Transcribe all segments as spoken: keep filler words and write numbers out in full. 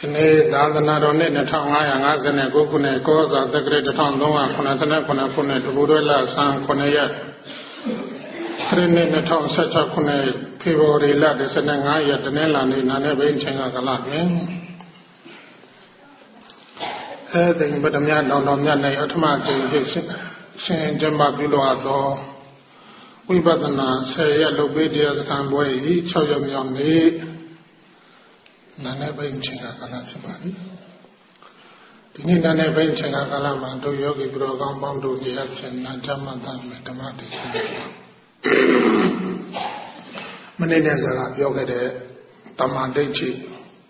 Kene Dadana Rone Natanga Ngazane Gokune Koza, the Great Tandonga, Konasana Konakune, Burella, San Konaya, Trine Naton Seta Kune, Pivo Rila, the Senanga, Danella, Nana Benchenga Galami. Heading but a man on Yana Automatic, Saint Jamba Bilo. We better not say yellow videos can boy each of them young need. None benching a calamity. The need an benching a calama to yogi program bound to the action, Najama than mathematics. Many days are yoga Tamadechi.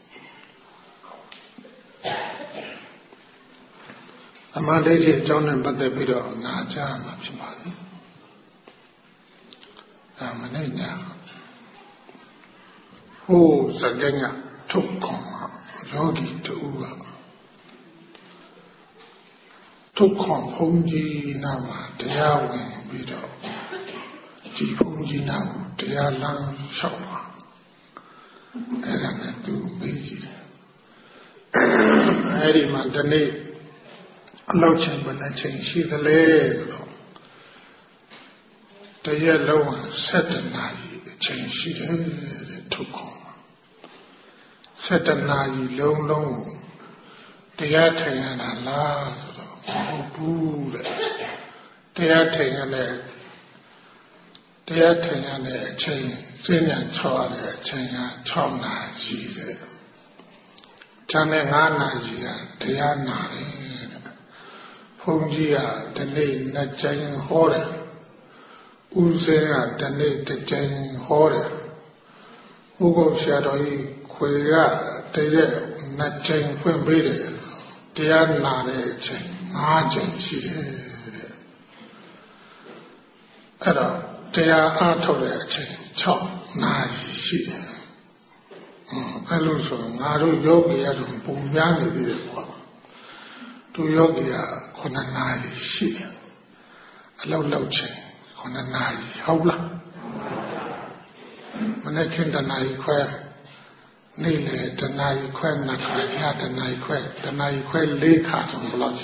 Tamadechi John and but the bit of Najama Chimali. Amanenya. Oh, Saganya took Yogi to Uva. Took on Honji Nama, Deawe Bido. Jipunji Namu, Dea Lang Shawa. And to Beji. Eddie Mandane, Lochin, but I change she the leg. The yellow one set a night, change she took on. Set a night, low, low. The attain and a last, oh, boo. The attain and a the attain and a chain, sin and trolley, a chain and chomna, she said. Chanangana, the Anna, Pungia, the name, the chain horror. Uzea dane te chen hore. Ugo shadoi kwega te ye na chen kwen bide. Te ya na le chen ma chen shi de. Ado te ya a thou le chen chok na yi shi de. Alo so nga ro yogi ya so pu mya ni bi de kwa. Tu yogi ya khona na yi shi. Alo lau chen. On a night, howla. When I came the night, quail, nearly the night, quail, not I the night, quail, the night, quail, lake has on blood.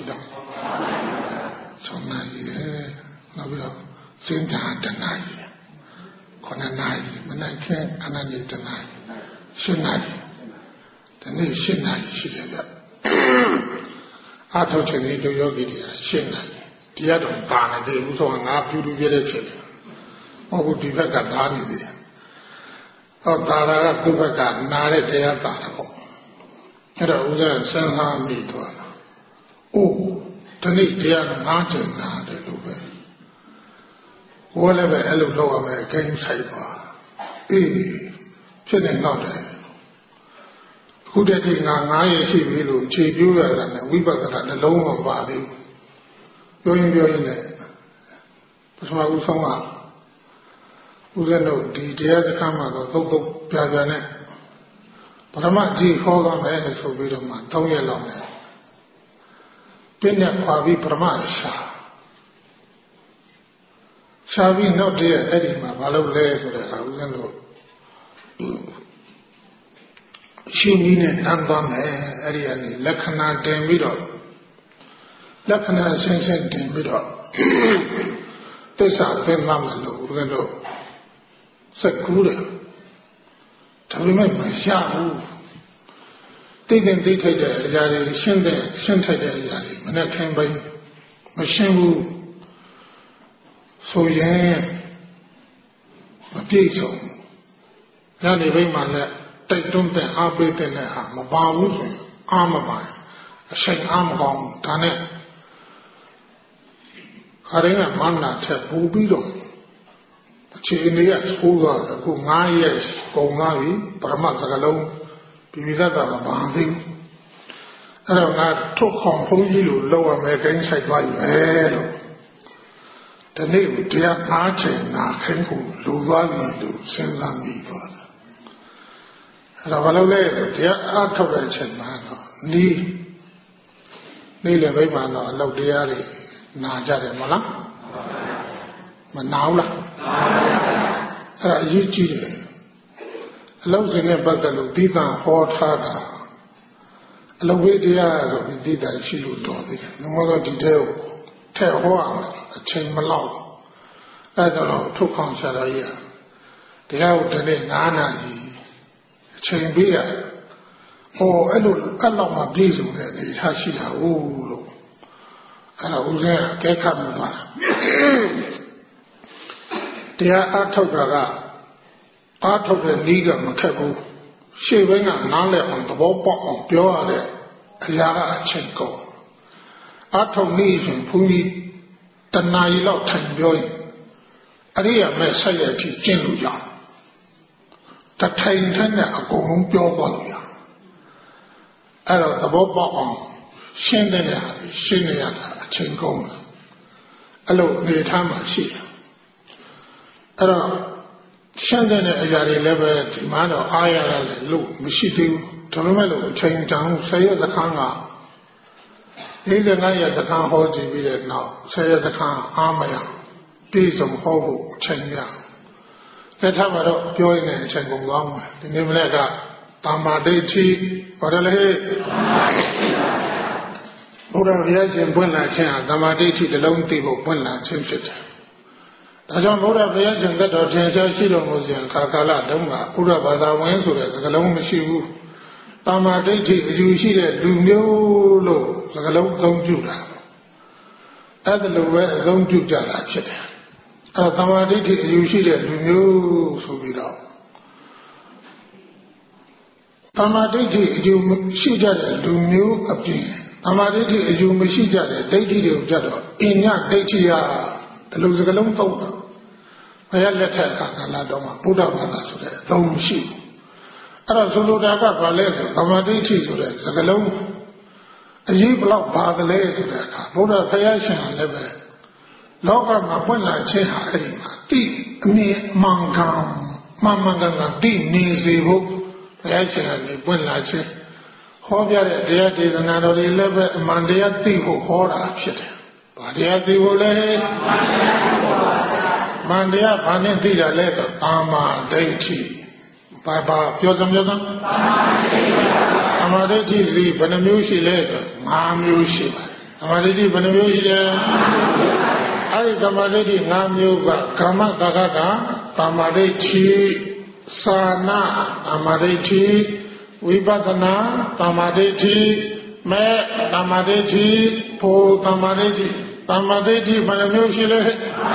So now, yeah, no, same time the night. On a night, when I came, and I need the night. She night. The name she night, she did that. I told you, need to yogi, she night. The other barn, they was on our beauty village. What would be better than it? Oh, Tara, Kubaka, Nare, they are Tarako. And I was a Sanha meat one. Oh, the need they are not in the Lube. Whatever Elo American cyber. Eh, sitting not there. Who did it now? I see you, cheap you, and we better than the loan of value. Going beyond that, Pusma Usama Uzano, the dear Kama, Toto Piaganet. But I'm not G. Hold on, I so bit of my tongue along there. Pinya Pavi Pramasha. Shall we not dear Eddie, my value lays with the Uzano? She needed Nandon Eddie and Lekana Demido. Lakana Sense Demido. This are the Mamma, the Sakura. To remember Shabu. They didn't dictate the Yari, Shinde, Shinte Yari, when I came by Machine. So, yeah, a piece of Yanni Raymond, they don't think I'll be in there. I'm a bar losing, arm of mine, a shake arm gone, done it. Arena Mana Tap Bubido. Chinias, Uga, Gungayas, Gongavi, Paramazagalo, Pivida Bandi. I don't know, took home from you, lower American side by you. The name, dear Martin, Nakenku, Luvani, Lu, Senlami, father. And I will lay dear Arthur man, Ni, Nila Vaimana, Laudiari. Najade Mala Manaula Raji allows in a battle, Dita, hot harder, အလုပ်ဝေးတရားဆိုပြီးသိတာရှိလို့တော်သေးတယ်။မဟုတ်တော့ဒီတဲ့ကိုထဲဟောအောင်အချိန်မလောက်အဲဒါတော့ထုတ်ခေါင်ဆရာတော်ကြီးကတရားကိုတနေ့နားနာရီအချိန်ပေးရဟောအဲ့လိုအဲ့လောက်မှပြည့်စုံတဲ့အနေထားရှိတာဟုတ်လို့အဲ့ဒါဦးဇင်းကဲခတ်မှသွားတရားအထုတ်တာကအားထုတ်တဲ့နည်းကမခက်ဘူးရှေ့ဘက်ကနားလည်အောင်သဘောပေါက်အောင်ပြောရတဲ့အရာကအချိန်ကုန်အားထုတ်နည်းဆိုဘုန်းကြီးတဏှာကြီးလောက်ထိုင်ပြောရင်အရိယာမဲ့ဆက်ရအထိကျင့်လို့ရတထိုင်ထိုင်နဲ့အကုန်လုံးပြောသွားလို့ရအဲ့တော့သဘောပေါက်အောင်ရှင်းတဲ့နေရာရှင်းနေရတာအချိန်ကုန်အဲ့လိုနေထားမှရှိတယ်အဲ့တော့ရှင်းတဲ့အရာတွေလည်းပဲဒီမှာတော့အားရရတယ်လို့မရှိသေးဘူးဒါပေမဲ့လို့အချိန်တန်ဆယ်ရက်စခန်းကလေးလ၅ရက်စခန်းဟောကြည့်ပြီးတဲ့နောက်ဆယ်ရက်စခန်းအားမရပြည်စုံဟောဖို့အချိန်ရလက်ထပ်မှာတော့ပြောရင်လည်းအချိန်ကုန်သွားမှာဒီနေ့မနေ့ကတာမာဒိဋ္ဌိဘာလဲလေဘုရားဘုရားရှင်ပွင့်လာခြင်းဟာတာမာဒိဋ္ဌိတစ်လုံးသိဖို့ပွင့်လာခြင်းဖြစ်တယ်ဒါကြောင့်ဘုရားဘုရားရှင်သက်တော်ထင်ရှားရှိတော်မူစဉ်ခါကာလတုန်းကဘုရားဘာသာဝင်ဆိုတဲ့စကားလုံးမရှိဘူးတာမာဒိဋ္ဌိအယူရှိတဲ့လူမျိုးလို့စကားလုံးအသုံးပြုတာအဲ့ဒါလိုပဲအသုံးပြုကြတာဖြစ်တယ်အဲ့တာမာဒိဋ္ဌိအယူရှိတဲ့လူမျိုးဆိုပြီးတော့တာမာဒိဋ္ဌိအယူရှိကြတဲ့လူမျိုးအပြင်တာမာဒိဋ္ဌိအယူမရှိကြတဲ့ဒိဋ္ဌိတွေကိုကြတော့အညဒိဋ္ဌိဟာဒီလိုစကားလုံးသုံးတာဘုရားလက်ထက်အခါကာလတော့မှဗုဒ္ဓဘာသာဆိုတဲ့အသုံးမရှိဘူးအဲ့တော့ဆိုလိုတာကဘာလဲဆိုသမာဓိဋ္ဌိဆိုတဲ့စကားလုံးအရေးဘလောက်ပါတယ်လဲဆိုတဲ့အခါဗုဒ္ဓဘုရားရှင်ကလည်းပဲလောကမှာပွင့်လာခြင်းဟာအဲ့ဒီမှာတိအမြင်မှန်ကန်မှန်မှန်ကန်ကန်တိနေစေဖို့ဘုရားရှင်ကလည်းပွင့်လာခြင်းဟောပြတဲ့တရားဒေသနာတော်တွေလည်းပဲအမှန်တရားသိဖို့ဟောတာဖြစ်တယ်ဘာတရားသိဖို့လဲမှန်တရားဘာနဲ့သိတာလဲဆိုအာမဒိဋ္ဌိဘာဘာပြောစမ်းပြောစမ်းအာမဒိဋ္ဌိစီဘယ်နှမျိုးရှိလဲဆို၅မျိုးရှိပါတယ်အာမဒိဋ္ဌိဘယ်နှမျိုးရှိလဲအဲ့ဒီကာမဒိဋ္ဌိ၅မျိုးကကာမတက္ကတာကာမဒိဋ္ဌိသာနာကာမဒိဋ္ဌိဝိပဿနာကာမဒိဋ္ဌိမေကာမဒိဋ္ဌိဖို့ကာမဒိဋ္ဌိကာမဒိဋ္ဌိဘယ်နှမျိုးရှိလဲ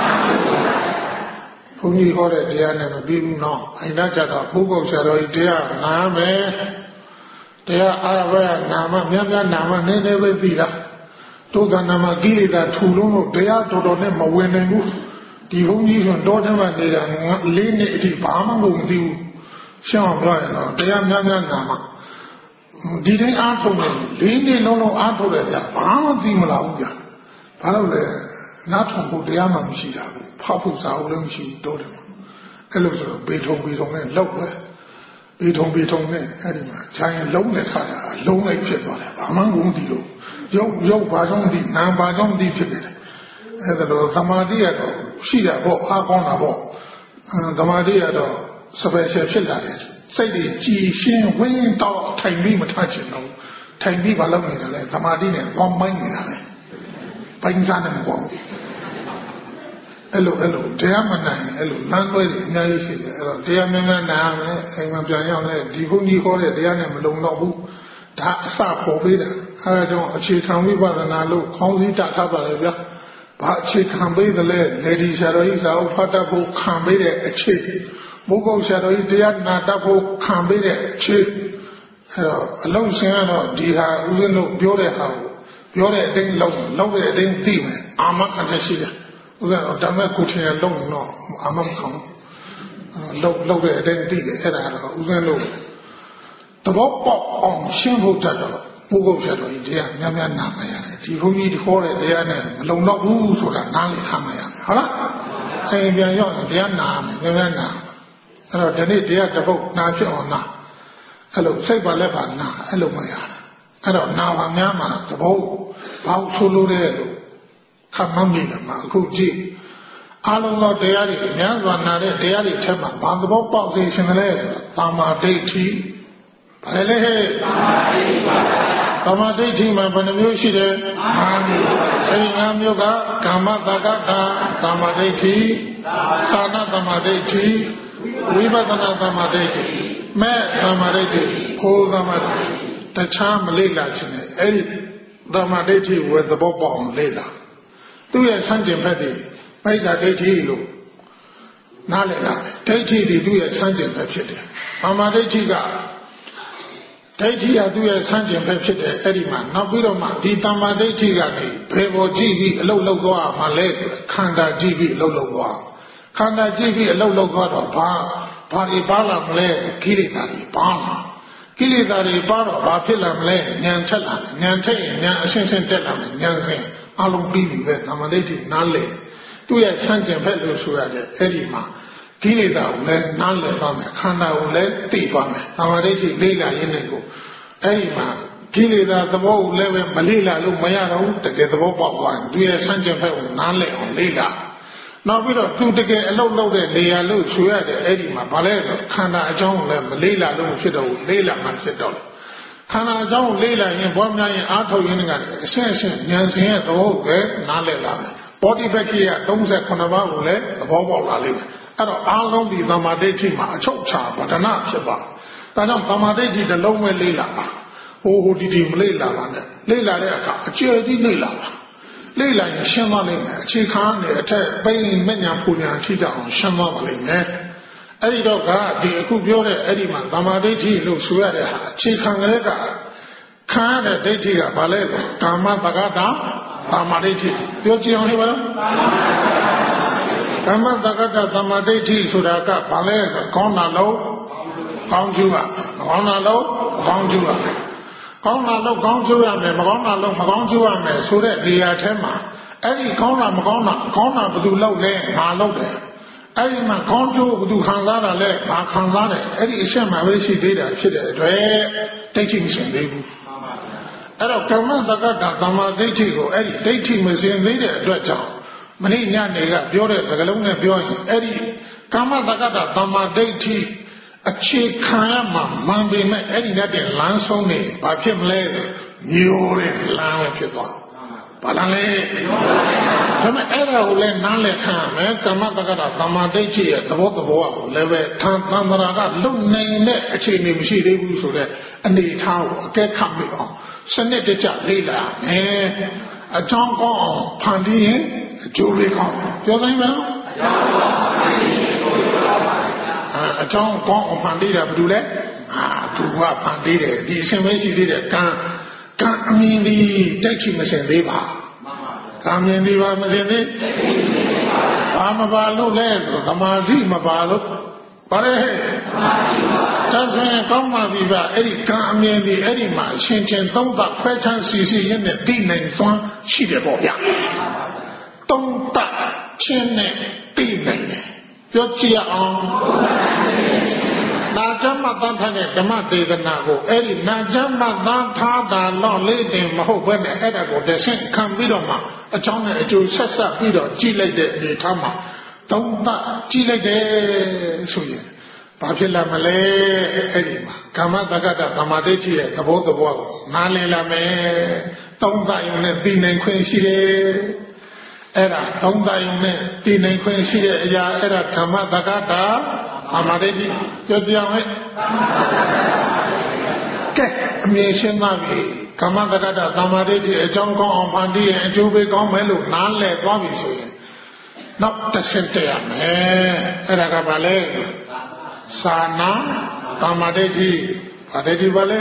ဘုန်းကြီးဟောတဲ့တရားနဲ့မပြီးဘူးနော်အိမ်သားကြတော့ဘုဂုတ်ဆရာတော်ကြီးတရားနာမယ်တရားအားပဲနာမများများနာမနည်းနည်းပဲသိတာဒုက္ခနာမကိလေသာထူလုံးလို့တရားတော်တော်နဲ့မဝင်နိုင်ဘူးဒီဘုန်းကြီးဆိုတော့ထဲမှာနေတာလေးနှစ်အထိဘာမှမသိဘူးရှင်းအောင်ပြောရင်တော့တရားများများနာမဒီတိုင်းအားထုတ်နေလေးနှစ်လုံးလုံးအားထုတ်တယ်ကြာဘာမှသိမလားဘူးကြာဘာလို့လဲနားထောင်ဖို့တရားမှမရှိတာဘူးဖောက်ဖို့စာအုပ်လည်းမရှိဘူးတော့တယ်အဲ့လိုဆိုတော့ဘေထုံဘေထုံနဲ့လောက်ပဲဘေထုံဘေထုံနဲ့အဲ့ဒီမှာခြံလုံးနဲ့ခါတာလုံးလိုက်ဖြစ်သွားတယ်ဘာမှမကုန်ဘူးလို့ရုပ်ရုပ်ဘာကြောင့်ဒီနာမ်ဘာကြောင့်ဒီဖြစ်နေတယ်အဲ့ဒါတော့သမာဓိရတော့ရှိတာပေါ့အားကောင်းတာပေါ့သမာဓိရတော့ special ဖြစ်လာတယ်စိတ်တွေကြည်ရှင်းဝင်းတော့ထိုင်ပြီးမထချင်တော့ထိုင်ပြီးဘာလုပ်နေတယ်လဲသမာဓိနဲ့ဝမ်းမိုင်းနေတာလေပိုင်းစားနေမှာပေါ့အဲ့လိုအဲ့လိုတရားမနိုင်အဲ့လိုလမ်းလွဲတွေအများကြီးရှိတယ်အဲ့တော့တရားများများနားမယ်အိမ်မှာပြန်ရောက်လဲဒီဘုန်းကြီးခေါ်တဲ့တရားနဲ့မလုံတော့ဘူးဒါအစပေါ်ပေးတာအဲဒါကြောင့်အခြေခံဝိပဿနာလို့ခေါင်းစည်းတတ်ထားပါလေဗျာဘာအခြေခံပေးသလဲလေဒီဆရာတော်ကြီးစာအုပ်ဖတ်တတ်ဖို့ခံပေးတဲ့အခြေဘုဂုတ်ဆရာတော်ကြီးတရားနာတတ်ဖို့ခံပေးတဲ့အခြေအဲတော့အလုံးစင်ကတော့ဒီဟာဦးဇင်းတို့ပြောတဲ့ဟာကိုပြောတဲ့အတိုင်းလောက်လောက်တဲ့အတိုင်းသိမယ်အာမခံချက်ရှိတယ်ဦးဇင်းတော့ဓမ္မကုထင်ရလုံးတော့အာမမခံလောက်လောက်တဲ့အတိုင်းသိတယ်အဲ့ဒါတော့ဦးဇင်းတို့တဘောပေါက်အောင်ရှင်းဖို့တတ်တော့ဘုဂုတ်ဆရာတော်ကြီးတရားများများနာမရတယ်ဒီဘုန်းကြီးခေါ်တဲ့တရားနဲ့မလုံတော့ဘူးဆိုတာနားလည်ထားမှရမယ်ဟုတ်လားအိမ်ပြန်ရောက်တရားနာမယ်များများနာအဲ့တော့ဒီနေ့တရားတစ်ပုဒ်နာဖြစ်အောင်နာအဲ့လိုစိတ်ပါလက်ပါနာအဲ့လိုမှရတယ်အဲ့တော့နာပါများမှာသဘောဘာလို့ဆိုလို့လဲလို့ခမှန်းမိတယ်မှာအခုကြည့်အလုံးသောတရားတွေများစွာနာတဲ့တရားတွေထက်မှာဘာသဘောပေါက်စေရှင်လဲဆိုတာသာမာဒိဋ္ဌိဘာလဲဟဲ့သာမာဒိဋ္ဌိပါသမာဓိဋ္ဌိမှာဘယ်နှမျိုးရှိတယ်ငါးမျိုးအဲဒီငါးမျိုးကကာမတက္ကတာသမာဓိဋ္ဌိသာနာသမာဓိဋ္ဌိဝိပဿနာသမာဓိဋ္ဌိမဲ့သမာဓိဋ္ဌိခိုးသမာဓိတခြားမလေ့လာခြင်းနဲ့အဲဒီသမာဓိဋ္ဌိဝယ်သဘောပေါက်အောင်လေ့လာသူရဲ့ဆန့်ကျင်ဘက်တွေပိဋကဒိဋ္ဌိလို့နားလည်လာတယ်ဒိဋ္ဌိတွေသူရဲ့ဆန့်ကျင်ဘက်ဖြစ်တယ်သမာဓိဋ္ဌိကဒိဋ္ဌိကသူ့ရဲ့ဆန့်ကျင်ဘက်ဖြစ်တယ်အဲ့ဒီမှာနောက်ပြီးတော့မှဒီတမ္မာဒိဋ္ဌိကနေဘယ်ပေါ်ကြည့်ပြီးအလုတ်လောက်သွားမှလဲခန္ဓာကြည့်ပြီးအလုတ်လောက်သွားခန္ဓာကြည့်ပြီးအလုတ်လောက်သွားတော့ဘာဘာတွေပါလာမလဲကိလေသာတွေပါလာကိလေသာတွေပါတော့ဘာဖြစ်လာမလဲဉာဏ်ထက်လာဉာဏ်ထက်ရင်ဉာဏ်အရှင်းရှင်းတက်လာမယ်ဉာဏ်စဉ်အလုံးပြီးပြီပဲတမ္မာဒိဋ္ဌိနားလေသူ့ရဲ့ဆန့်ကျင်ဘက်လို့ဆိုရတယ်အဲ့ဒီမှာကိလေသာကိုလည်းနားလည်သွားမယ်ခန္ဓာကိုလည်းသိသွားမယ်သမာဓိရှိလေးလာရင်းနဲ့ကိုအဲ့ဒီမှာကိလေသာသဘောကိုလည်းပဲမလေးလာလို့မရတော့ဘူးတကယ်သဘောပေါက်သွားရင်သူရဲ့ဆန့်ကျင်ဘက်ကိုနားလည်အောင်လေးလာနောက်ပြီးတော့သူတကယ်အလုပ်လုပ်တဲ့နေရာလို့ဆိုရတယ်အဲ့ဒီမှာဘာလဲဆိုခန္ဓာအကြောင်းကိုလည်းမလေးလာလို့ဖြစ်တော့ဘူးလေးလာမှဖြစ်တော့တယ်ခန္ဓာအကြောင်းကိုလေးလာရင်ဘောများရင်အားထုတ်ရင်းကအရှင်းအရှင်းဉာဏ်စဉ်ရဲ့သဘောကိုပဲနားလည်လာမယ်ဘောဓိပက္ခိယသုံးဆယ်ခုနှစ်ပါးကိုလည်းသဘောပေါက်လာလိမ့်မယ်အဲ့တော့အားလုံးဒီသမာဓိဋ္ဌိမှာအချုပ်ချာဗဒနာဖြစ်ပါဒါကြောင့်သမာဓိဋ္ဌိတစ်လုံးပဲလေးလာပါဟိုဟိုဒီဒီမလေးလာပါနဲ့လေးလာတဲ့အခါအကျယ်ကြီးလေးလာပါလေးလာရင်ရှင်းသွားလိမ့်မယ်အခြေခံနဲ့အထက်ပိန်းမညာပူညာထိကြအောင်ရှင်းသွားပါလိမ့်မယ်အဲ့ဒီတော့ကဒီအခုပြောတဲ့အဲ့ဒီမှာသမာဓိဋ္ဌိလို့ဆိုရတဲ့ဟာအခြေခံကလေးကခံရတဲ့ဒိဋ္ဌိကဘာလဲကာမတက္ကတာသမာဓိဋ္ဌိပြောကြည့်အောင်ဟဲ့ပါဓမ္မတက္ကတာသမာဓိဋ္ဌိဆိုတာကဘာလဲဆိုကောင်းတာလို့ကောင်းကျိုးပါကောင်းတာလို့ကောင်းကျိုးပါကောင်းတာလို့ကောင်းကျိုးရမယ်မကောင်းတာလို့မကောင်းကျိုးရမယ်ဆိုတဲ့နေရာထဲမှာအဲ့ဒီကောင်းတာမကောင်းတာကောင်းတာဘယ်သူလုပ်လဲငါလုပ်တယ်အဲ့ဒီမှာကောင်းကျိုးဘယ်သူခံစားတာလဲငါခံစားတယ်အဲ့ဒီအချက်မှာပဲရှိသေးတာဖြစ်တဲ့အတွက်ဒိဋ္ဌိမရှင်သေးဘူးအဲ့တော့ကမ္မတက္ကတာသမာဓိဋ္ဌိကိုအဲ့ဒီဒိဋ္ဌိမရှင်သေးတဲ့အတွက်ကြောင့်မနေ့ညနေကပြောတဲ့စကားလုံးနဲ့ပြောရင်အဲ့ဒီကာမတက္ကတာသမာဓိဋ္ဌိအခြေခံရမှာမှန်ပေမဲ့အဲ့ဒီနဲ့တည်းလမ်းဆုံးနေဘာဖြစ်မလဲမျိုးတဲ့လမ်းပဲဖြစ်သွားဘာလမ်းလဲဒါပေမဲ့အဲ့ဒါကိုလည်းနားလည်ခံရမယ်ကာမတက္ကတာသမာဓိဋ္ဌိရဲ့သဘောသဘောကိုလည်းပဲသံသံဃာကလုံနိုင်တဲ့အခြေအနေမရှိသေးဘူးဆိုတဲ့အနေအထားကိုအကဲခတ်မိအောင်စနစ်တကျလေ့လာမယ်အကြောင်းကောင်းအောင်ဖန်တီးရင်အကျိုးလေးကောင်းပြောဆိုင်မလားအကြောင်းကောင်းအောင်ဖန်တီးတာဘာလို့လဲအာသူကဖန်တီးတယ်ဒီအရှင်မရှိသေးတဲ့ကံကံအမြင်ဒီတိုက်ချင်မစင်သေးပါကံမြင်ဒီပါမစင်သေးဘာမပါလို့လဲဆိုသမာဓိမပါလို့ဘာလဲသမာဓိပါသစ္စာကောင်းမှပြီပါအဲ့ဒီကံအမြင်ဒီအဲ့ဒီမှာအရှင်ချင်းသုံးသခွဲချမ်းစီစီရင်းနဲ့သိနိုင်စွမ်းရှိတယ်ပေါ့ဗျာသုံးသချင်းနဲ့သိနိုင်တယ်ပြောကြည့်အောင်နာကျမတန်ထားတဲ့ဓမ္မဒေသနာကိုအဲ့ဒီနာကျမတန်ထားတာတော့လေးတင်မဟုတ်ဘဲနဲ့အဲ့ဒါကိုတစ်ဆင့်ခံပြီးတော့မှအကြောင်းနဲ့အကျိုးဆက်ဆက်ပြီးတော့ကြည့်လိုက်တဲ့အနေထားမှာသုံးသကြည့်လိုက်တယ်ဆိုရင်ဘာဖြစ်လာမလဲအဲ့ဒီမှာကာမတက္ကတာသမာဓိဋ္ဌိရဲ့သဘောသဘောကိုနားလည်လာမယ်သုံးသယုံနဲ့သိနိုင်ခွင့်ရှိတယ်အဲ့ဒါသုံးသယုံနဲ့သိနိုင်ခွင့်ရှိတဲ့အရာအဲ့ဒါကာမတက္ကတာသမာဓိဋ္ဌိပြောကြအောင်ဟဲ့ကဲအမြင်ရှင်းသွားပြီကာမတက္ကတာသမာဓိဋ္ဌိအကြောင်းကောင်းအောင်ဖန်တီးရင်အကျိုးပေးကောင်းမယ်လို့နားလည်သွားပြီဆိုရင်နောက်တစ်ဆင့်တည်းရမယ်အဲ့ဒါကဘာလဲသာနာသမာဓိဋ္ဌိဘာဒိဋ္ဌိဘာလဲ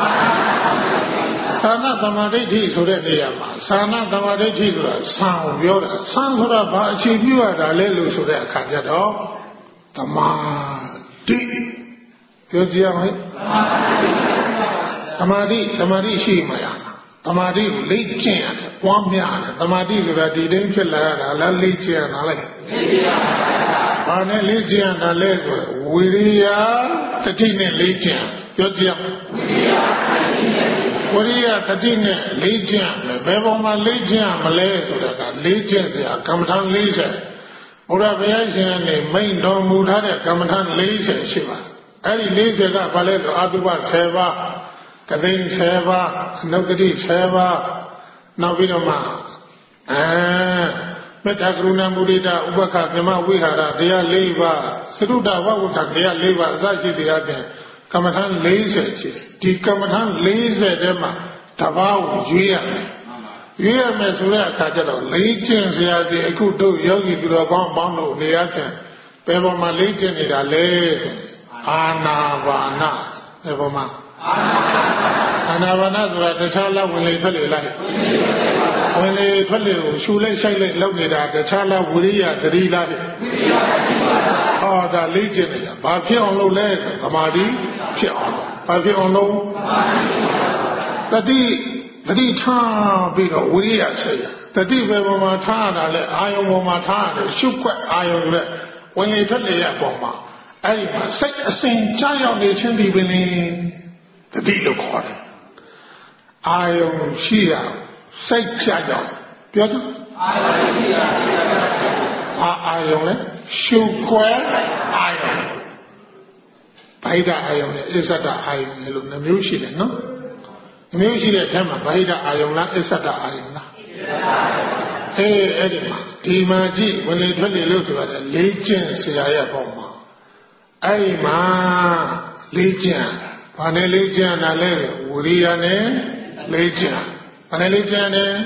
သာနာသမာဓိဋ္ဌိဆိုတဲ့နေရာမှာသာနာသမာဓိဋ္ဌိဆိုတာဆံကိုပြောတာဆံဆိုတာဘာအခြေပြုရတာလဲလို့ဆိုတဲ့အခါကျတော့သမာဓိပြောကြည့်အောင်ဟဲ့သမာဓိသမာဓိရှိမှရသမာဓိကိုလေ့ကျင့်ရတယ်ပွားများရတယ်သမာဓိဆိုတာဒီတိုင်းဖြစ်လာရတာလားလေ့ကျင့်ရတာလဲလေ့ကျင့်ရတာဘာနဲ့လေ့ကျင့်ရတာလဲဆိုဝိရိယတတိနဲ့လေ့ကျင့်ပြောကြည့်အောင်ဝိရိယတတိနဲ့လေ့ကျင့်မယ်ဘယ်ပေါ်မှာလေ့ကျင့်ရမလဲဆိုတာကလေ့ကျင့်စရာကမ္မထာ၄၀ဘုရားဘုရားရှင်ကနေမိန့်တော်မူထားတဲ့ကမ္မထာ၄၀ရှိပါအဲ့ဒီ၄၀ကဘာလဲဆိုအတုပ၁၀ပါးကသိန်းဆယ်ပါးအနုတ္တိဆယ်ပါးနောက်ပြီးတော့မှအဲမေတ္တာကရုဏာမုဒိတာဥပက္ခမြမဝိဟာရတရား၄ပါးသရုဒ္ဓဝဝုဒ္ဓတရား၄ပါးအစရှိတရားဖြင့်ကမ္မထ၄၀ရှိတယ်ဒီကမ္မထ၄၀ထဲမှာတပါးကိုရွေးရမယ်ရွေးရမယ်ဆိုတဲ့အခါကျတော့လေးကျင့်စရာဒီအခုတို့ယောဂီသူတော်ကောင်းပေါင်းလို့နေရခြင်းဘယ်ပေါ်မှာလေးကျင့်နေတာလဲဆိုအာနာပါနဘယ်ပေါ်မှာအာနာပါနဆိုတာတခြားလောက်ဝင်လေထွက်လေလိုက်ဝင်လေထွက်လေကိုရှူလိုက်ဆိုင်လိုက်လုပ်နေတာတခြားလောက်ဝိရိယသတိလားတဲ့ဟောဒါလေးကျင့်နေတာဘာဖြစ်အောင်လုပ်လဲသမာဓိဖြစ်အောင်ဘာဖြစ်အောင်လုပ်တတိတတိထားပြီးတော့ဝိရိယစိတ်တတိပဲပေါ်မှာထားရတာလဲအာယုံပေါ်မှာထားရတယ်ရှုခွက်အာယုံလဲဝင်လေထွက်လေရပေါ်မှာအဲ့ဒီမှာစိတ်အစဉ်ကြောက်ရောက်နေခြင်းဒီပင်တတိလို့ခေါ်တယ်အာယုံရှိရစိတ်ကြောက်ရောက်ပြောသူအာယုံရှိရအာအာယုံလဲရှုခွက်အာယုံဗိဒအာယုံနဲ့အစ္ဆဒအာယုံလို့နှမျိုးရှိတယ်နော်မျိုးရှိတဲ့အထက်မှာဗိဒအာယုံလားအစ္ဆဒအာယုံလားအေးအဲ့ဒီမှာဒီမှာကြည့်ဝင်လေထွက်လေလို့ဆိုရတယ်လေးကျင့်ဆရာရဲ့ပုံမှာအဲ့ဒီမှာလေးကျင့်ဘာနဲ့လေးကျင့်တာလဲဝိရိယနဲ့လေးကျင့်ဘာနဲ့လေးကျင့်တယ်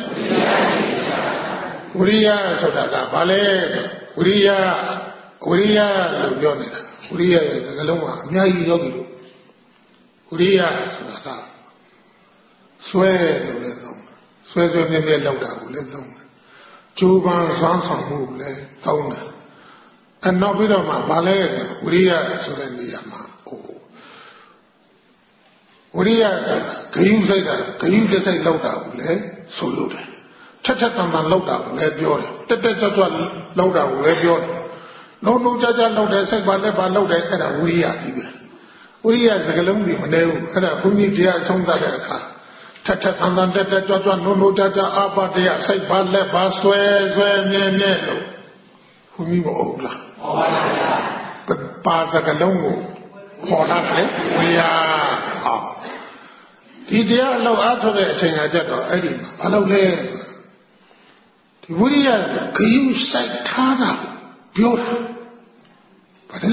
ဝိရိယဆိုတာကဘာလဲဝိရိယဝိရိယလို့ပြောနေတာဝိရိယရဲ့စကားလုံးကအများကြီးရောက်ပြီလို့ဝိရိယဆိုတာကဆွဲလို့လည်းသုံးတယ်ဆွဲဆွဲမြဲမြဲလောက်တာကိုလည်းသုံးတယ်ကျိုးပန်းဆွမ်းဆောင်မှုကိုလည်းသုံးတယ်အနောက်ပြီးတော့မှဗာလဲဝိရိယဆိုတဲ့နေရာမှာဟိုဝိရိယဆိုတာဂယုစိတ်ကဂယုတစ်စိတ်လောက်တာကိုလည်းဆိုလို့တယ်ထက်ထက်တန်တန်လောက်တာကိုလည်းပြောတယ်တက်တက်ကြွကြွလောက်တာကိုလည်းပြောတယ်လုံးလုံးကြကြလောက်တဲ့စိတ်ပါလက်ပါလောက်တဲ့အဲ့ဒါဝိရိယကြီးပဲဝိရိယစကလုံးကြီးမနေဘူးအဲ့ဒါဘုန်းကြီးတရားဆုံးသတ်တဲ့အခါထက်ထက်တန်တန်တက်တက်ကြွကြွနိုးနိုးကြကြအာပတရားစိတ်ပါလက်ပါဆွဲဆွဲမြဲမြဲလို့ဘုန်းကြီးမဟုတ်လားဟုတ်ပါဗျာပါစကလုံးကိုခေါ်လာတယ်ဝိရိယဟောဒီတရားအလောက်အားထုတ်တဲ့အချိန်ကကြတော့အဲ့ဒီဘာလို့လဲဒီဝိရိယခယူစိုက်ထားတာပြောတာဘာလဲ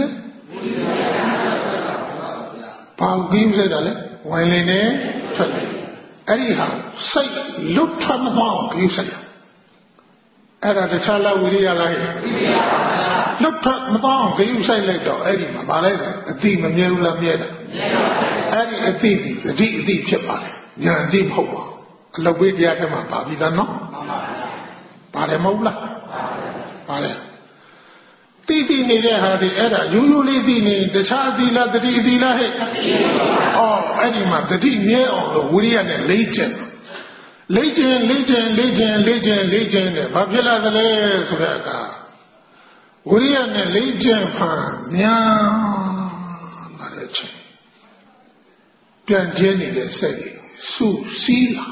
ဘာခယူစိုက်တာလဲဝိုင်းလေးနဲ့ထွက်တယ်အဲ့ဒီဟာစိတ်လွတ်ထွက်မသွားအောင်ခယူစိုက်တာအဲ့ဒါတခြားလားဝိရိယလားလွတ်ထွက်မသွားအောင်ခယူစိုက်လိုက်တော့အဲ့ဒီမှာဘာလဲအတိမမြဲဘူးလားမြဲတာအဲ့ဒီအတိဒီအတိအတိဖြစ်ပါတယ်ညာအတိမဟုတ်ပါအလုပ်ပေးတရားထဲမှာပါပြီသားနော်ပါတယ်မဟုတ်လားပါတယ်တိတိနေတဲ့ဟာဒီအဲ့ဒါရိုးရိုးလေးသိနေတခြားအသီလားတတိအသီလားဟဲ့အော်အဲ့ဒီမှာတတိမြဲအောင်လို့ဝိရိယနဲ့လေးကျင်လေးကျင်လေးကျင်လေးကျင်လေးကျင်လေးကျင်နဲ့ဘာဖြစ်လာသလဲဆိုတဲ့အခါဝိရိယနဲ့လေးကျင်ဖန်များလာတဲ့ချိန်ပြန်ကျင်းနေတဲ့စိတ်စုစည်းလာ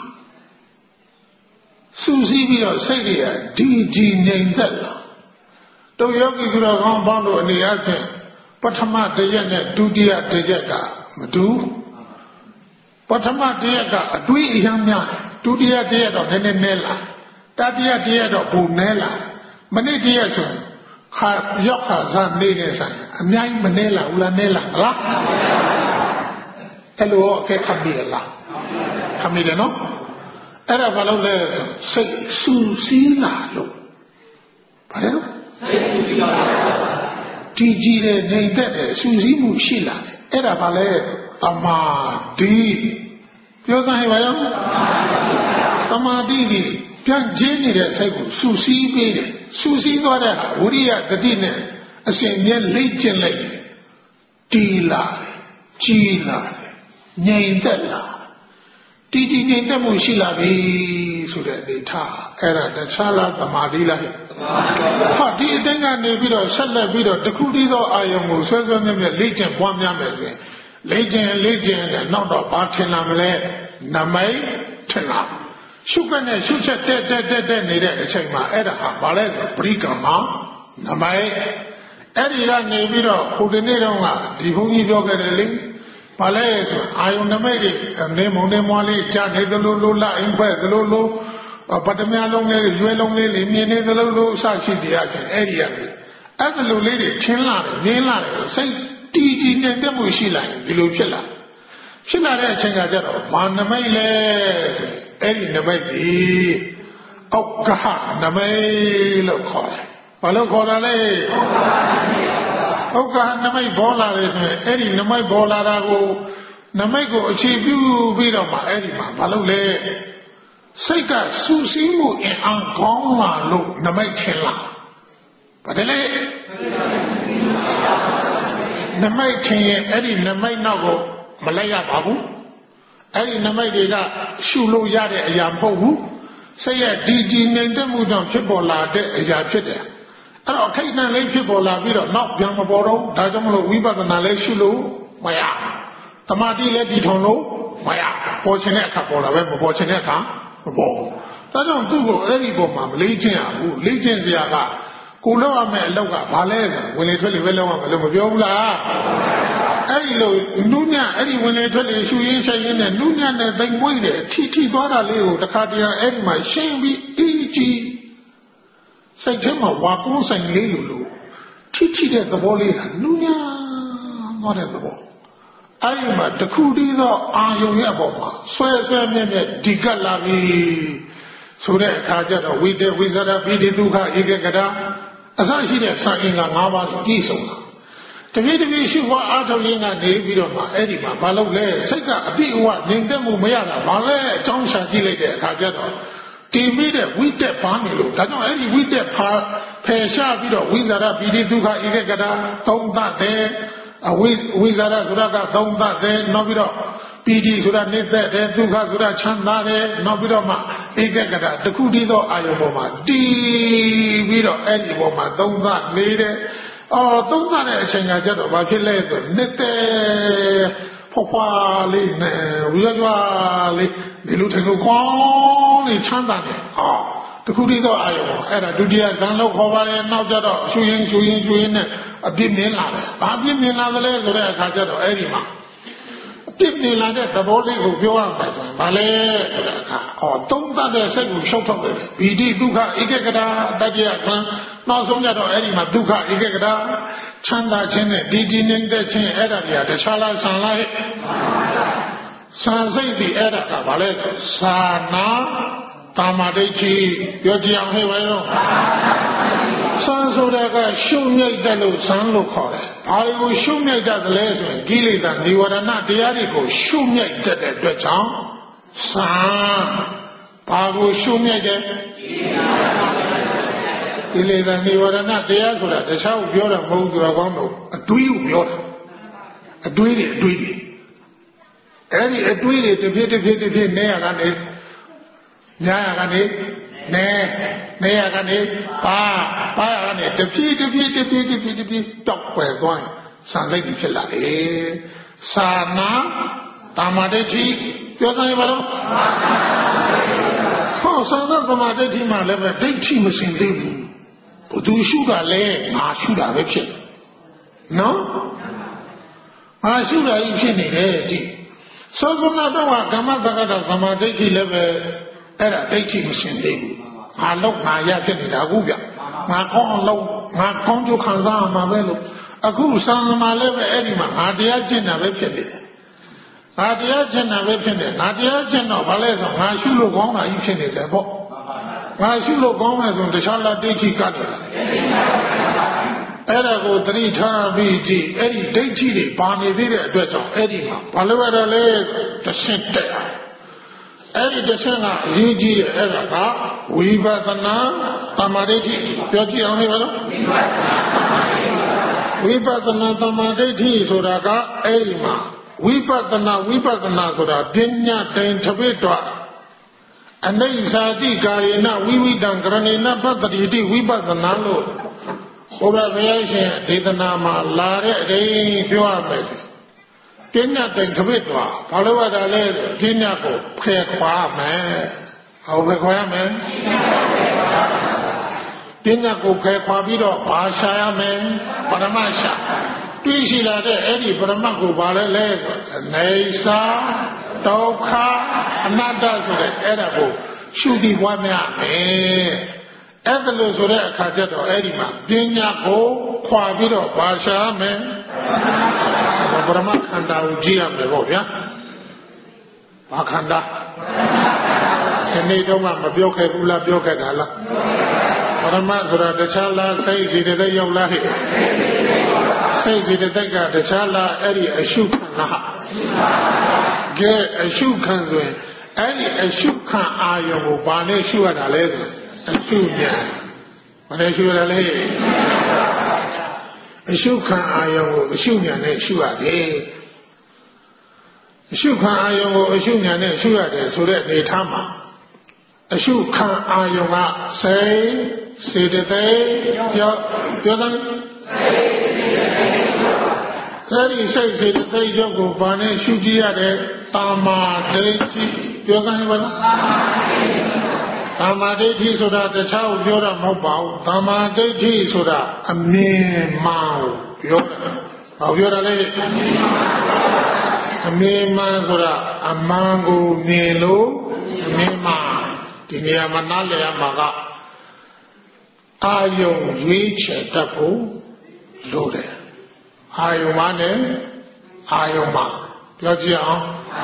စုစည်းပြီးတော့စိတ်တွေကဒီဒီငြိမ်သက်လာတို့ယောဂီသူတော်ကောင်းပေါင်းတို့အနေအချင်းပထမတရက်နဲ့ဒုတိယတရက်ကမတူပထမတရက်ကအတွေးအယံများဒုတိယတရက်တော့နည်းနည်းနဲလာတတိယတရက်တော့ပုံနဲလာမနေ့တရက်ဆိုခါရောက်ခါစားနေတဲ့ဆိုင်အများကြီးမနဲလာဘူးလားနဲလာလားအဲ့လိုအကဲခပ်ပြီလားခပ်ပြီတယ်နော်အဲ့ဒါဘာလို့လဲစိတ်စူးစီးလာလို့ဘာလဲစိတ်စူးစီးလာဒီကြီးတဲ့နေတတ်တဲ့စူးစီးမှုရှိလာတယ်အဲ့ဒါဘာလဲသမာဓိပြောစမ်းဟဲ့ပါရောသမာဓိဒီပြန်ကျင်းနေတဲ့စိတ်ကိုစူးစီးပေးတယ်စူးစီးသွားတဲ့ဟာဝိရိယတတိနဲ့အစဉ်မြဲလိမ့်ကျင်လိုက်တယ်တီလာကြီးလာငြိမ်သက်လာတည်တည်ငြိမ်သက်မှုရှိလာပြီဆိုတဲ့အနေထားအဲ့ဒါတခြားလားသမာဓိလားဟာဒီအတိုင်းကနေပြီးတော့ဆက်လက်ပြီးတော့တခုတည်းသောအာယုံကိုဆွဲဆွဲမြဲမြဲလေ့ကျင့်ပွားများမယ်ဆိုရင်လေ့ကျင့်လေ့ကျင့်တဲ့နောက်တော့ဘာထင်လာမလဲနမိတ်ထင်လာရှုပ်ကနေရှုပ်ချက်တက်တက်တက်တက်နေတဲ့အချိန်မှာအဲ့ဒါဟာဘာလဲဆိုပရိကမ္မနမိတ်အဲ့ဒီကနေပြီးတော့ဟိုဒီနေ့တော့ကဒီဘုန်းကြီးပြောခဲ့တယ်လေဘာလဲဆိုအာယုန်နမိတ်တွေနေမုံနေမွားလေးကြားနေသလိုလိုလာအိမ်ဖက်သလိုလိုပတမလုံးလေးရွယ်လုံးလေးလေးမြင်နေသလိုလိုအစရှိတရားချင်းအဲ့ဒီရတယ်အဲ့ဒီလိုလေးတွေထင်းလာတယ်နင်းလာတယ်စိတ်တည်ကြည်နေတဲ့မှုရှိလာရင်ဒီလိုဖြစ်လာဖြစ်လာတဲ့အချိန်ကကျတော့ဘာနမိတ်လဲဆိုအဲ့ဒီနမိတ်ကြီးအောက်ကနမိတ်လို့ခေါ်တယ်ဘာလို့ခေါ်တာလဲအောက်ကနမိတ်ပေါ်လာတယ်ဆိုရင်အဲ့ဒီနမိတ်ပေါ်လာတာကိုနမိတ်ကိုအခြေပြုပြီးတော့မှအဲ့ဒီမှာဘာလို့လဲစိတ်ကစူးစီးမှုအင်အားကောင်းလာလို့နမိတ်ထင်လာဘာတယ်လဲနမိတ်ထင်ရင်အဲ့ဒီနမိတ်နောက်ကိုမလိုက်ရပါဘူးအဲ့ဒီနမိတ်တွေကရှုလို့ရတဲ့အရာမဟုတ်ဘူးစိတ်ရဲ့ဒီကြည်နေတဲ့မှုကြောင့်ဖြစ်ပေါ်လာတဲ့အရာဖြစ်တယ်အဲ့တော့ခိတ်နဲ့လေးဖြစ်ပေါ်လာပြီးတော့နောက်ပြန်မပေါ်တော့ဒါကြောင့်မလို့ဝိပဿနာလေးရှုလို့မရသမာဓိလည်းဒီထုံလို့မရပေါ်ခြင်းတဲ့အခါပေါ်လာပဲမပေါ်ခြင်းတဲ့အခါမပေါ်ဒါကြောင့်သူ့ကိုအဲ့ဒီပုံမှာမလေးခြင်းရဘူးလေးခြင်းစရာကကိုလောက်ရမယ့်အလောက်ကဘာလဲဝင်လေထွက်လေပဲလောက်ရမယ်လို့မပြောဘူးလားအဲ့ဒီလိုနုညံ့အဲ့ဒီဝင်လေထွက်လေရှူရင်းဆိုင်ရင်းနဲ့နုညံ့နဲ့သိမ်မွေးတယ်ထိထိသွားတာလေးကိုတခါတည်းအဲ့ဒီမှာရှင်းပြီးအီးကြီးစိတ်ထဲမှာဝါကုန်းဆိုင်လေးလိုလိုထိထိတဲ့သဘောလေးဟာနုညံ့သွားတဲ့သဘောအဲ့ဒီမှာတခုတည်းသောအာယုံရဲ့အပေါ်မှာဆွဲဆွဲမြဲမြဲဒီကပ်လာပြီဆိုတဲ့အခါကျတော့ဝိတေဝိဇရပိတိဒုက္ခဧကကတာအစရှိတဲ့စာအင်္ဂါ၅ပါးပြည့်စုံတာတပြည့်တပြည့်ရှိဖို့အားထုတ်ရင်းကနေပြီးတော့မှအဲ့ဒီမှာဘာလို့လဲစိတ်ကအပြည့်အဝနေတတ်မှုမရတာဘာလဲအကြောင်းရှာကြည့်လိုက်တဲ့အခါကျတော့တည်ပြီးတဲ့ဝိတက်ပါနေလို့ဒါကြောင့်အဲ့ဒီဝိတက်ဖာဖယ်ရှားပြီးတော့ဝိဇာရပိတိဒုက္ခဧကကတာသုံးသတ်တယ်အဝိဝိဇာရဆိုတာကသုံးသတ်တယ်နောက်ပြီးတော့ပီတိဆိုတာနေသက်တယ်ဒုက္ခဆိုတာချမ်းသာတယ်နောက်ပြီးတော့မှဧကကတာတခုတည်းသောအာယုံပေါ်မှာတည်ပြီးတော့အဲ့ဒီပေါ်မှာသုံးသတ်နေတယ်အော်သုံးသတ်တဲ့အချိန်ကကျတော့ဘာဖြစ်လဲဆိုနေသက်ဖွားဖွားလေးနဲ့ဝိဇ္ဇာလေးဒီလိုထင်လို့ကောင်းနေချမ်းသာတယ်အော်တခုတည်းသောအာယုံအဲ့ဒါဒုတိယဇန်လို့ခေါ်ပါတယ်နောက်ကျတော့ရှူရင်ရှူရင်ရှူရင်နဲ့အပြစ်မြင်လာတယ်ဘာပြစ်မြင်လာသလဲဆိုတဲ့အခါကျတော့အဲ့ဒီမှာပြစ်မြင်လာတဲ့သဘောလေးကိုပြောရမယ်ဆိုရင်ဘာလဲဆိုတဲ့အခါအော်သုံးသတ်တဲ့စိတ်ကိုရှုပ်ထုတ်တယ်ဗီတိဒုက္ခဧကကတာတတိယဇန်နောက်ဆုံးကျတော့အဲ့ဒီမှာဒုက္ခဧကကတာချမ်းသာခြင်းနဲ့ဒီဒီနေတဲ့ခြင်းအဲ့ဒါတွေကတခြားလားဆံလိုက်ဆံစိတ်ဒီအဲ့ဒါကဘာလဲသာနာတာမဒိဋ္ဌိပြောကြည့်အောင်ဟဲ့ပါရောဆံဆိုတာကရှုမြိုက်တယ်လို့ဆံလို့ခေါ်တယ်ဘာလို့ရှုမြိုက်တတ်တယ်လဲဆိုရင်ကိလေသာនិဝရဏတရားတွေကိုရှုမြိုက်တတ်တဲ့အတွက်ကြောင့်ဆံဘာကိုရှုမြိုက်တယ်ကိလေသာនិဝရဏတရားဆိုတာတခြားကိုပြောတာမဟုတ်ဘူးဆိုတော့ကောင်းတော့အတွေးကိုပြောတာအတွေးတွေအတွေးတွေအဲ့ဒီအတွေးတွေတစ်ဖြည်းတစ်ဖြည်းတစ်ဖြည်းနေရကနေညာရကနေနဲနေရကနေပါပါရကနေတဖြည်းတဖြည်းတဖြည်းတဖြည်းတဖြည်းတောက်ွယ်သွားရင်စံစိတ်ဖြစ်လာတယ်သာနာတာမဒိဋ္ဌိပြောစမ်းရပါတော့ဟောသာနာတာမဒိဋ္ဌိမှလည်းပဲဒိဋ္ဌိမစင်သေးဘူးဘုသူရှုတာလဲငါရှုတာပဲဖြစ်နော်ငါရှုတာကြီးဖြစ်နေတယ်ကြည့်သောကနာတော့ကမ္မတက္ကတာသမာဓိဋ္ဌိလည်းပဲအဲ့ဒါဒိဋ္ဌိမစင်သေးဘူးငါလောက်ငါရဖြစ်နေတာအခုဗျငါကောင်းအောင်လောက်ငါကောင်းကျိုးခံစားရမှာပဲလို့အခုသံသမာလည်းပဲအဲ့ဒီမှာငါတရားကျင့်တာပဲဖြစ်နေတယ်ငါတရားကျင့်တာပဲဖြစ်နေငါတရားကျင့်တော့ဘာလဲဆိုငါရှုလို့ကောင်းတာကြီးဖြစ်နေတယ်ပေါ့ငါရှုလို့ကောင်းမယ်ဆိုတခြားလားဒိဋ္ဌိကတ်တယ်အဲ့ဒါကိုသတိထားပြီးကြည့်အဲ့ဒီဒိဋ္ဌိတွေပါနေသေးတဲ့အတွက်ကြောင့်အဲ့ဒီမှာဘာလို့ရလဲတဆင့်တက်အဲ့ဒီတဆင့်ကအရေးကြီးတယ်အဲ့ဒါကဝိပဿနာသမာဓိပြောကြည့်အောင်လေဘာလို့ဝိပဿနာသမာဓိဆိုတာကအဲ့ဒီမှာဝိပဿနာဝိပဿနာဆိုတာပညာတိုင်တပိတောအနိစ္စတိကာယေနဝိဝိတံကရဏေနပတ္တိတိဝိပဿနာလို့ဘုရားဘုရားရှင်ဒေသနာမှာလာတဲ့အရင်ပြောရမယ်ပညာတိုင်တပိတောဘာလို့ရတာလဲပညာကိုဖယ်ခွာမယ်ဟောဖယ်ခွာရမယ်ပညာကိုဖယ်ခွာပြီးတော့ဘာရှာရမယ်ပရမရှာတွေ့ရှိလာတဲ့အဲ့ဒီပရမတ်ကိုဘာလဲလဲနေစာဒုက္ခအနတ္တဆိုတဲ့အဲ့ဒါကိုရှုသိပွားများမယ်အဲ့ဒါလို့ဆိုတဲ့အခါကျတော့အဲ့ဒီမှာပညာကိုခွာပြီးတော့ဘာရှာမယ်ပရမတ်ခန္ဓာကိုကြည့်ရမယ်ပေါ့ဗျာဘာခန္ဓာဒီနေ့တော့မှမပြောခဲ့ဘူးလားပြောခဲ့တာလားပရမတ်ဆိုတာတခြားလားစိတ်စီတဲ့ရောက်လားဟဲ့စိတ်စီတဲ့ကတခြားလားအဲ့ဒီအရှုခံလားကဲအရှုခံဆိုရင်အဲ့ဒီအရှုခံအာယုံကိုဘာနဲ့ရှုရတာလဲဆိုအရှုဉာဏ်ဘာနဲ့ရှုရတာလဲအရှုခံအာယုံကိုအရှုဉာဏ်နဲ့ရှုရတယ်အရှုခံအာယုံကိုအရှုဉာဏ်နဲ့ရှုရတယ်ဆိုတဲ့အနေထားမှာအရှုခံအာယုံကစိတ်စေတသိက်ပြောပြောတယ်အဲ့ဒီစိတ်စေတသိက်ရုပ်ကိုဘာနဲ့ရှုကြည့်ရတဲ့တာမာဒိဋ္ဌိပြောစမ်းပါလားတာမာဒိဋ္ဌိဆိုတာတခြားကိုပြောတာမဟုတ်ပါဘူးတာမာဒိဋ္ဌိဆိုတာအမြင်မှန်ကိုပြောတာဘာပြောတာလဲအမြင်မှန်ဆိုတာအမှန်ကိုမြင်လို့အမြင်မှန်ဒီနေရာမှာနားလည်ရမှာကအာယုံရွေးချယ်တတ်ဖို့လိုတယ်အာယုံမနဲ့အာယုံမပြောကြည့်အောင်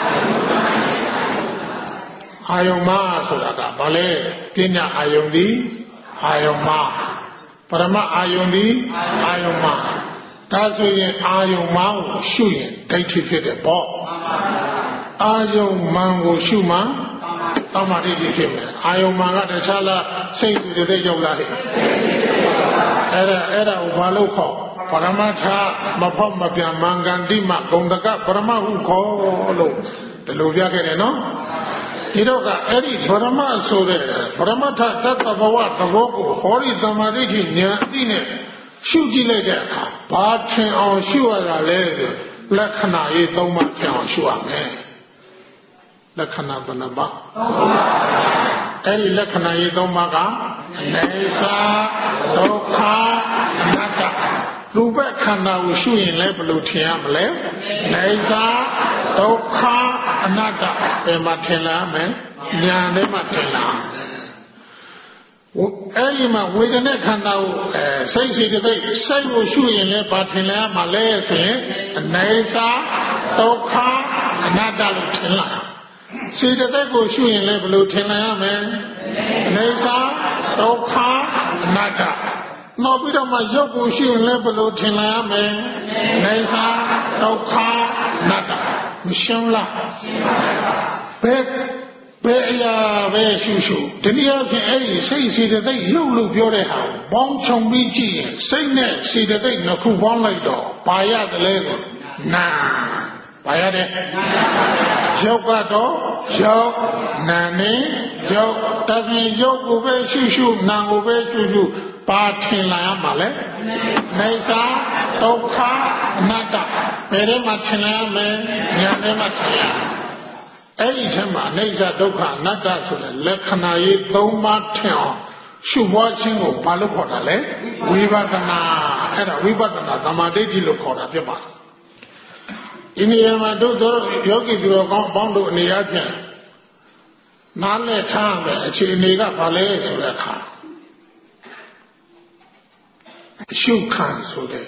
အာယုံမဆိုတာကဘာလဲပညာအာယုံဒီအာယုံမပရမအာယုံဒီအာယုံမဒါဆိုရင်အာယုံမကိုရှုရင်ဒိဋ္ဌိဖြစ်တယ်ပေါ့အာယုံမကိုရှုမှသမာဓိဖြစ်မယ်အာယုံမကတခြားလားစိတ်စုတဲ့ရောက်လာတယ်အဲ့ဒါအဲ့ဒါကိုဘာလို့ခေါ်ပရမထမဖောက်မပြန်မင်္ဂန္တိမဂုံတကပရမဟုခေါ်လို့ဒီလိုပြခဲ့တယ်နော်ဒီတော့ကအဲ့ဒီပရမဆိုတဲ့ပရမထတတဘဝသဘောကိုဟောဒီသမာဓိဉာဏ်အသိနဲ့ရှုကြည့်လိုက်တဲ့အခါဘာထင်အောင်ရှုရတာလဲဆိုလက္ခဏာရေးသုံးပါးထင်အောင်ရှုရမယ်လက္ခဏာဘယ်နှပါးအဲ့ဒီလက္ခဏာရေးသုံးပါးကအနေစာဒုက္ခအနတ္တရူပခန္ဓာကိုရှုရင်လည်းဘယ်လိုထင်ရမလဲအနေစာဒုက္ခအနတ္တဘယ်မှာထင်လာမလဲဉာဏ်ထဲမှာထင်လာအဲ့ဒီမှာဝေဒနာခန္ဓာကိုအဲစိတ်စိတ်တိတ်စိတ်ကိုရှုရင်လည်းဘာထင်လာမှာလဲဆိုရင်အနေစာဒုက္ခအနတ္တလို့ထင်လာစေတသိက်ကိုရှုရင်လည်းဘယ်လိုထင်လာရမလဲအနေစာဒုက္ခအနတ္တနောက်ပြီးတော့မှရုပ်ကိုရှုရင်လည်းဘယ်လိုထင်လာရမလဲအနေစာဒုက္ခအနတ္တမရှင်းလားဘယ်ဘယ်အရာပဲရှုရှုဒီနည်းအားဖြင့်အဲ့ဒီစိတ်စေတသိက်ရုပ်လို့ပြောတဲ့ဟာကိုပေါင်းချုံပြီးကြည့်ရင်စိတ်နဲ့စေတသိက်နှစ်ခုပေါင်းလိုက်တော့ပါရတယ်လေဆိုနာပါရတယ်ရုပ်ကတော့ရုပ်နာနဲ့ရုပ်တသင်ရုပ်ကိုပဲရှုရှုနာကိုပဲရှုရှုပါထင်လာရမှာလေနေစာဒုက္ခအနတ္တဘယ်ထဲမှာထင်လာရမလဲဉာဏ်ထဲမှာထင်ရအဲ့ဒီထဲမှာနေစာဒုက္ခအနတ္တဆိုတဲ့လက္ခဏာရေးသုံးပါးထင်အောင်ရှုပွားခြင်းကိုဘာလို့ခေါ်တာလဲဝိပဿနာအဲ့ဒါဝိပဿနာသမာဓိကြီးလို့ခေါ်တာဖြစ်ပါတယ်ဒီနေရာမှာတို့တို့ယောဂီသူတော်ကောင်းပေါင်းတို့အနေအချင်းနားနဲ့ထားမယ်အခြေအနေကဘာလဲဆိုတဲ့အခါအရှုခံဆိုတဲ့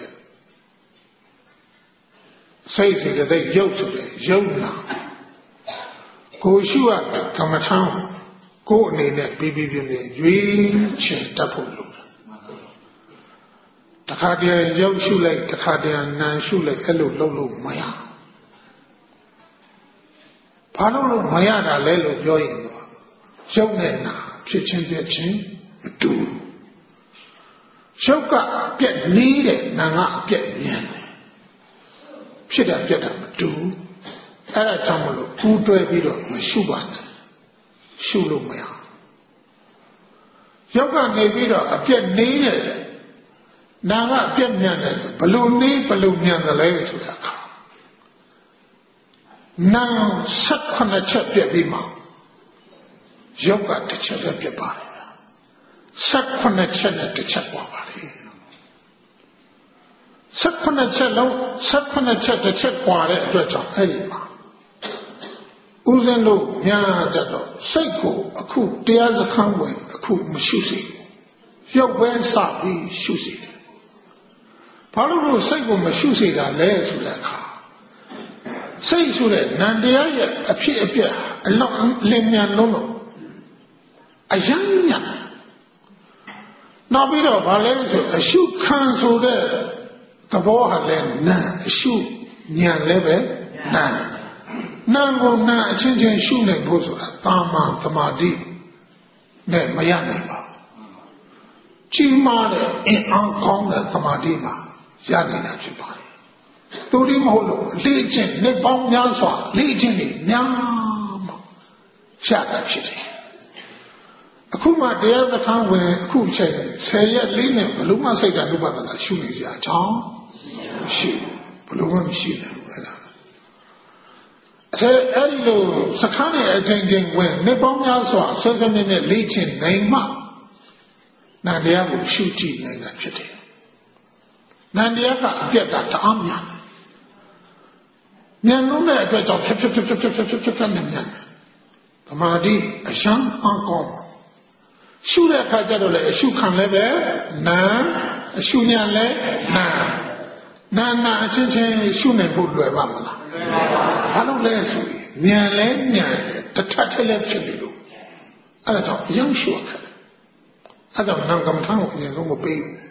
စိတ်စိတ်တဲ့ရုပ်ဆိုတဲ့ရုပ်နာကိုရှုရတဲ့ကမ္မထာကိုယ်အနေနဲ့ပြီးပြီးပြင်းပြင်းရွေးချယ်တတ်ဖို့လိုတယ်တခါတည်းရုပ်ရှုလိုက်တခါတည်းနာမ်ရှုလိုက်အဲ့လိုလုပ်လို့မရဘာလို့လို့မရတာလဲလို့ပြောရင်တော့ရုပ်နဲ့နာဖြစ်ချင်းပြချင်းမတူရုပ်ကအပြက်နေတဲ့နာမ်ကအပြက်ညံတယ်ဖြစ်တာပြက်တာမတူအဲ့ဒါကြောင့်မလို့ပူးတွဲပြီးတော့မရှုပါနဲ့ရှုလို့မရရုပ်ကနေပြီးတော့အပြက်နေတဲ့နာမ်ကအပြက်ညံတယ်ဘလို့နေဘလို့ညံတယ်လဲဆိုတာအခါနာမ်ဆက်ခဏချက်ပြက်ပြီးမှရုပ်ကတစ်ချက်ပဲပြက်ပါတယ်ဆက်ခဏချက်နဲ့တစ်ချက်ပေါ်ပါလေဆက်ခွနဲ့ချက်လုံးဆက်ခွနဲ့ချက်တစ်ချက်ကွာတဲ့အတွက်ကြောင့်အဲ့ဒီမှာဦးဇင်းတို့များကြတော့စိတ်ကိုအခုတရားစခန်းဝင်အခုမရှုစေရုပ်ပဲစပြီးရှုစေဘာလို့လို့စိတ်ကိုမရှုစေတာလဲဆိုတဲ့အခါစိတ်ဆိုတဲ့နံတရားရဲ့အဖြစ်အပျက်အလောက်လင်းမြန်လုံးလို့အယံညာနောက်ပြီးတော့ဗာလဲဆိုအရှုခံဆိုတဲ့သဘောဟာလဲနာအရှုဉာဏ်လည်းပဲနာနာကိုနာအချင်းချင်းရှုနိုင်ဖို့ဆိုတာသာမန်သမာဓိနဲ့မရနိုင်ပါဘူးကြီးမားတဲ့အင်အားကောင်းတဲ့သမာဓိမှာရနိုင်တာဖြစ်ပါတယ်တူရီမဟုတ်လို့လေ့ကျင့်နှစ်ပေါင်းများစွာလေ့ကျင့်နေများမှရှာတာဖြစ်တယ်အခုမှတရားစခန်းဝင်အခုချိန်ဆယ်ရက်လေးနဲ့ဘလို့မှစိတ်ဓာတ်ဥပဒနာရှုနေကြအကြောင်းရှိဘလို့မှမရှိဘူးအဲ့ဒါအဲအဲ့ဒီလိုစခန်းရဲ့အချိန်ချင်းဝင်နှစ်ပေါင်းများစွာဆွဲဆွဲနေနဲ့လေ့ကျင့်နိုင်မှနာတရားကိုရှုကြည့်နိုင်တာဖြစ်တယ်နန္တရားကအပြတ်ကတအားများမြန်လုံးတဲ့အတွက်ကြောင့်ဖြစ်ဖြစ်ဖြစ်ဖြစ်ဖြစ်ဖြစ်ဖြစ်ဖြစ်နဲ့မြန်သမာဓိအရှမ်းအကောင်းရှုတဲ့အခါကျတော့လေအရှုခံလည်းပဲနာအရှုဉာဏ်လည်းနာနာနာအချင်းချင်းရှုနိုင်ဖို့လွယ်ပါမလားဘာလို့လဲဆိုရင်ဉာဏ်လည်းဉာဏ်တထက်ထက်လည်းဖြစ်နေလို့အဲ့ဒါကြောင့်ရုပ်ရှုအခါအဲ့ဒါနာကမ္မထာကိုအရင်ဆုံးမပေးဘူး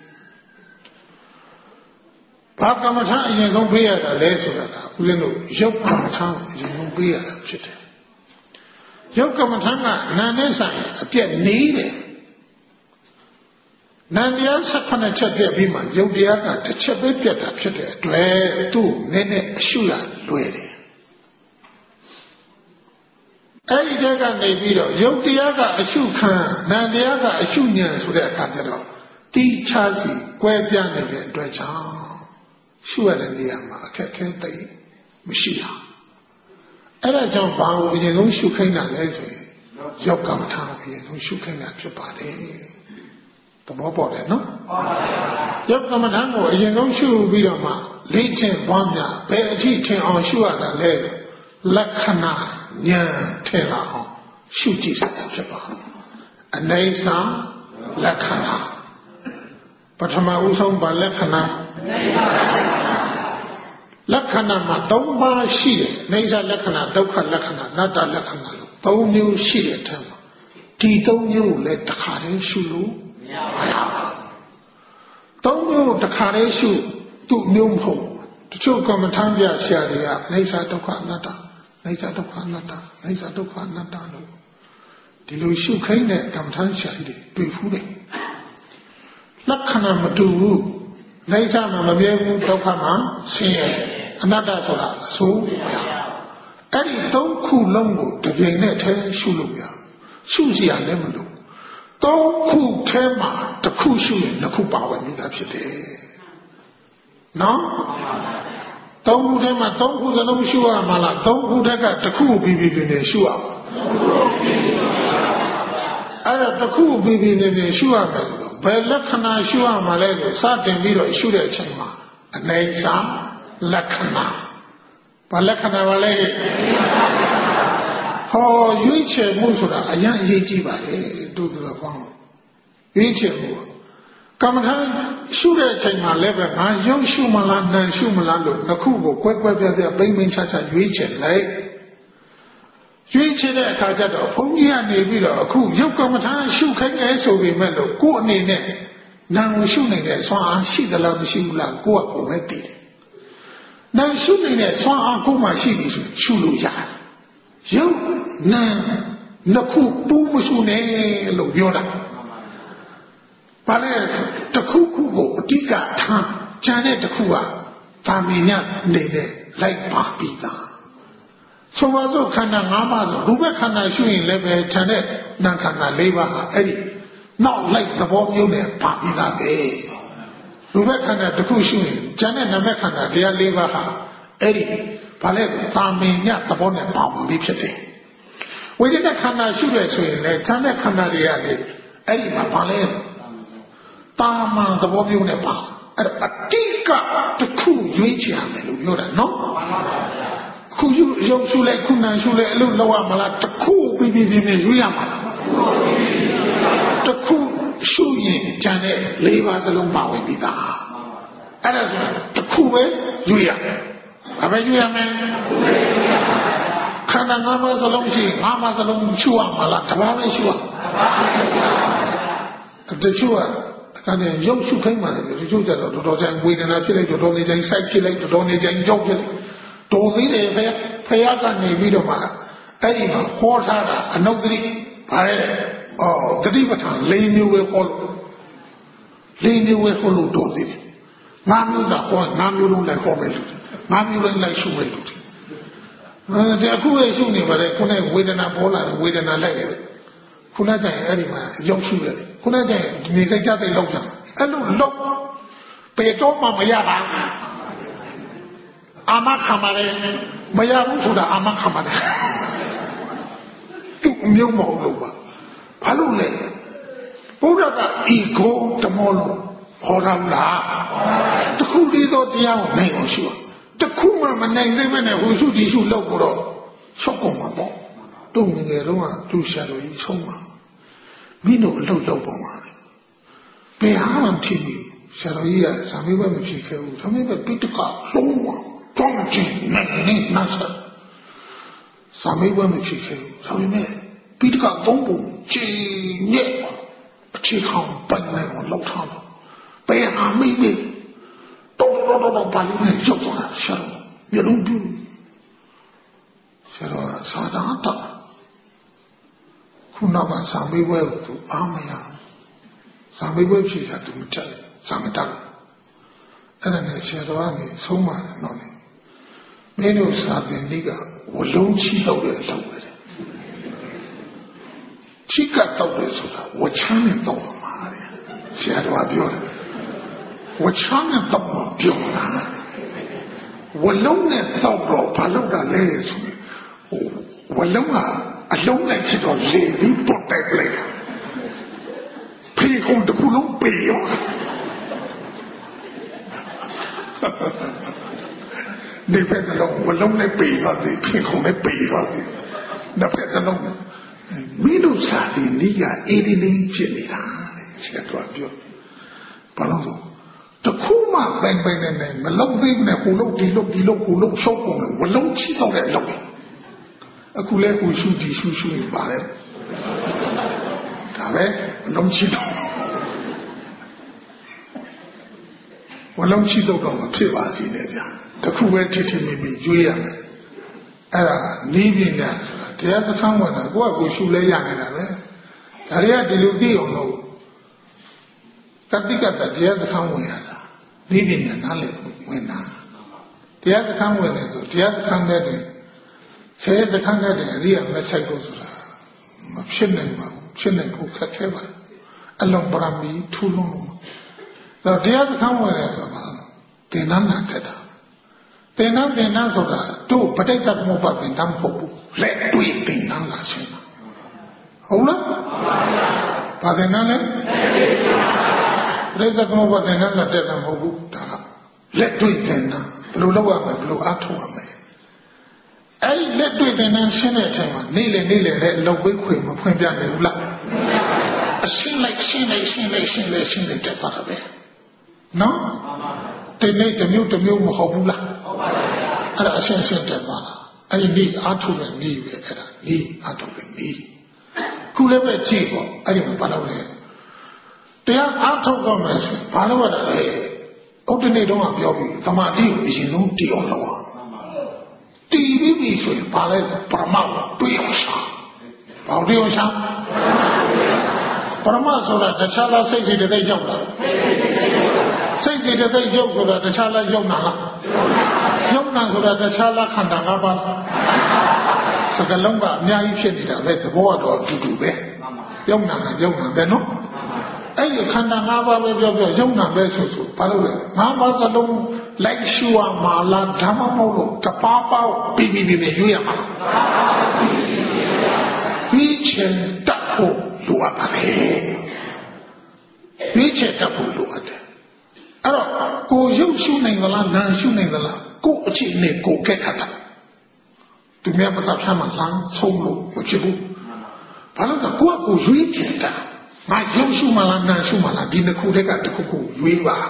ဘာကမ္မထာအရင်ဆုံးပေးရတာလဲဆိုတာကဦးဇင်းတို့ရုပ်ကမ္မထာကိုအရင်ဆုံးပေးရတာဖြစ်တယ်ရုပ်ကမ္မထာကနာနဲ့ဆိုင်အပြည့်နေတယ်နာတရားဆက်ခွနဲ့ချက်ပြပြီးမှရုပ်တရားကတစ်ချက်ပဲပြတ်တာဖြစ်တဲ့အတွက်သူ့နည်းနည်းအရှုရလွယ်တယ်အဲ့ဒီတည်းကနေပြီးတော့ရုပ်တရားကအရှုခံနာတရားကအရှုဉဏ်ဆိုတဲ့အခါကျတော့တိချာစီကွဲပြားနေတဲ့အတွက်ကြောင့်ရှုရတဲ့နေရာမှာအခက်အခဲတိတ်မရှိတာအဲ့ဒါကြောင့်ဘာလို့အရင်ဆုံးရှုခိုင်းတာလဲဆိုရင်ရုပ်ကမ္မထာကိုအရင်ဆုံးရှုခိုင်းတာဖြစ်ပါတယ်သဘောပေါက်တယ်နော်ရုပ်ကမ္မထာကိုအရင်ဆုံးရှုပြီးတော့မှလေ့ကျင့်ပွားများဘယ်အထိထင်အောင်ရှုရတာလဲလက္ခဏာဉာဏ်ထင်လာအောင်ရှုကြည့်တာဖြစ်ပါတယ်အနိစ္စလက္ခဏာပထမဦးဆုံးပါလက္ခဏာလက္ခဏာမှာသုံးပါးရှိတယ်အိဋ္ဌလက္ခဏာဒုက္ခလက္ခဏာအနတ္တလက္ခဏာလို့သုံးမျိုးရှိတဲ့အထက်မှာဒီသုံးမျိုးကိုလည်းတစ်ခါတည်းရှုလို့မရဘူးသုံးမျိုးတစ်ခါတည်းရှုသူ့မျိုးမဟုတ်တချို့ကမ္မထမ်းပြဆရာတွေကအိဋ္ဌဒုက္ခအနတ္တအိဋ္ဌဒုက္ခအနတ္တအိဋ္ဌဒုက္ခအနတ္တလို့ဒီလိုရှုခိုင်းတဲ့ကမ္မထမ်းဆရာတွေတွေ့ဖူးတယ်လက္ခဏာမတူဘူးအိဋ္ဌမှာမမြဲဘူးဒုက္ခမှာဆင်းရဲအနတ္တဆိုတာအဆိုးအဲ့ဒီသုံးခုလုံးကိုတစ်ကြိမ်နဲ့ထဲရှုလို့ရရှုစီရလည်းမလို့သုံးခုထဲမှာတစ်ခုရှုရင်တစ်ခုပါဝင်နေတာဖြစ်တယ်နော်သုံးခုထဲမှာသုံးခုစလုံးရှုရမှာလားသုံးခုတက်ကတစ်ခုပြီးပြီးပြီးနဲ့ရှုရမှာအဲ့ဒါတစ်ခုပြီးပြီးနဲ့ရှုရမယ်ဆိုတော့ဘယ်လက္ခဏာရှုရမှာလဲဆိုစတင်ပြီးတော့ရှုတဲ့အချိန်မှာအနိစ္စလက္ခဏာဘာလက္ခဏာပါလဲဟောရွေးချယ်မှုဆိုတာအရင်အရေးကြီးပါလေတို့တို့ကောင်းရွေးချယ်မှုကမ္မထာရှုတဲ့အချိန်မှာလည်းပဲငါရုပ်ရှုမလားနာမ်ရှုမလားလို့တစ်ခုကိုကွဲကွဲပြားပြားပိမ့်ပိမ့်ချာချာရွေးချယ်လိုက်ရွေးချယ်တဲ့အခါကျတော့ဘုန်းကြီးကနေပြီးတော့အခုရုပ်ကမ္မထာရှုခိုင်းတယ်ဆိုပေမဲ့လို့ကိုယ်အနေနဲ့နာမ်ကိုရှုနိုင်တဲ့ဆွမ်းအားရှိသလားမရှိဘူးလားကိုယ့်အကိုပဲသိတယ်နာမ်ရှုနေတဲ့ဆွမ်းအားကိုမှရှိပြီဆိုရှုလို့ရတယ်ရုပ်နာမ်နှစ်ခုပူးမရှုနဲ့လို့ပြောတာဘာလဲတစ်ခုခုကိုအတိကထားကျန်တဲ့တစ်ခုကသာမညနေတဲ့လိုက်ပါပြီးသားဆိုပါစို့ခန္ဓာ၅ပါးဆိုရူပခန္ဓာရှုရင်လည်းပဲခြံတဲ့နာခန္ဓာ၄ပါးဟာအဲ့ဒီနောက်လိုက်သဘောမျိုးနဲ့ပါပြီးသားပဲရူပခန္ဓာတစ်ခုရှုရင်ခြံတဲ့နာမခန္ဓာတရား၄ပါးဟာအဲ့ဒီဘာလဲသာမညသဘောနဲ့ပါဝင်ပြီးဖြစ်တယ်ဝိညာဉ်ခန္ဓာရှုရဆိုရင်လည်းခြံတဲ့ခန္ဓာတွေကလေအဲ့ဒီမှာဘာလဲတာမန်သဘောမျိုးနဲ့ပါအဲ့အတိကတစ်ခုရွေးချယ်ရမယ်လို့ပြောတာနော်ခုယူရုပ်ရှုလိုက်ခုနာရှုလိုက်အလုပ်လုပ်ရမလားတစ်ခုပြီးပြီးပြီးရွေးရမှာတစ်ခုရှုရင်ကျန်တဲ့လေးပါးစလုံးပါဝင်ပြီးသားအဲ့ဒါဆိုတစ်ခုပဲရွေးရဘာပဲရွေးရမလဲခန္ဓာငါးပါးစလုံးရှိငါးပါးစလုံးရှုရမှာလားတစ်ပါးပဲရှုရတချို့ကအဲ့ဒါရုပ်ရှုခိုင်းပါလေတချို့ကျတော့တော်တော်ကျန်ဝေဒနာဖြစ်လိုက်တော်တော်နေကျန်စိုက်ဖြစ်လိုက်တော်တော်နေကျန်ကြောက်ဖြစ်လိုက်တော်သေးတယ်ပဲဖယားကနေပြီးတော့မှအဲ့ဒီမှာဟောထားတာအနုတ္တိဗါရဲအော်တတိပဋ္ဌာန်လေးမျိုးပဲဟောလို့လေးမျိုးပဲဟောလို့တော်သေးတယ်ငါးမျိုးသာဟောငါးမျိုးလုံးလိုက်ဟောမယ်လို့ငါးမျိုးလုံးလိုက်ရှုမယ်လို့အဲဒီအခုရဲ့ရှုနေပါလေခုနကဝေဒနာပေါ်လာတယ်ဝေဒနာလိုက်တယ်ခုနကကျရင်အဲ့ဒီမှာရုပ်ရှုရတယ်ခုနကကျရင်ဒီနေစိတ်ကြတဲ့လောက်ကြအဲ့လိုလောက်ပေတော့မှမရပါဘူးအာမခံပါတယ်မရဘူးဆိုတာအာမခံပါတယ်သူ့မျိုးမဟုတ်လို့ပါဘာလို့လဲဘုရားကဤကိုတမောလို့ဟောတာလားတခုလေးတော့တရားကိုနိုင်အောင်ရှိတခုမှမနိုင်သေးမဲ့နဲ့ဟိုရှုဒီရှုလောက်တော့ရှော့ကုန်မှာပေါ့တို့ငယ်တော့ကသူ့ရှာတော်ကြီးဆုံးမှာမင်းတို့အလုပ်လုပ်ပေါ်မှာဘယ်ဟာမှဖြစ်ဘူးရှာတော်ကြီးကဇာမေဘမဖြစ်ခဲ့ဘူးဇာမေဘပိတကလုံးဝတောင်းကြည့်နေနေနတ်ဇာမေဘမဖြစ်ခဲ့ဘူးဒါပေမဲ့ပိတကသုံးပုံကြည်ညက်အခြေခံပိုင်နေအောင်လောက်ထားတော့ဘယ်ဟာမိမိတော်တော်တော်ပါဠိနဲ့ချုပ်သွားတာရှာတော်မျိုးလုံးပြရှာတော်စာတာတာခုနောက်ကဇာမေဘကိုသူအားမရဇာမေဘဖြစ်တာသူမတက်ဇာမတက်အဲ့ဒါနဲ့ရှာတော်ကနေဆုံးပါတယ်နော်မင်းတို့စာသင်လေးကဝလုံးချီတော့တဲ့အလုပ်ပဲချိကတော့တယ်ဆိုတာဝချမ်းနဲ့တော့မှာတယ်ဆရာတော်ကပြောတယ်ဝချမ်းနဲ့တော့ပြောတာဝလုံးနဲ့တော့တော့ဘာလို့တာလဲဆိုရင်ဝလုံးကအလုံးနဲ့ဖြစ်တော့လေပြီးပုတ်တိုက်လိုက်ဖေးကုန်တခုလုံးပေရောနေဖက်တော့ဝလုံးနဲ့ပေပါသေးဖေးကုန်နဲ့ပေပါသေးနောက်ဖက်တော့မင်းတို့စာဒီနေကအေဒီလင်းဖြစ်နေတာဆရာတော်ပြောဘာလို့ဆိုတခုမှပိုင်ပိုင်နဲ့မလုံးသေးဘူးနဲ့ကိုလုံးဒီလုံးဒီလုံးကိုလုံးရှောက်ကုန်တယ်ဝလုံးချီတော့တဲ့လောက်အခုလဲကိုရှုဒီရှုရှုနေပါလေဒါပဲဝလုံးချီတော့ဝလုံးချီတော့တော့မဖြစ်ပါစေနဲ့ဗျာတခုပဲထိထိမိမိကျွေးရမယ်အဲ့ဒါနီးပညာဆိုတာတရားသခန်းဝင်တာကိုယ့်အကိုရှုလဲရနေတာပဲဒါတွေကဒီလိုသိအောင်လို့တတိကတတရားသခန်းဝင်ရတာနီးပညာနားလည်ဝင်တာတရားသခန်းဝင်တယ်ဆိုတရားသခန်းတဲ့ဆဲသခန်းတဲ့အရိယာမဆိုင်ကိုဆိုတာမဖြစ်နိုင်ပါဘူးဖြစ်နိုင်ဖို့ခက်ခဲပါအလုံးပရမီထူလုံးလုံးတော့တရားသခန်းဝင်တယ်ဆိုတာသင်္นานနာခက်တာသင်္นานသင်္นานဆိုတာတို့ပဋိစ္စသမုပ္ပါဒ်သင်္นานမဟုတ်ဘူးလက်တွေ့သင်္นานလာရှင်းတာဟုတ်လားဘာသင်္นานလဲပဋိစ္စသမုပ္ပါဒ်သင်္นานလက်တဲ့မဟုတ်ဘူးဒါကလက်တွေ့သင်္นานဘယ်လိုလုပ်ရမလဲဘယ်လိုအားထုတ်ရမလဲအဲ့ဒီလက်တွေ့သင်္นานရှင်းတဲ့အချိန်မှာနေ့လေနေ့လေလည်းအလုပ်ဝိခွေမဖွင့်ပြနိုင်ဘူးလားအရှင်းလိုက်ရှင်းလိုက်ရှင်းလိုက်ရှင်းလိုက်ရှင်းလိုက်တက်သွားတာပဲနော်ဒီနေ့တစ်မျိုးတစ်မျိုးမဟုတ်ဘူးလားဟုတ်ပါဘူးအဲ့ဒါအရှင်းရှင်းတက်သွားတာအဲ့ဒီနေ့အားထုတ်တဲ့နေ့ပဲအဲ့ဒါနေ့အားထုတ်တဲ့နေ့ခုလည်းပဲကြည့်ပေါ့အဲ့ဒီမှာဘာလို့လဲတရားအားထုတ်တော့မယ်ဆိုဘာလို့ရတာလဲဥဒ္ဒနေ့တုန်းကပြောပြီးသမာဓိကိုအရင်ဆုံးတည်အောင်လုပ်အောင်တည်ပြီးပြီဆိုရင်ဘာလဲပရမောက်တွေ့အောင်ရှာဘာတွေ့အောင်ရှာပရမဆိုတာတခြားလားစိတ်စိတ်တဲ့ရောက်တာစိတ်စိတ်တဲ့ရောက်ဆိုတာတခြားလားရောက်နာလားရောက်နာဆိုတာတခြားလားခန္ဓာ၅ပါးစကလုံးကအများကြီးဖြစ်နေတာပဲသဘောကတော့အတူတူပဲရောက်နာရောက်နာပဲနော်အဲ့ဒီခန္ဓာ၅ပါးပဲပြောပြောရောက်နာပဲဆိုဆိုဘာလို့လဲ၅ပါးစလုံးလိုက်ရှုရမှာလားဓမ္မမဟုတ်လို့တပါးပေါက်ပြီးပြီးပြီးရွေးရမှာပြီးချင်တတ်ဖို့လိုအပ်ပါတယ်ပြီးချင်တတ်ဖို့လိုအပ်တယ် alorsကိုရုပ်ရှုနိုင်သလားနာရှုနိုင်သလားကိုအခြေအနေကိုကဲခတ်တာသူများပတ်သက်ဖြမ်းမှာလမ်းဆုံးလို့မဖြစ်ဘူးဘာလို့လဲကိုကကိုရွေးချယ်တာငါရုပ်ရှုမှလားနာရှုမှလားဒီတစ်ခုတည်းကတစ်ခုခုရွေးပါ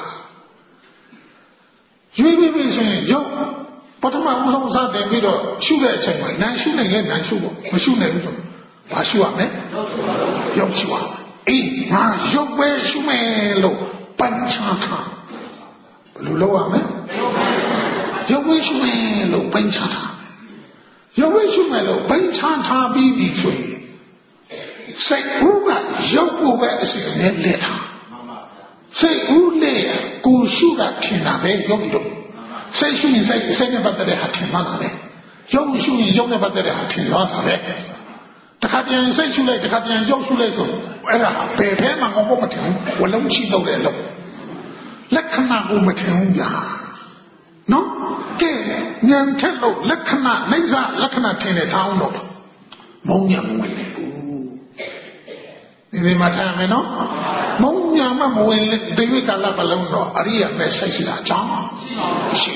ရွေးပြီးပြီဆိုရင်ရုပ်ပထမဦးဆုံးစတင်ပြီးတော့ရှုတဲ့အချိန်မှာနာရှုနိုင်လဲနာရှုဖို့မရှုနိုင်ဘူးဆိုဘာရှုရမလဲရုပ်ရှုရအေးငါရုပ်ပဲရှုမယ်လို့ပန်းချထားဘယ်လိုလုပ်ရမလဲရုပ်ပဲရှုမယ်လို့ပန်းချထားရုပ်ပဲရှုမယ်လို့ပန်းချထားပြီးပြီဆိုရင်စိတ်ကူးကရုပ်ကိုပဲအစီအစဉ်နဲ့ထားစိတ်ကူးနဲ့ကိုရှုတာထင်တာပဲရုပ်လို့စိတ်ရှုရင်စိတ်စိတ်နဲ့ပတ်သက်တဲ့ဟာထင်မှတာပဲရုပ်ရှုရင်ရုပ်နဲ့ပတ်သက်တဲ့ဟာထင်သွားတာပဲတခါပြန်စိတ်ရှုလိုက်တခါပြန်ရုပ်ရှုလိုက်ဆိုအဲ့ဒါဘယ်ထဲမှာငေါ့မထင်ဘူးဝလုံးချိတော့တယ်လို့လက္ခဏာကိုမထင်ဘူးဗျာနော်ကဲဉာဏ်ထက်လို့လက္ခဏာနှိစ္စလက္ခဏာထင်တယ်ထားအောင်တော့မုံညာမဝင်ဘူးဒီနေ့မှထားမယ်နော်မုံညာမမဝင်ဒီဝိကလပလုံးတော့အရိယာမဲ့စိတ်ရှိတာကြောင်းရှိ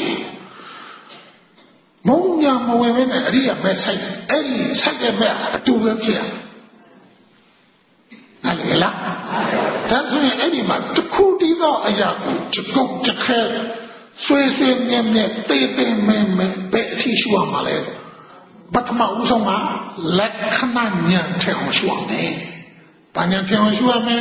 မုံညာမဝင်ပဲနဲ့အရိယာမဲ့စိတ်အဲ့ဒီစိတ်ရဲ့မဲ့အတူပဲဖြစ်ရနားလည်လားဒါဆိုရင်အဲ့ဒီမှာတခုတည်းသောအရာကိုတကုတ်တခဲဆွေးဆွေးမြဲမြဲတေးတေးမဲမဲပဲအထီးရှုရမှာလဲပထမဦးဆုံးမှာလက္ခဏာဉာဏ်ထည့်အောင်ရှုရမယ်ဘာဉာဏ်ထည့်အောင်ရှုရမလဲ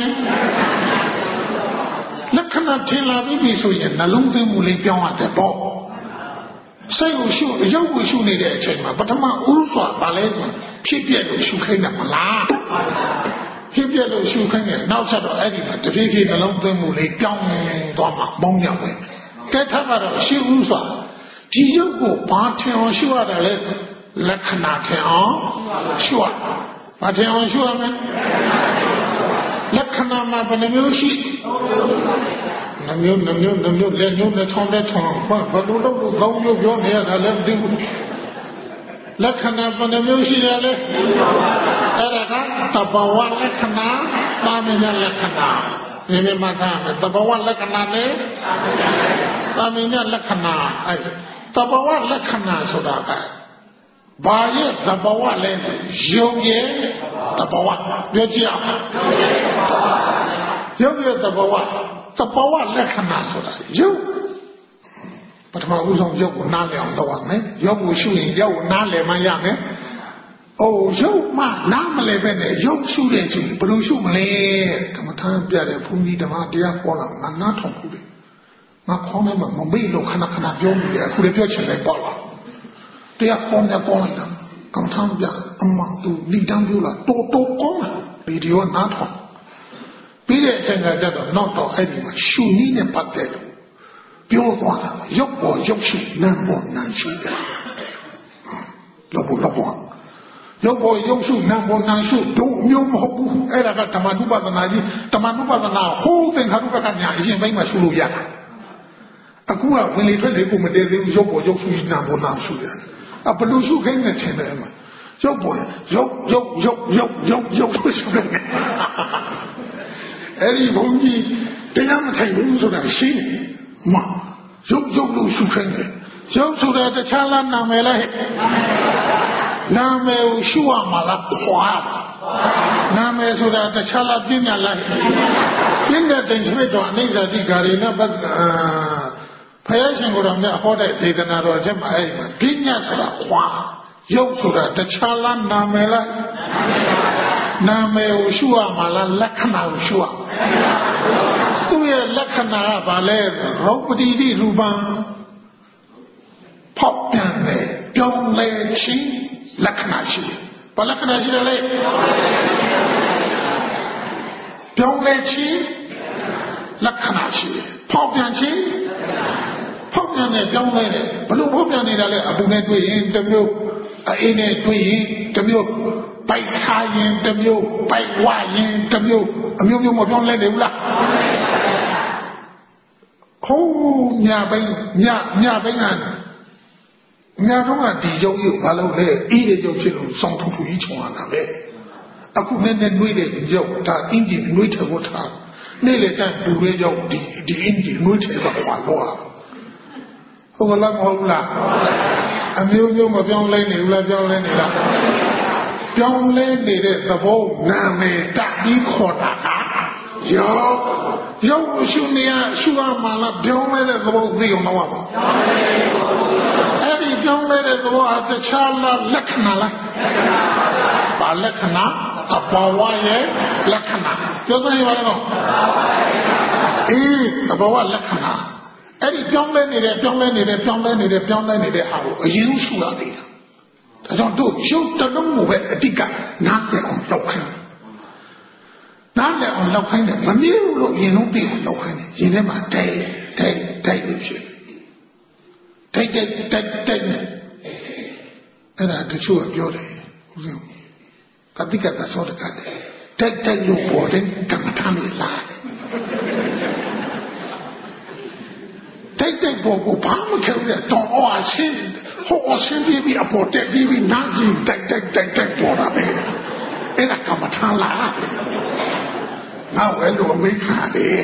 လက္ခဏာထင်လာပြီဆိုရင်နှလုံးသွင်းမှုလေးပြောင်းရတယ်ပေါ့စိတ်ကိုရှုရုပ်ကိုရှုနေတဲ့အချိန်မှာပထမဦးစွာဘာလဲဆိုဖြစ်ပြလို့ရှုခိုင်းတာမလားဖြစ်ပြလို့ရှုခိုင်းတယ်နောက်ဆက်တော့အဲ့ဒီမှာတဖြည်းဖြည်းနှလုံးသွင်းမှုလေးပြောင်းသွားမှမုန်းရောက်တယ်ကဲထားပါတော့ရှုဦးစွာဒီရုပ်ကိုဘာထင်အောင်ရှုရတယ်လဲလက္ခဏာထင်အောင်ရှုရဘာထင်အောင်ရှုရမလဲလက္ခဏာမှာဘယ်နှမျိုးရှိနှမျိုးနှမျိုးနှမျိုးလက်ညှိုးနဲ့ချောင်းတဲ့ချောင်းဘာဘယ်လိုလုပ်လို့ကောင်းကျိုးပြောနေရတာလဲမသိဘူးလက္ခဏာဘယ်နှမျိုးရှိရလဲအဲ့ဒါကတဘဝလက္ခဏာပါမညာလက္ခဏာဒီနေ့မှထားမယ်တဘဝလက္ခဏာနဲ့ပါမညာလက္ခဏာအဲ့တဘဝလက္ခဏာဆိုတာကဘာရဲ့သဘဝလဲရုပ်ရဲ့သဘဝပြောကြည့်အောင်ရုပ်ရဲ့သဘဝသဘဝလက္ခဏာဆိုတာရုပ်ပထမဦးဆုံးရုပ်ကိုနားလည်အောင်လုပ်ရမယ်ရုပ်ကိုရှုရင်ရုပ်ကိုနားလည်မှရမယ်အိုးရုပ်မှနားမလည်ပဲနဲ့ရုပ်ရှုတဲ့ချိန်ဘယ်လိုရှုမလဲကမ္မထာပြတဲ့ဘုန်းကြီးဓမ္မတရားပေါ်လာငါနားထောင်ခုတယ်ငါခေါင်းထဲမှာမမေ့လို့ခဏခဏပြောနေတယ်အခုလည်းပြောချင်တယ်ပေါ့လားတရားပေါ်နေပေါ်နေတာကမ္မထာပြအမှန်သူလီတန်းပြောလာတော်တော်ကောင်းတယ်ဗီဒီယိုနားထောင်ပြီးတဲ့အချိန်ကကြတော့နောက်တော့အဲ့ဒီမှာရှုနည်းနဲ့ပတ်သက်လို့ပြောသွားတာရုပ်ပေါ်ရုပ်ရှုနာမ်ပေါ်နာမ်ရှုတယ်လောဘောလောဘောရုပ်ပေါ်ရုပ်ရှုနာမ်ပေါ်နာမ်ရှုတို့မျိုးမဟုတ်ဘူးအဲ့ဒါကဓမ္မနုပဒနာကြီးဓမ္မနုပဒနာဟိုးသင်္ခါရုပ္ပကညာအရင်ပိုင်းမှာရှုလို့ရတာအခုကဝင်လေထွက်လေကိုမတည်သေးဘူးရုပ်ပေါ်ရုပ်ရှုနာမ်ပေါ်နာမ်ရှုရတယ်အဘလူရှုခိုင်းနေတယ်အဲ့မှာရုပ်ပေါ်ရုပ်ရုပ်ရုပ်ရုပ်ရုပ်ရုပ်ရှုနေအဲ့ဒီဘုန်းကြီးတရားမထိုင်ဘူးဆိုတာရှင်းတယ်မရုပ်ရုပ်လို့ရှုခိုင်းတယ်ရုပ်ဆိုတာတခြားလားနာမည်လားဟဲ့နာမည်ကိုရှုရမှာလားခွာနာမည်ဆိုတာတခြားလားပြညာလားပြညာတင်ထွေးတော်အနိစ္စတိဂါရိနဘတ်ဖယားရှင်ကိုယ်တော်မြတ်ဟောတဲ့ဒေသနာတော်ချက်မှာအဲ့ဒီမှာပြညာဆိုတာခွာရုပ်ဆိုတာတခြားလားနာမည်လားနာမည်ကိုရှုရမှာလားလက္ခဏာကိုရှုရသူ့ရဲ့လက္ခဏာကဘာလဲရုပ်ပတိတိရူပံဖောက်ပြန်တယ်ပြောင်းလဲခြင်းလက္ခဏာရှိတယ်ဘာလက္ခဏာရှိတယ်လဲပြောင်းလဲခြင်းလက္ခဏာရှိတယ်ဖောက်ပြန်ခြင်းဖောက်ပြန်တယ်ပြောင်းလဲတယ်ဘလို့ဖောက်ပြန်နေတာလဲအပူနဲ့တွေ့ရင်တစ်မျိုးအေးနဲ့တွေ့ရင်တစ်မျိုးပိုက်စားရင်တစ်မျိုးပိုက်ဝရင်တစ်မျိုးအမျိုးမျိုးမပြောင်းလဲနေဘူးလားခုံးညပိုင်းညညပိုင်းကညတော့ကဒီရုပ်ရုပ်ဘာလို့လဲအေးတဲ့ရုပ်ဖြစ်လို့စောင်းထူထူကြီးခြုံရတာပဲအခုနည်းနည်းနှွေးတဲ့ရုပ်ဒါအင်ဂျင်နှွေးထဖို့ထားနေ့လေကျတူရဲရောက်ဒီဒီအင်းဒီနွေးထဲပါကွာလောဟုတ်ကလားမဟုတ်လားအမျိုးမျိုးမပြောင်းလဲနေဘူးလားပြောင်းလဲနေလားပြောင်းလဲနေတဲ့သဘောနာမည်တက်ပြီးခေါ်တာကရောက်ရောက်ရှုနေရရှုရမှာလားပြောင်းလဲတဲ့သဘောသိအောင်လုပ်ရပါအဲ့ဒီပြောင်းလဲတဲ့သဘောအတခြားလားလက္ခဏာလားပါလက္ခဏာအပေါ်ဝရဲ့လက္ခဏာပြောစမ်းရပါတော့အေးအပေါ်ဝလက္ခဏာအဲ့ဒီပြောင်းလဲနေတဲ့ပြောင်းလဲနေတဲ့ပြောင်းလဲနေတဲ့ပြောင်းလဲနေတဲ့ဟာကိုအရင်ရှုရသေးတာဒါကြောင့်တို့ရုပ်တလုံးကိုပဲအတိကနားလည်အောင်လုပ်ခိုင်းနားလည်အောင်လုပ်ခိုင်းတယ်မမြင်ဘူးလို့ရင်လုံးသိအောင်လုပ်ခိုင်းတယ်ရင်ထဲမှာတိုက်တိုက်တိုက်လို့ဖြစ်တိုက်တိုက်တိုက်တိုက်နဲ့အဲ့ဒါတချို့ကပြောတယ်ဦးဇင်းကတိကသဆောတကတဲ့တိုက်တိုက်လို့ပေါ်တဲ့ကမ္မထာနဲ့လာတယ်တိုက်တိုက်ပေါ်ကိုဘာမှမခေါ်ရတော့အဆင်းဟိုအဆင်းပြီးပြီးအပေါ်တက်ပြီးပြီးနားကြည့်တိုက်တိုက်တိုက်တိုက်ပေါ်တာပဲအဲ့ဒါကမ္မထာလာငါ့ဝဲလို့မိခါတယ်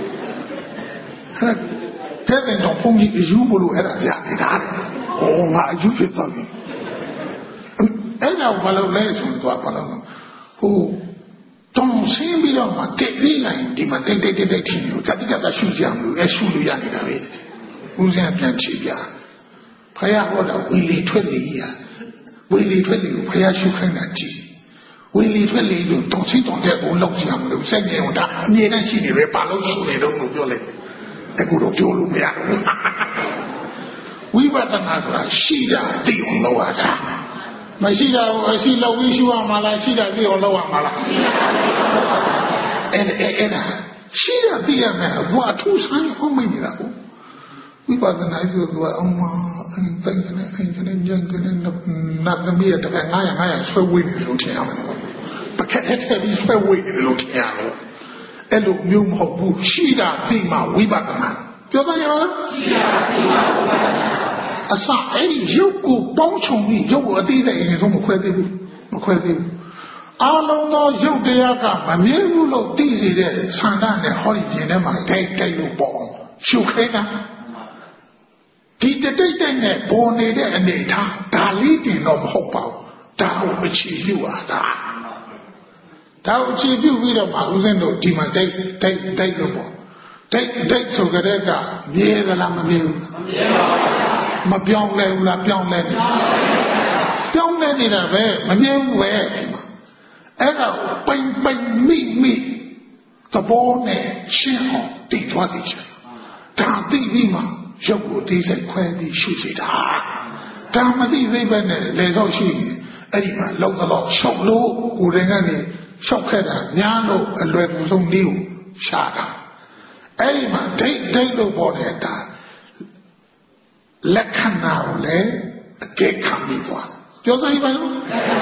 အဲ့တဲ့တော့ဘုန်းကြီးအယူမလို့အဲ့ဒါပြနေတာဟောငါအယူဖြစ်သွားပြီအဲ့ဒါဘာလို့လဲဆိုတော့ဘာလို့ဟိုတုံးရှင်းပြီးတော့မှတက်ပြီးလိုက်ဒီမှာတိတ်တိတ်တိတ်တိတ်ထင်လို့တတိကသာရှုကြမလို့အရှုလို့ရနေတာပဲဦးဇင်းပြန်ချပြဖယားဟောတော့ဝီလီထွက်လေကြီးဟာဝီလီထွက်လေကိုဖယားရှုခိုင်းတာကြည့်ဝီလီထွက်လေဆိုတုံးချင်းတုံးတဲ့ကိုလောက်ကြမလို့စက်ကြီးဟောတာအမြဲတမ်းရှိနေပဲဘာလို့ရှုနေတော့လို့ပြောလိုက်အခုတော့ပြောလို့မရဘူးဝိပဿနာဆိုတာရှိတာသိအောင်လုပ်ရတာမရှိတာကိုအရှိလောက်ပြီးရှုရမှာလားရှိတာသိအောင်လုပ်ရမှာလားအဲ့အဲ့အဲ့ဒါရှိတာသိရမယ်ဘာထူးဆန်းအောင်မနေတာကိုဝိပဿနာဆိုတော့အောင်မအင်းတိုင်ကနေအင်းကနေညံကနေနတ်သမီးရတဲ့ငါးရငါးရဆွဲဝေးတယ်လို့ထင်ရမယ်ပကက်တဲ့ပြီးဆွဲဝေးတယ်လို့ထင်ရတော့အဲ့လိုမျိုးမဟုတ်ဘူးရှိတာသိမှဝိပဿနာပြောသားရလားရှိတာသိမှဝိပဿနာအစအဲ့ဒီရုပ်ကိုပေါင်းချုံပြီးရုပ်ကိုအသေးစိတ်အရင်ဆုံးမခွဲသေးဘူးမခွဲသေးဘူးအားလုံးသောရုပ်တရားကမမြင်ဘူးလို့သိစေတဲ့ဆန္ဒနဲ့ဟောဒီခြင်းထဲမှာတိုက်တိုက်လို့ပေါ့ရှုခဲတာဒီတိတ်တိတ်နဲ့ပေါ်နေတဲ့အနေထားဒါလေးတင်တော့မဟုတ်ပါဘူးဒါကိုအခြေပြုရတာဒါကိုအခြေပြုပြီးတော့မှဦးဇင်းတို့ဒီမှာတိုက်တိုက်တိုက်လို့ပေါ့တိုက်တိုက်ဆိုကြတဲ့ကမြဲသလားမမြဲဘူးမမြဲပါဘူးမပြောင်းလဲဘူးလားပြောင်းလဲနေပြောင်းလဲနေတာပဲမမြဲဘူးပဲအဲ့ဒါပိန်ပိန်မိမိသဘောနဲ့ရှင်းအောင်တည်သွားစီချင်ဒါသိပြီးမှရုပ်ကိုသိစိတ်ခွဲပြီးရှုစီတာဒါမသိသိပဲနဲ့လေဆောက်ရှိရင်အဲ့ဒီမှာလောက်တော့ရှောက်လို့ကိုယ်တိုင်ကနေရှောက်ခဲ့တာညားလို့အလွယ်ကူဆုံးနည်းကိုရှာတာအဲ့ဒီမှာဒိတ်ဒိတ်လို့ပေါ်နေတာလက္ခဏာကိုလည်းအကဲခံပြီးသွားပြောစမ်းပါဦး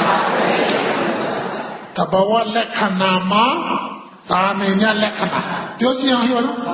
တဘာဝလက္ခဏာမှာဒါမင်းများလက္ခဏာပြောကြည့်အောင်ဟေ့လို့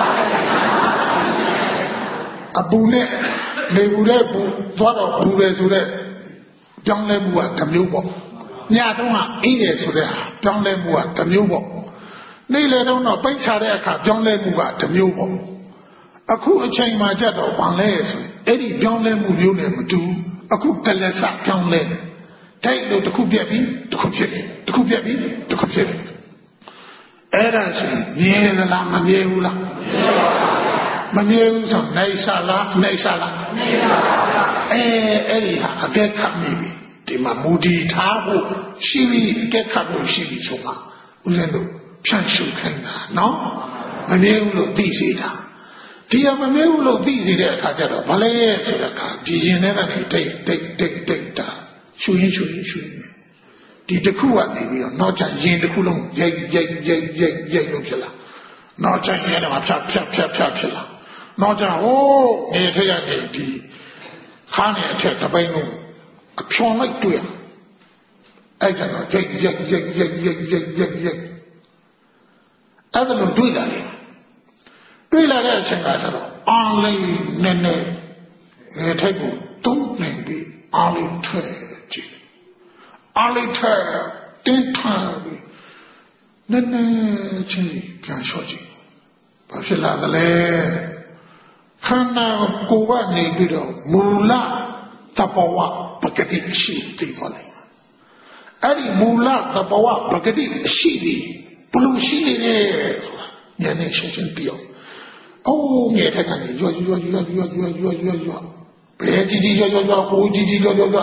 အပူနဲ့နေဘူးတဲ့ပူသွားတော့ပူတယ်ဆိုတဲ့ပြောင်းလဲမှုကတစ်မျိုးပေါ့ညတုန်းကအေးတယ်ဆိုတဲ့ပြောင်းလဲမှုကတစ်မျိုးပေါ့နေ့လေတုန်းတော့ပိတ်ချတဲ့အခါပြောင်းလဲမှုကတစ်မျိုးပေါ့အခုအချိန်မှကြတော့ဘာလဲဆိုအဲ့ဒီပြောင်းလဲမှုမျိုးနဲ့မတူအခုတလက်စပြောင်းလဲတိုက်လို့တစ်ခုပြက်ပြီးတစ်ခုဖြစ်တယ်တစ်ခုပြက်ပြီးတစ်ခုဖြစ်တယ်အဲ့ဒါဆိုမြဲလားမမြဲဘူးလားမမြဲဘူးဆိုနိုင်စားလားနိုင်စားလားနိုင်ပါပါအဲအဲ့ဒီဟာအကဲခတ်မိပြီဒီမှာမူတည်ထားဖို့ရှိပြီးအကဲခတ်ဖို့ရှိပြီးဆိုမှဦးဇင်းတို့ဖြန့်ရှုခိုင်းတာနော်မမြဲဘူးလို့သိစေတာဒီအမမြဲဘူးလို့သိစေတဲ့အခါကျတော့မလဲဆိုတဲ့အခါဒီရင်ထဲကနေတိတ်တိတ်တိတ်တိတ်တာရှုရင်းရှုရင်းရှုရင်းဒီတစ်ခုကနေပြီးတော့နောက်ကျရင်တစ်ခုလုံးရိုက်ရိုက်ရိုက်ရိုက်ရိုက်လို့ဖြစ်လာနောက်ကျရင်တော့ဖြတ်ဖြတ်ဖြတ်ဖြတ်ဖြစ်လာနောက်ကျဟိုးနေထရနေဒီခါနေအချက်တစ်ပိန်းလုံးအဖြောင်းလိုက်တွေ့အဲ့ကျတော့ရိုက်ရိုက်ရိုက်ရိုက်ရိုက်ရိုက်ရိုက်ရိုက်အဲ့ဒါလို့တွေ့လာတယ်တွေ့လာတဲ့အချိန်ကဆိုတော့အားလေးနည်းနည်းနေထိုက်ကိုတုံးနေပြီးအားလေးထဲကြည့်အားလေးထဲတင်းထားပြီးနည်းနည်းချင်းပြန်လျှော့ကြည့်ဘာဖြစ်လာသလဲခန္ဓာကိုယ်ကနေပြီးတော့မူလတဘဝပကတိရှိသိပါလိမ့်အဲ့ဒီမူလတဘဝပကတိရှိသည်ဘလို့ရှိနေလဲဆိုတာဉာဏ်နဲ့ရှင်းရှင်းပြောအိုးငယ်တဲ့ကနေရွရွရွရွရွရွရွရွရွဘယ်ကြီးကြီးရွရွရွကိုကြီးကြီးရွရွရွ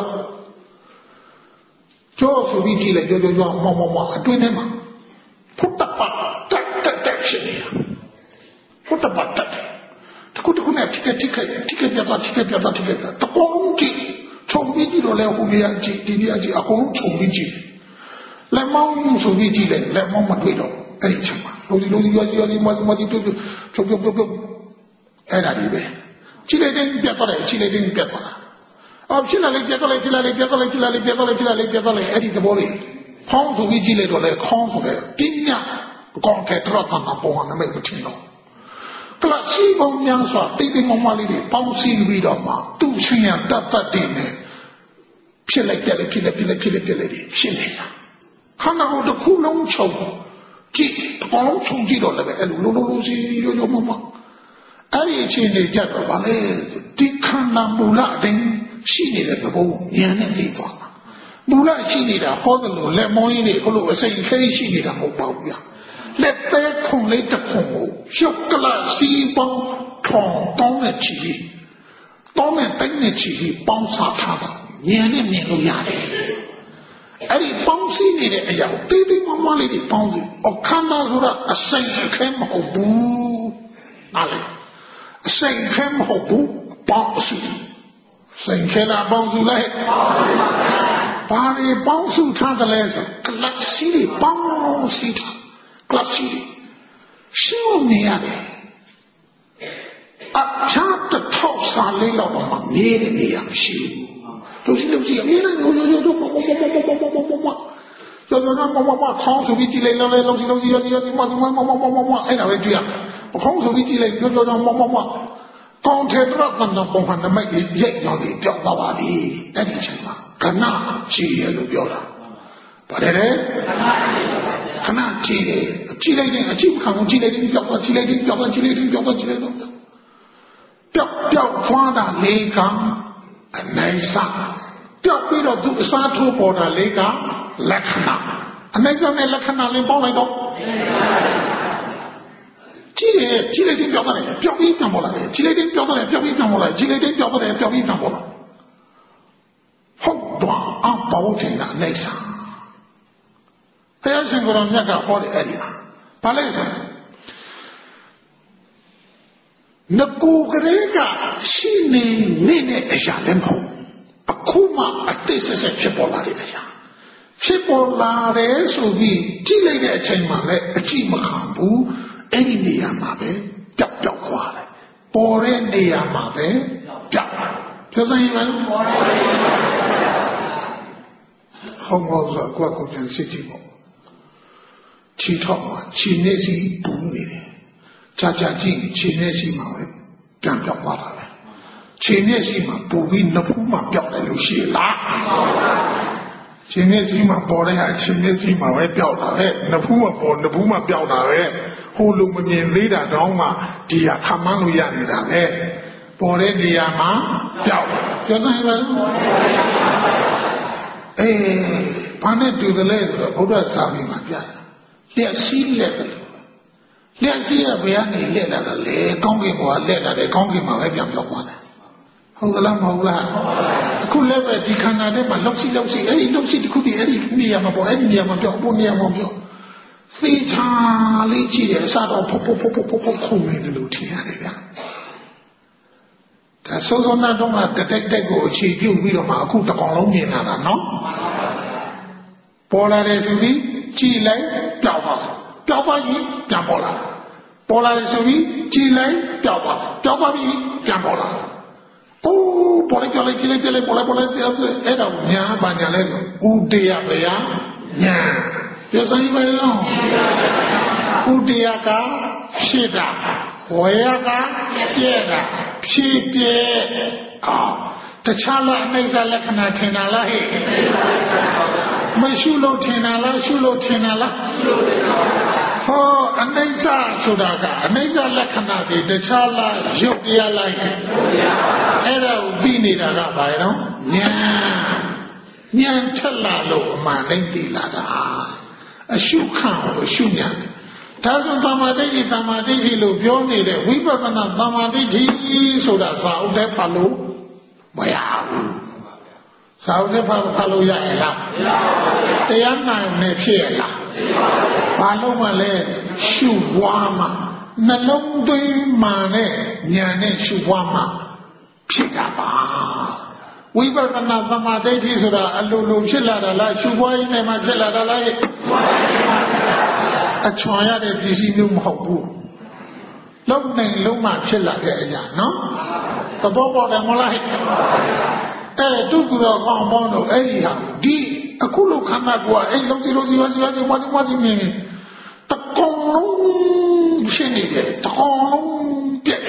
ကျော်ဆိုပြီးကြည့်လိုက်ရွရွရွမောမောမောအတွင်းထဲမှာဖုတ်တပတ်တက်တက်တက်ရှိနေတာဖုတ်တပတ်တက်တခုတခုနဲ့တိကတိကတိကပြတာတိကပြတာတိကပြတကောင်းကြည့်ခြုံပြီးကြည့်တော့လဲဟိုပြကြည့်ဒီပြကြည့်အကုန်ခြုံပြီးကြည့်လက်မောင်းဆိုပြီးကြည့်လိုက်လက်မောင်းမတွေ့တော့အဲ့ဒီချက်မှာလုံးစီလုံးစီရွရွရွမမတိပြုတ်ပြုတ်ပြုတ်ပြုတ်ပြုတ်အဲ့ဒါဒီပဲကြည့်လိုက်တဲ့ပြတ်သွားတယ်ကြည့်လိုက်တဲ့ပြတ်သွားတာအော်ဖြစ်လာလေပြတ်သွားလေကြည့်လိုက်လေပြတ်သွားလေကြည့်လိုက်လေပြတ်သွားလေကြည့်လိုက်လေပြတ်သွားလေအဲ့ဒီသဘောလေးခေါင်းဆိုပြီးကြည့်လိုက်တော့လေခေါင်းဆိုတဲ့ပညာကောင်းတဲ့ထရတ်မှာပေါ်မှာไม่ချင်းတော့ကလစီပေါင်းများစွာတိတ်တိတ်မမလေးတွေပေါင်းစည်းပြီးတော့မှသူ့ရှင်ရတတ်တတ်တယ်နဲ့ဖြစ်လိုက်တယ်ဖြစ်လိုက်ဖြစ်လိုက်ဖြစ်လိုက်ဖြစ်လိုက်ဖြစ်နေတာခန္ဓာကိုယ်တစ်ခုလုံးချုပ်ကြည့်အပေါင်းချုပ်ကြည့်တော့လည်းအဲ့လိုလိုလိုစီရိုးရိုးမမအဲ့ဒီအချိန်တွေကြတော့ဗာလေဒီခန္ဓာမူလအတိုင်းရှိနေတဲ့သဘောဉာဏ်နဲ့သိသွားတာမူလရှိနေတာဟောတယ်လို့လက်မောင်းကြီးတွေဘလို့အစိမ်ခဲရှိနေတာမဟုတ်ပါဘူးဗျာလက်သေးခုံလေးတစ်ခုကိုရှုပ်ကလစီပေါင်းထောင်တောင်းတဲ့ချီတောင်းတဲ့တိုင်းတဲ့ချီပေါင်းစားထားတာဉာဏ်နဲ့မြင်လို့ရတယ်အဲ့ဒီပေါင်းစည်းနေတဲ့အရာကိုတေးသေးမမလေးတွေပေါင်းပြီးအခန္ဓာဆိုတာအစိမ်ခဲမဟုတ်ဘူးနားလေအစိမ်ခဲမဟုတ်ဘူးပေါင်းစုစိမ်ခဲလားပေါင်းစုလဲဘာတွေပေါင်းစုထားတယ်လဲဆိုကလပ်စီတွေပေါင်းစည်းထားကလပ်စီရှင်းနေရတယ်အချာတထောက်စားလေးတော့မှနေနေနေရမရှိဘူးလို့ရှိလို့ရှိအမြဲတမ်းရိုးရိုးရိုးတော့မမမမမမမမကျော်ကျော်မမမခေါင်းဆိုပြီးကြည့်လိုက်လဲလုံးစီလုံးစီရစီရစီမမမမမမမအဲ့ဒါပဲကြည့်ရခေါင်းဆိုပြီးကြည့်လိုက်ကျော်ကျော်မမမကောင်းတဲ့တော့ကတော့ပုံမှန်နမိတ်ကြီးရိတ်တော့ပြီးပြောက်သွားပါပြီအဲ့ဒီချိန်မှာခဏကြည့်ရလို့ပြောတာပါတယ်လေခဏကြည့်တယ်ကြည့်လိုက်တဲ့အကြည့်ခံကြည့်လိုက်တယ်ပြောက်သွားကြည့်လိုက်တယ်ပြောက်သွားကြည့်လိုက်တယ်ပြောက်သွားကြည့်လိုက်တော့ပြောက်ပြောက်သွားတာလေးကအနိုင်စားပြောက်ပြီးတော့သူအစားထိုးပေါ်တာလေးကလက္ခဏာအနိုင်စားနဲ့လက္ခဏာလေးပေါင်းလိုက်တော့ကြည့်တယ်ကြည့်လိုက်တယ်ပြောက်သွားတယ်ပြောက်ပြီးပြန်ပေါ်လာတယ်ကြည့်လိုက်တယ်ပြောက်သွားတယ်ပြောက်ပြီးပြန်ပေါ်လာကြည့်လိုက်တယ်ပြောက်သွားတယ်ပြောက်ပြီးပြန်ပေါ်လာဟုတ်တော့အပေါင်းတင်တာအနိုင်စားဘုရားရှင်ကိုယ်တော်မြတ်ကဟောတယ်အဲ့ဒီမှာဘာလဲဆိုငကူကလေးကရှိနေနေတဲ့အရာလည်းမဟုတ်အခုမှအတိတ်ဆက်ဆက်ဖြစ်ပေါ်လာတဲ့အရာဖြစ်ပေါ်လာတယ်ဆိုပြီးကြည့်လိုက်တဲ့အချိန်မှာလည်းအကြည့်မခံဘူးအဲ့ဒီနေရာမှာပဲပျောက်ပျောက်သွားတယ်ပေါ်တဲ့နေရာမှာပဲပျောက်ပြောစမ်းရင်လည်းပေါ်တဲ့နေရာမှာဟောမောဆိုကွာကိုပြန်စစ်ကြည့်ပေါ့ခြေထောက်မှာခြေနဲ့စီပူနေတယ်ကြာကြာကြည့်ခြေနဲ့စီမှာပဲပြန်ပြောက်သွားတာပဲခြေနဲ့စီမှာပူပြီးနဖူးမှာပြောက်တယ်လို့ရှိလားခြေနဲ့စီမှာပေါ်တဲ့ဟာခြေနဲ့စီမှာပဲပြောက်တာပဲနဖူးမှာပေါ်နဖူးမှာပြောက်တာပဲဟိုလိုမမြင်သေးတာတောင်းမှဒီဟာခမန်းလို့ရနေတာပဲပေါ်တဲ့နေရာမှာပြောက်ပြောစမ်းပါလို့အေးဘာနဲ့တူတယ်လဲဆိုတော့ဘုရားစာပေမှာပြတယ်လက်ရှိလက်တယ်လက်ရှိကဘယ်ကနေလက်လာတာလဲကောင်းကင်ဘဝလက်လာတယ်ကောင်းကင်မှာပဲပြန်ပြောက်သွားတယ်ဟုတ်သလားမဟုတ်လားအခုလည်းပဲဒီခန္ဓာထဲမှာလောက်ရှိလောက်ရှိအဲ့ဒီလောက်ရှိတစ်ခုတည်းအဲ့ဒီနေရာမှာပေါ့အဲ့ဒီနေရာမှာပြောက်ပေါ်နေရာမှာပြောက်သေချာလေးကြည့်တယ်အစားတော့ဖုတ်ဖုတ်ဖုတ်ဖုတ်ဖုတ်ခုံနေတယ်လို့ထင်ရတယ်ဗျာဒါစောစောနာတော့ကတက်တက်တက်ကိုအခြေပြုပြီးတော့မှအခုတစ်ကောင်လုံးမြင်လာတာနော်ပေါ်လာတယ်ဆိုပြီးကြည့်လိုက်ပြောက်သွားတယ်ပြောက်သွားရင်ပြန်ပေါ်လာပေါ်လာတယ်ဆိုပြီးကြည့်လိုက်ပြောက်သွားတယ်ပြောက်သွားပြီးပြန်ပေါ်လာအိုးပေါ်လိုက်ကြောက်လိုက်ကြည့်လိုက်ကြည့်လိုက်ပေါ်လိုက်ပေါ်လိုက်အဲ့တော့ညာဘာညာလဲဆိုဥတေယဗျာညာပြဆိုင်ပဲလို့ဥတေယကဖြစ်တာဝေယကပြည့်တာဖြစ်ပြအာတခြားလားအနိစ္စလက္ခဏာထင်တာလားဟဲ့ไม่ชูโลเทนาละชูโลเทนาละฮะอันนี้ซาสุดากะอันนี้ซาลักษณะที่เดชาละยุกยาละเอราอุบินีระกะไปเนาะเนี่ยเนี่ยชัลลาโลมาเล่นตีละดาอชุขังอชุเนี่ยถ้าส่วนธรรมะได้ที่ธรรมะได้ที่ลูกย้อนนี่เลยวิปัสสนาธรรมะได้ที่สุดาสาวได้พาลูไม่เอาสาวได้พาพาลูใหญ่ละแต่ยังไงไม่เพี้ยละพาลูมาเลยชูวามานั่นลงด้วยมาเนี่ยเนี่ยเนี่ยชูวามาผิดอะบ้าวิปัสสนาธรรมะได้ที่สุดาอัลลูลูผิดละละชูวาอินเนี่ยมาผิดละละอชอยาเดปิสีนุ่มหอบบูล้มหนึ่งล้มมาเชื่อละแกอย่างเนาะแต่พอพอได้มาไล่เออทุกคนก็มองดูเอ้ยฮะดีอะคุณลูกขันนักว่าเอ้ยลงสิลงสิลงสิลงสิมาสิมาสิเนี่ยตะกงลงเช่นนี้เลยตะกงลงเปียก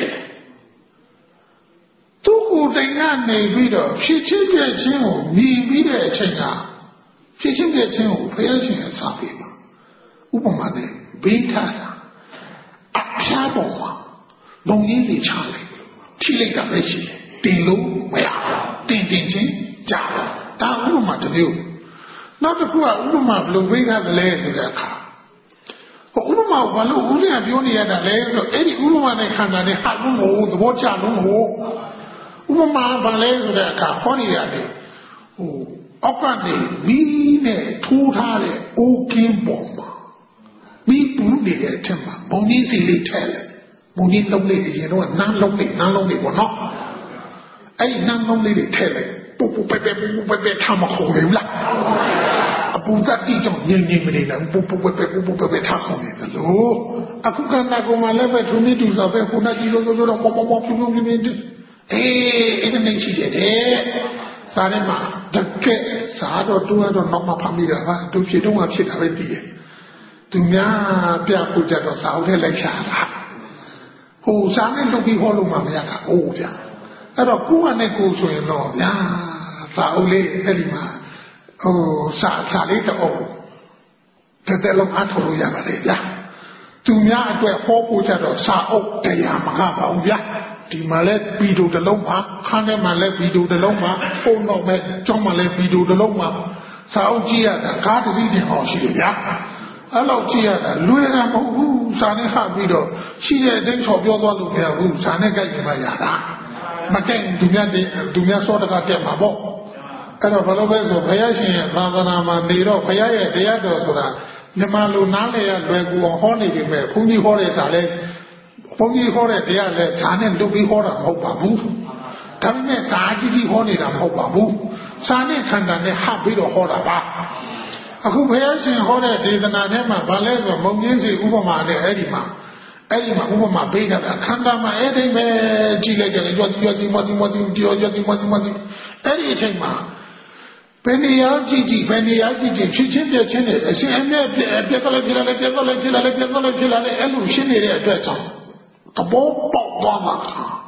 ทุกคนแต่งงานในวิธีพี่เชื่อเปียกชิ้นหูมีวิธีเช่นอ่ะพี่เชื่อเปียกชิ้นหูพยายามเชื่อสามีมาอุปมาเนี่ยเบต้าอัพยาบอกว่าลงยิ่งสิชาเลยที่เล็กกับไม่ใช่ตีลูไม่เอาตีตีจริงจ้าตาอุปมาจะอยู่นอกจากว่าอุปมาลงเบต้าเลยสุดแล้วค่ะอุปมาว่าลูกอุ้งเนี่ยပြောနေရတာเลยဆိုအဲ့ဒီอุปมาในခန္ဓာနဲ့ဟာလို့မဟုတ်သဘောကျလို့မဟုတ်ဥပမာဘာလဲဆိုတဲ့အခါဟောနေရတယ်ဟိုအောက်ကနေမီးနဲ့ထိုးထားတဲ့အိုးကင်းပေါ်မှာมีปูนเนี่ยใช่ไหมมองนี่สิลิแท้เลยมองนี่ลงเลยเห็นว่านั่งลงเลยนั่งลงเลยบ่เนาะไอ้นั่งลงเลยแท้เลยปุ๊บปุ๊บไปไปปุ๊บปุ๊บไปไปทำมาของเลยล่ะอปูตัดที่จังยิงยิงไม่ได้นะปุ๊บปุ๊บไปไปปุ๊บปุ๊บไปไปทำของเลยนะลูกอะคุณกันนะกูมาแล้วไปทุนนี่ดูซะไปคุณน่ะจีโลโลโลมอมอมอปุ๊บปุ๊บปุ๊บปุ๊บเอ๊ะไอ้นั่นไม่ใช่เด้สารมาตะเกะสาดตัวตัวน้องมาพังมีแล้วว่าตัวผิดต้องมาผิดอะไรดีသူများပြပူကြတော့စာအုပ်ထဲလိုက်ချတာဟိုစာနဲ့လုပ်ပြီးဟောလို့မှမရတာအိုးဗျာအဲ့တော့ကိုကနဲ့ကိုဆိုရင်တော့ဗျာစာအုပ်လေးအဲ့ဒီမှာဟိုစာစာလေးတော့တက်တက်လုံးအားထုတ်လို့ရပါလေဗျာသူများအတွက်ဟောဖို့ကြတော့စာအုပ်တရားမကပါဘူးဗျာဒီမှာလဲဗီဒီယိုတစ်လုံးပါခန်းထဲမှာလဲဗီဒီယိုတစ်လုံးပါဖုန်းတော့မဲ့ကျောင်းမှာလဲဗီဒီယိုတစ်လုံးပါစာအုပ်ကြည့်ရတာကားတစ်စီးတင်အောင်ရှိတယ်ဗျာအဲ့လောက်ကြည့်ရတာလွယ်တာမဟုတ်ဘူးစာနဲ့ဟပြီးတော့ရှိတဲ့အတိုင်းချော်ပြောသွားလို့မရဘူးစာနဲ့ကြိုက်ရင်မှရတာမကြိုက်သူများတဲ့သူများစောတကတက်မှာပေါ့အဲ့တော့ဘယ်လိုပဲဆိုဘုရားရှင်ရဲ့သာသနာမှာနေတော့ဘုရားရဲ့တရားတော်ဆိုတာမြန်မာလူနားလေရလွယ်ကူအောင်ဟောနေပြီမဲ့ဘုန်းကြီးဟောတဲ့စာလဲဘုန်းကြီးဟောတဲ့တရားလဲစာနဲ့လုပ်ပြီးဟောတာမဟုတ်ပါဘူးဒါပေမဲ့စာကြီးကြီးဟောနေတာမဟုတ်ပါဘူးစာနဲ့ခန္ဓာနဲ့ဟပြီးတော့ဟောတာပါအခုဘုရားရှင်ဟောတဲ့ဒေသနာထဲမှာဗာလဲဆိုမုံကြီးစီဥပမာနဲ့အဲ့ဒီမှာအဲ့ဒီမှာဥပမာပေးထားတာခန္ဓာမှာအဲ့ဒီပဲကြည့်လိုက်ကြတယ်ရွှေရွှေစီမစီမစီပြောရွှေစီမစီမစီအဲ့ဒီအချိန်မှာဘယ်နေရာကြည့်ကြည့်ဘယ်နေရာကြည့်ကြည့်ဖြစ်ချင်းပြချင်းနဲ့အရှင်အမြဲပြပြက်လိုက်ပြလိုက်ပြက်လိုက်ပြလိုက်ပြက်လိုက်ပြလိုက်အဲ့လိုရှင်းနေတဲ့အတွက်ကြောင့်သဘောပေါက်သွားမှာ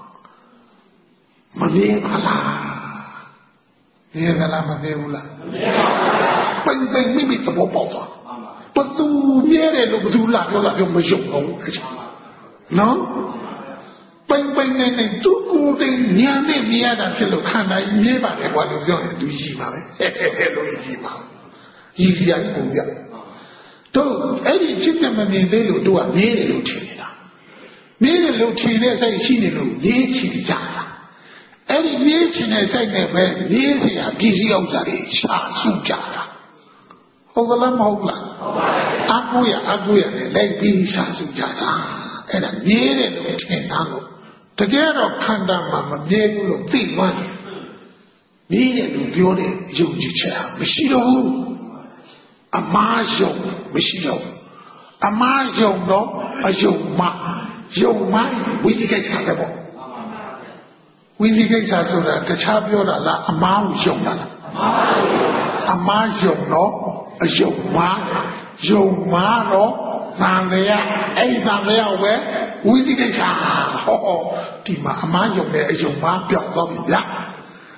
မမြင်ပါလားမြင်သလားမသိဘူးလားမမြင်ပါဘူးပိန်ပိန်မိမိသဘောပေါက်သွားဘသူမြဲတယ်လို့ဘသူလာပြောလာပြောမယုံဘူးအဲ့ဒါနော်ပိန်ပိန်နဲ့နဲ့သူ့ကိုယ်တိုင်ညာနဲ့မြင်ရတာဖြစ်လို့ခန္ဓာကြီးမြဲပါတယ်ကွာလို့ပြောရင်သူရှိမှာပဲဟဲ့လို့ရှိမှာရည်စရာကြီးပုံပြတို့အဲ့ဒီဖြစ်ပြမမြင်သေးလို့တို့ကမြဲတယ်လို့ထင်နေတာမြဲတယ်လို့ထင်တဲ့စိတ်ရှိနေလို့ရေးချင်ကြတာအဲ့ဒီမြဲချင်တဲ့စိတ်နဲ့ပဲမြဲစရာပြည်စည်းဥစ္စာတွေရှာစုကြတာဟုတ်ကလားမဟုတ်လားအကူရအကူရနဲ့လိုက်ပြီးရှာစုကြတာအဲ့ဒါမြဲတယ်လို့ထင်တာလို့တကယ်တော့ခန္ဓာမှာမမြဲဘူးလို့သိမှန်းမြဲတယ်လို့ပြောတဲ့ယုံကြည်ချက်မရှိတော့ဘူးအမှားယုံမရှိတော့အမှားယုံတော့အယုံမှယုံမှဝိသိကိစ္စပဲပေါ့ဝိသိကိစ္စဆိုတာတခြားပြောတာလားအမှားကိုယုံတာလားအမှားယုံတော့အယုံမှယုံမှတော့သံဃာအဲ့ဒီသံဃာပဲဝိသိကိစ္စဟောဒီမှာအမှားယုံတဲ့အယုံမှပျောက်သွားပြီဗျာ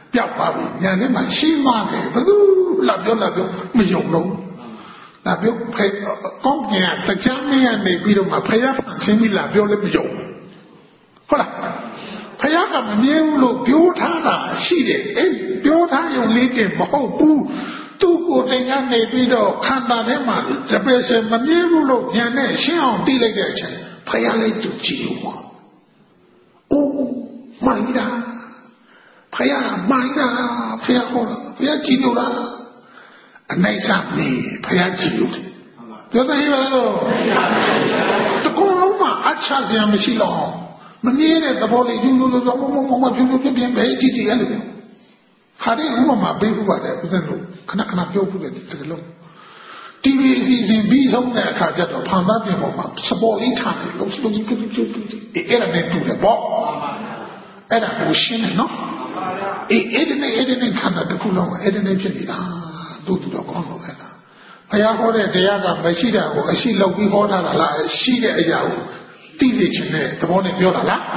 ပြောက်သွားပြီညာထဲမှာရှင်းသွားတယ်ဘယ်သူလာပြောလာပြောမယုံလို့လာပြောဖေကောင်းပြန်တချမ်းမင်းကနေပြီးတော့မှဖယားဖန်ရှင်းပြီးလာပြောလည်းမယုံဟုတ်လားဖယားကမမြဲဘူးလို့ပြောထားတာရှိတယ်အဲ့ပြောထားရုံလေးတည်းမဟုတ်ဘူးသူ့ကိုယ်တိုင်ကနေပြီးတော့ခန္ဓာထဲမှာစပယ်ဆယ်မမြဲဘူးလို့ညာနဲ့ရှင်းအောင်တီးလိုက်တဲ့အချိန်ဖယားလည်းသူကြည့်လို့ပေါ့အိုးမိုင်းတာဖယားမိုင်းတာဖယားဟောတာဖယားကြည့်လို့လားအနိုင်စားနေဖယားကြည့်လို့ပြောတယ်ဟဲ့လို့တကုံလုံးမှာအချစရာမရှိတော့မမြဲတဲ့သဘောလေးယူယူယူမမမမပြပြပြပြပဲကြည့်ကြည့်အဲ့လိုခါတဲ့ဥပမာပေးဥပတယ်ဦးဇင်းတို့ခဏခဏပြောဖို့တဲ့ဒီစလုံးတီဗီအစီအစဉ်ပြီးဆုံးတဲ့အခါကျတော့ဖန်သားပြင်ပေါ်မှာစပေါ်လေးထားတယ်လို့လုံးစုပ်ပြပြပြပြအဲ့ဒါနဲ့တူတယ်ပေါ့အဲ့ဒါကိုရှင်းတယ်နော်အေးအဲ့ဒီနဲ့အဲ့ဒီနဲ့ခန္ဓာတစ်ခုလုံးအဲ့ဒီနဲ့ဖြစ်နေတာတို့တူတော့ကောင်းတော့အဲ့ဒါဘုရားဟောတဲ့တရားကမရှိတာကိုအရှိလောက်ပြီးဟောတာလားရှိတဲ့အရာကိုသိသိချင်းတဲ့သဘောနဲ့ပြောတာလား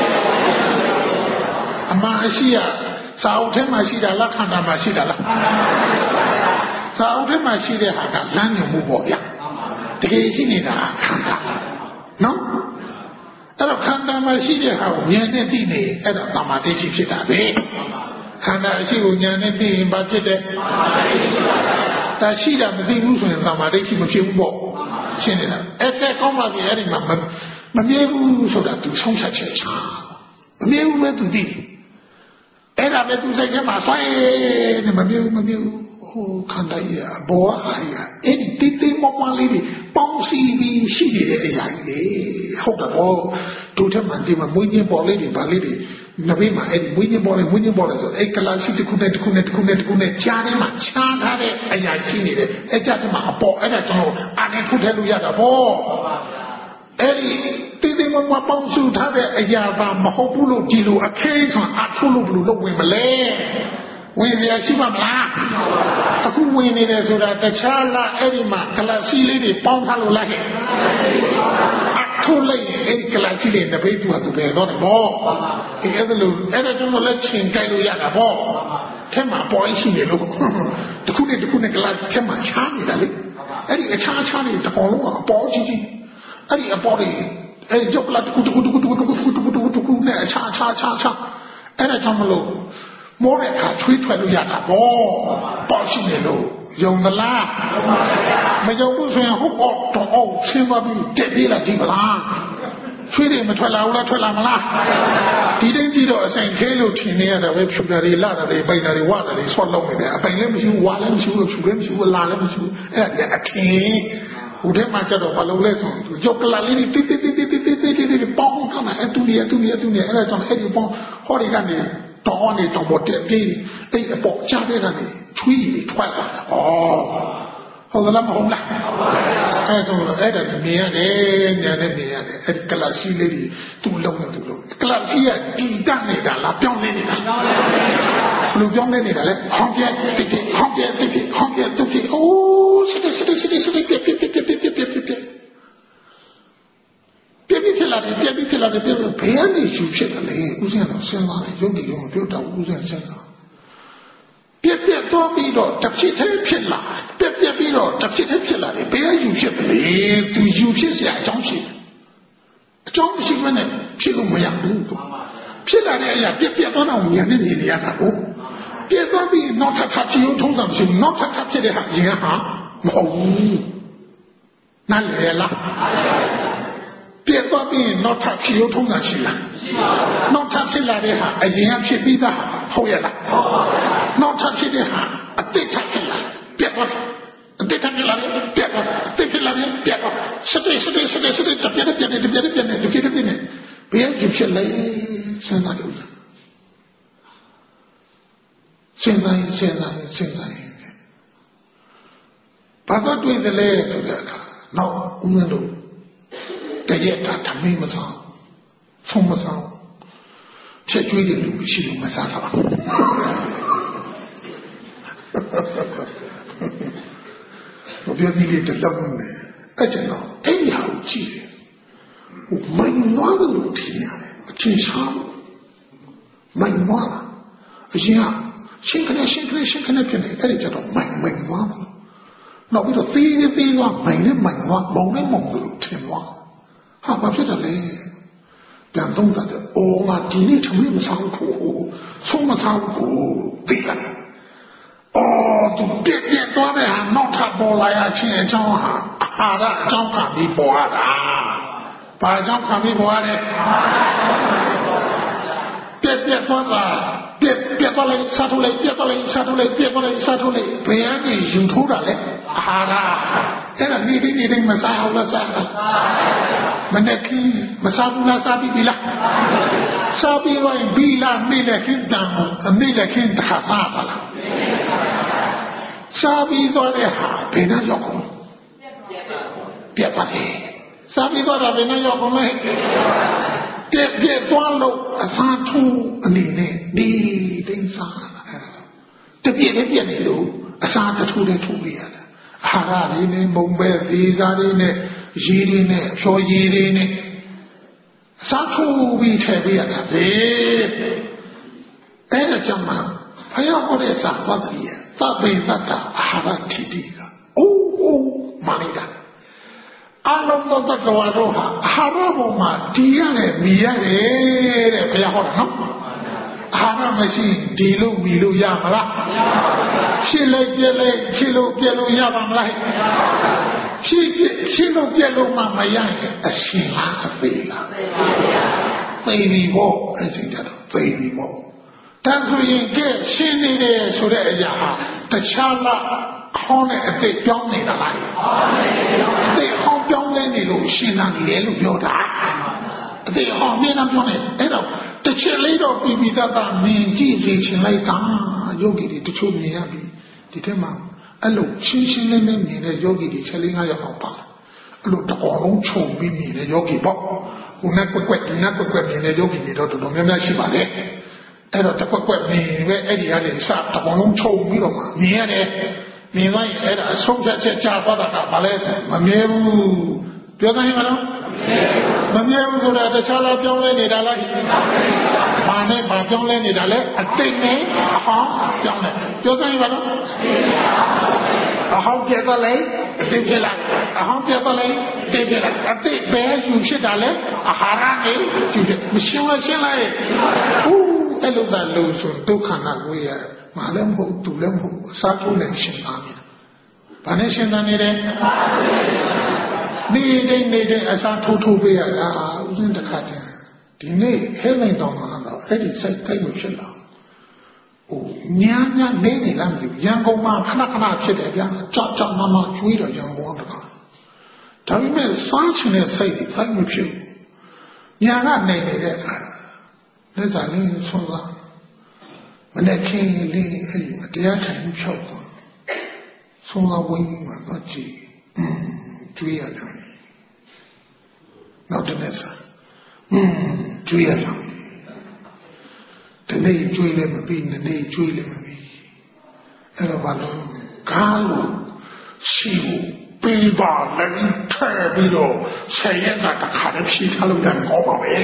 အမှန်အရှိရစာအုပ်ထဲမှာရှိတာလားခန္ဓာမှာရှိတာလားစာအုပ်ထဲမှာရှိတဲ့ဟာကလမ်းညွှန်မှုပေါ့ဗျာတကယ်ရှိနေတာခန္ဓာနော်အဲ့တော့ခန္ဓာမှာရှိတဲ့ဟာကိုဉာဏ်နဲ့သိနေအဲ့တော့သမာဓိရှိဖြစ်တာပဲခန္ဓာအရှိကိုဉာဏ်နဲ့သိရင်ဘာဖြစ်တယ်ဒါရှိတာမသိဘူးဆိုရင်သမာဓိရှိမဖြစ်ဘူးပေါ့ရှင်းနေတာအဲ့ကဲကောင်းပါပြီအဲ့ဒီမှာမမြဲဘူးဆိုတာသူဆုံးဖြတ်ချက်ချမမြဲဘူးပဲသူသိတယ်အဲ့ဒါပဲသူစိတ်ထဲမှာဆွဲနေမမြဲဘူးမမြဲဘူးဟိုခန္ဓာကြီးအဘောအားရအဲ့ဒီတိတိမောမောလေးတွေပေါင်းစည်းပြီးရှိနေတဲ့အရာကြီးလေဟုတ်တော့တို့ထက်မှဒီမှာမွေးညင်းပေါ်လေးတွေဗာလေးတွေနဘေးမှာအဲ့ဒီမွေးညင်းပေါ်လေးမွေးညင်းပေါ်လေးဆိုအဲ့ကလာရှိတစ်ခုနဲ့တစ်ခုနဲ့တစ်ခုနဲ့တစ်ခုနဲ့ကြားထဲမှာခြားထားတဲ့အရာရှိနေတယ်အဲ့ကြတဲ့မှာအပေါ်အဲ့ဒါကျွန်တော်အာနဲ့ထုတ်ထည့်လို့ရတာပေါ့အဲ့ဒီတိတိမောမောပေါင်းစုထားတဲ့အရာပါမဟုတ်ဘူးလို့ဒီလိုအခဲဆိုအထုတ်လို့ဘလို့လုပ်ဝင်မလဲဝင်ရရှိပါမလားအခုဝင်နေတယ်ဆိုတာတခြားလားအဲ့ဒီမှာကလစီလေးတွေပေါင်းထားလို့လားဟဲ့အထုလိုက်ရင်အဲ့ဒီကလစီလေးတပိတ်သူကသူပဲတော့တယ်ပေါ့ဒီအဲ့ဒါလို့အဲ့ဒါကျွန်တော်လက်ချင်းကြိုက်လို့ရတာပေါ့ထဲမှာပေါ်ရှိနေလို့တခုနဲ့တခုနဲ့ကလထဲမှာချားနေတာလေအဲ့ဒီအခြားအခြားတွေတပေါ်လုံးအပေါ်ကြီးကြီးအဲ့ဒီအပေါ်တွေအဲ့ဒီကြောက်ကလတခုတခုတခုတခုတခုတခုတခုတခုတခုနဲ့အခြားအခြားအခြားအခြားအဲ့ဒါကြောင့်မလို့မောတဲ့အခါချွေးထွက်လို့ရတာပေါ့ပေါ့ရှိနေလို့ယုံသလားမယုံဘူးဆိုရင်ဟုတ်တော့တော့ရှင်းပါပြီတက်ပြေးလာကြည့်ပါလားချွေးတွေမထွက်လာဘူးလားထွက်လာမလားဒီတိုင်းကြည့်တော့အဆိုင်ခဲလို့ထင်နေရတာပဲဖြူတာတွေလာတာတွေပိန်တာတွေဝတာတွေဆော့လုံးနေတယ်အပိန်လည်းမရှိဘူးဝါလည်းမရှိဘူးဖြူလည်းမရှိဘူးလာလည်းမရှိဘူးအဲ့ဒါအထင်ဟိုထဲမှာကျတော့ဘာလို့လဲဆိုတော့ကြောက်ကလာလေးတွေတိတိတိတိတိတိတိတိပေါင်းထားတာအတူတူအတူတူအတူတူအဲ့ဒါကြောင့်အဲ့ဒီပေါင်းဟောဒီကနေတော်နေတော့ပေါ်တက်ပြေးအဲ့အပေါ်ချတဲ့ကနေချွေးတွေထွက်လာတာဩဟုတ်လားမဟုတ်လားအဲ့တော့အဲ့ဒါမြင်ရတယ်ညာနဲ့မြင်ရတယ်အဲ့ကလစီလေးတွေသူ့လုံးနဲ့သူ့လုံးကလစီကတီတက်နေတာလားပြောင်းနေနေတာဘယ်လိုပြောင်းနေနေတာလဲဟောင်းပြက်တိတိဟောင်းပြက်တိတိဟောင်းပြက်တိတိအိုးစစ်စစ်စစ်စစ်စစ်ပြက်ပြက်ပြက်ပြက်ပြက်ပြက်ပြက်ပြက်ပြက်ဖြစ်လာတယ်ပြက်ဖြစ်လာတယ်ပြက်ဘယ်ကနေရှူဖြစ်တယ်လဲဦးဇင်းတော်စဉ်းစားတယ်ယုတ်ဒီတော့ပြောတော့ဦးဇင်းစဉ်းစားပြက်ပြက်တော့ပြီးတော့တစ်ဖြစ်သေးဖြစ်လာပြက်ပြက်ပြီးတော့တစ်ဖြစ်သေးဖြစ်လာတယ်ဘယ်ယူဖြစ်လဲသူယူဖြစ်เสียအကြောင်းရှိတယ်အကြောင်းမရှိဘဲနဲ့ဖြစ်လို့မရဘူးဖြစ်လာတဲ့အရာပြက်ပြက်တော့တော့ဉာဏ်နဲ့မြင်နေရတာကိုပြက်သွားပြီးနောက်ထပ်ထပ်ဖြစ်ထုံးစံမရှိဘူးနောက်ထပ်ထပ်ဖြစ်တဲ့ဟာရင်ဟာမဟုတ်ဘူးနားလည်လားပြက်သွားပြီးနောက်ထပ်ဖြစ်ရုံထုံးတာရှိလားနောက်ထပ်ဖြစ်လာတဲ့ဟာအရင်ကဖြစ်ပြီးသားဟုတ်ရလားနောက်ထပ်ဖြစ်တဲ့ဟာအတိတ်ထပ်ဖြစ်လာပြက်သွားအတိတ်ထပ်ဖြစ်လာပြက်သွားအတိတ်ဖြစ်လာပြက်သွားစတဲ့စတဲ့စတဲ့စတဲ့ပြက်ပြက်ပြက်ပြက်ပြက်ပြက်ပြက်ပြက်ပြက်ဘယ်ယူဖြစ်လဲစဉ်းစားလို့စဉ်းစားစဉ်းစားစဉ်းစားဘာတော့တွေ့တယ်လဲဆိုတဲ့အခါနောက်ဦးမင်းတို့တရက်တာဓမင်းမဆောင်ဆုံးမဆောင်ချက်ကျွေးတယ်လို့ရှိလို့မစားတာပါဘုရားဒီလေးတက်တော့နေအဲ့ကျတော့အဲ့ဒီဟာကိုကြည့်တယ်ဟိုမိုင်းနွားလို့ထင်ရတယ်အချင်းချောင်းမိုင်းနွားအရင်ကရှင်းခနဲ့ရှင်းခနဲ့ရှင်းခနဲ့ဖြစ်နေအဲ့ဒီကျတော့မိုင်မိုင်သွားမှာနောက်ပြီးတော့သီးသီးသွားမိုင်နဲ့မိုင်သွားမုံနဲ့မုံလို့ထင်သွားဟာဘာဖြစ်တယ်လဲပြန်သုံးတာအိုးငါဒီနေ့ထမင်းမစားဘူးဆုံးမစားဘူးသိလားအော်သူပြက်ပြက်သွားတဲ့ဟာနောက်ထပ်ပေါ်လာရချင်းအကြောင်းဟာအာဟာရအကြောင်းခံပြီးပေါ်ရတာဘာအကြောင်းခံပြီးပေါ်ရတယ်ပြက်ပြက်သွားတာပြက်ပြက်သွားလိုက်စားထုတ်လိုက်ပြက်သွားလိုက်စားထုတ်လိုက်ပြက်သွားလိုက်စားထုတ်လိုက်ဘယ်ကနေယူထိုးတာလဲအာဟာရအဲ့ဒါနေနေနေမစားအောင်လားစားမနဲ့ခင်းမစားဘူးလားစားပြီးပြီလားစားပြီးရင်ဘီလာနေနဲ့ခင်းတမ်းနေနဲ့ခင်းတခါစားပါလားစားပြီးသွားတဲ့ဟာဘယ်နှရောက်ကုန်ပြက်သွားတယ်စားပြီးသွားတာဘယ်နှရောက်ကုန်လဲပြက်ပြက်သွားလို့အစားထူအနေနဲ့ဒီတိုင်းစားအဲ့ဒါတပြည့်နဲ့ပြက်နေလို့အစားတထူနဲ့ထူပြရတာအာဟာရလေးနဲ့မုံပဲသေးစားလေးနဲ့ရေတွေနဲ့ဖြောရည်တွေနဲ့အစားထူပြီးထည့်ပြရတာလေအဲ့ဒါကြောင့်မှဘုရားဟောတဲ့စာသွားတယ်သဗ္ဗေတ္တအာဟာရထိတိကအိုးအိုးမာနေတာအလုံးစုံတတော်တို့ဟာအာဟာရပေါ်မှာတည်ရတယ်မြည်ရတယ်တဲ့ဘုရားဟောတာနော်အာဟာရမရှိဒီလို့မြည်လို့ရမလားဖြစ်လိုက်ပြက်လိုက်ဖြစ်လို့ပြက်လို့ရပါမလားဖြစ်ဖြစ်လို့ပြက်လို့မှမရရင်အရှင်လားအသေးလားသိပြီပေါ့အဲ့ဒီကြတော့သိပြီပေါ့ဒါဆိုရင်ကဲရှင်းနေတယ်ဆိုတဲ့အရာဟာတခြားလားခေါင်းနဲ့အသိပြောင်းနေတာလားအသိဟောင်းပြောင်းလဲနေလို့ရှင်းတာနေတယ်လို့ပြောတာအသိဟောင်းမြင်တာပြောနေအဲ့တော့တစ်ချက်လေးတော့ပြီးပြီးသားသားမြင်ကြည့်စီချင်လိုက်တာယောဂီတွေတချို့မြင်ရပြီဒီထဲမှာအဲ့လိုရှင်းရှင်းလင်းလင်းမြင်တဲ့ယောဂီတွေချက်လေးငါးယောက်အောင်ပါအဲ့လိုတကောလုံးခြုံပြီးမြင်တဲ့ယောဂီပေါ့ဟိုနဲ့ကွက်ကွက်ဒီနဲ့ကွက်ကွက်မြင်တဲ့ယောဂီတွေတော့တော်တော်များများရှိပါလေအဲ့တော့တကွက်ကွက်မြင်ပဲအဲ့ဒီကနေစတကောလုံးခြုံပြီးတော့မှမြင်ရတယ်မြင်လိုက်အဲ့ဒါအဆုံးဖြတ်ချက်ကြားသွားတာကဘာလဲမမြဲဘူးပြောတိုင်းမလားမမြဲဘူးဆိုတာတခြားလားပြောင်းလဲနေတာလားဘာနဲ့ဘာပြောင်းလဲနေတာလဲအတိတ်နဲ့အဟောင်းပြောင်းလဲပြောတိုင်းမလားအဟောင်းပြတ်သွားလိုက်အတိတ်ပြတ်လိုက်အဟောင်းပြတ်သွားလိုက်အတိတ်ပြတ်လိုက်အတိတ်ပဲယူဖြစ်တာလဲအာဟာရနဲ့ယူတယ်မရှင်းလို့ရှင်းလိုက်ဟူးအဲ့လိုသာလို့ဆိုဒုက္ခနာကိုရမာလည်းမဟုတ်သူလည်းမဟုတ်အစားထိုးနဲ့ရှင်းသားနေတာဘာနဲ့ရှင်းသားနေတယ်နေတဲ့နေတဲ့အစားထိုးထိုးပေးရတာဥစဉ်တစ်ခါတည်းဒီနေ့ဟဲနိုင်တော်မှာတော့အဲ့ဒီစိတ်တိုက်မဖြစ်လာဟိုညာညာနေနေလားမသိဘူးရန်ကုန်မှာခဏခဏဖြစ်တယ်ဗျာကြောက်ကြောက်မမကျွေးတော့ရန်ကုန်တကားဒါပေမဲ့စားချင်တဲ့စိတ်တိုက်မဖြစ်ဘူးညာကနေနေတဲ့အခါလက်စားလေးဆုံးသွားမနဲ့ခင်းလေးအဲ့ဒီမှာတရားထိုင်ဖြောက်သွားဆုံးသွားဝင်းမှာတော့ကြည့်ကျွေးရတယ်နောက်တစ်နေ့စားကျွေးရတယ်ဒီနေ့ကျွေးလည်းမပြီးဒီနေ့ကျွေးလည်းမပြီးအဲ့တော့ဘာလို့ကားလို့ရှိဖို့ပေးပါလည်းထဲပြီးတော့ဆယ်ရက်ကတခါတည်းဖြေထားလို့ရတယ်ဟောပါပဲ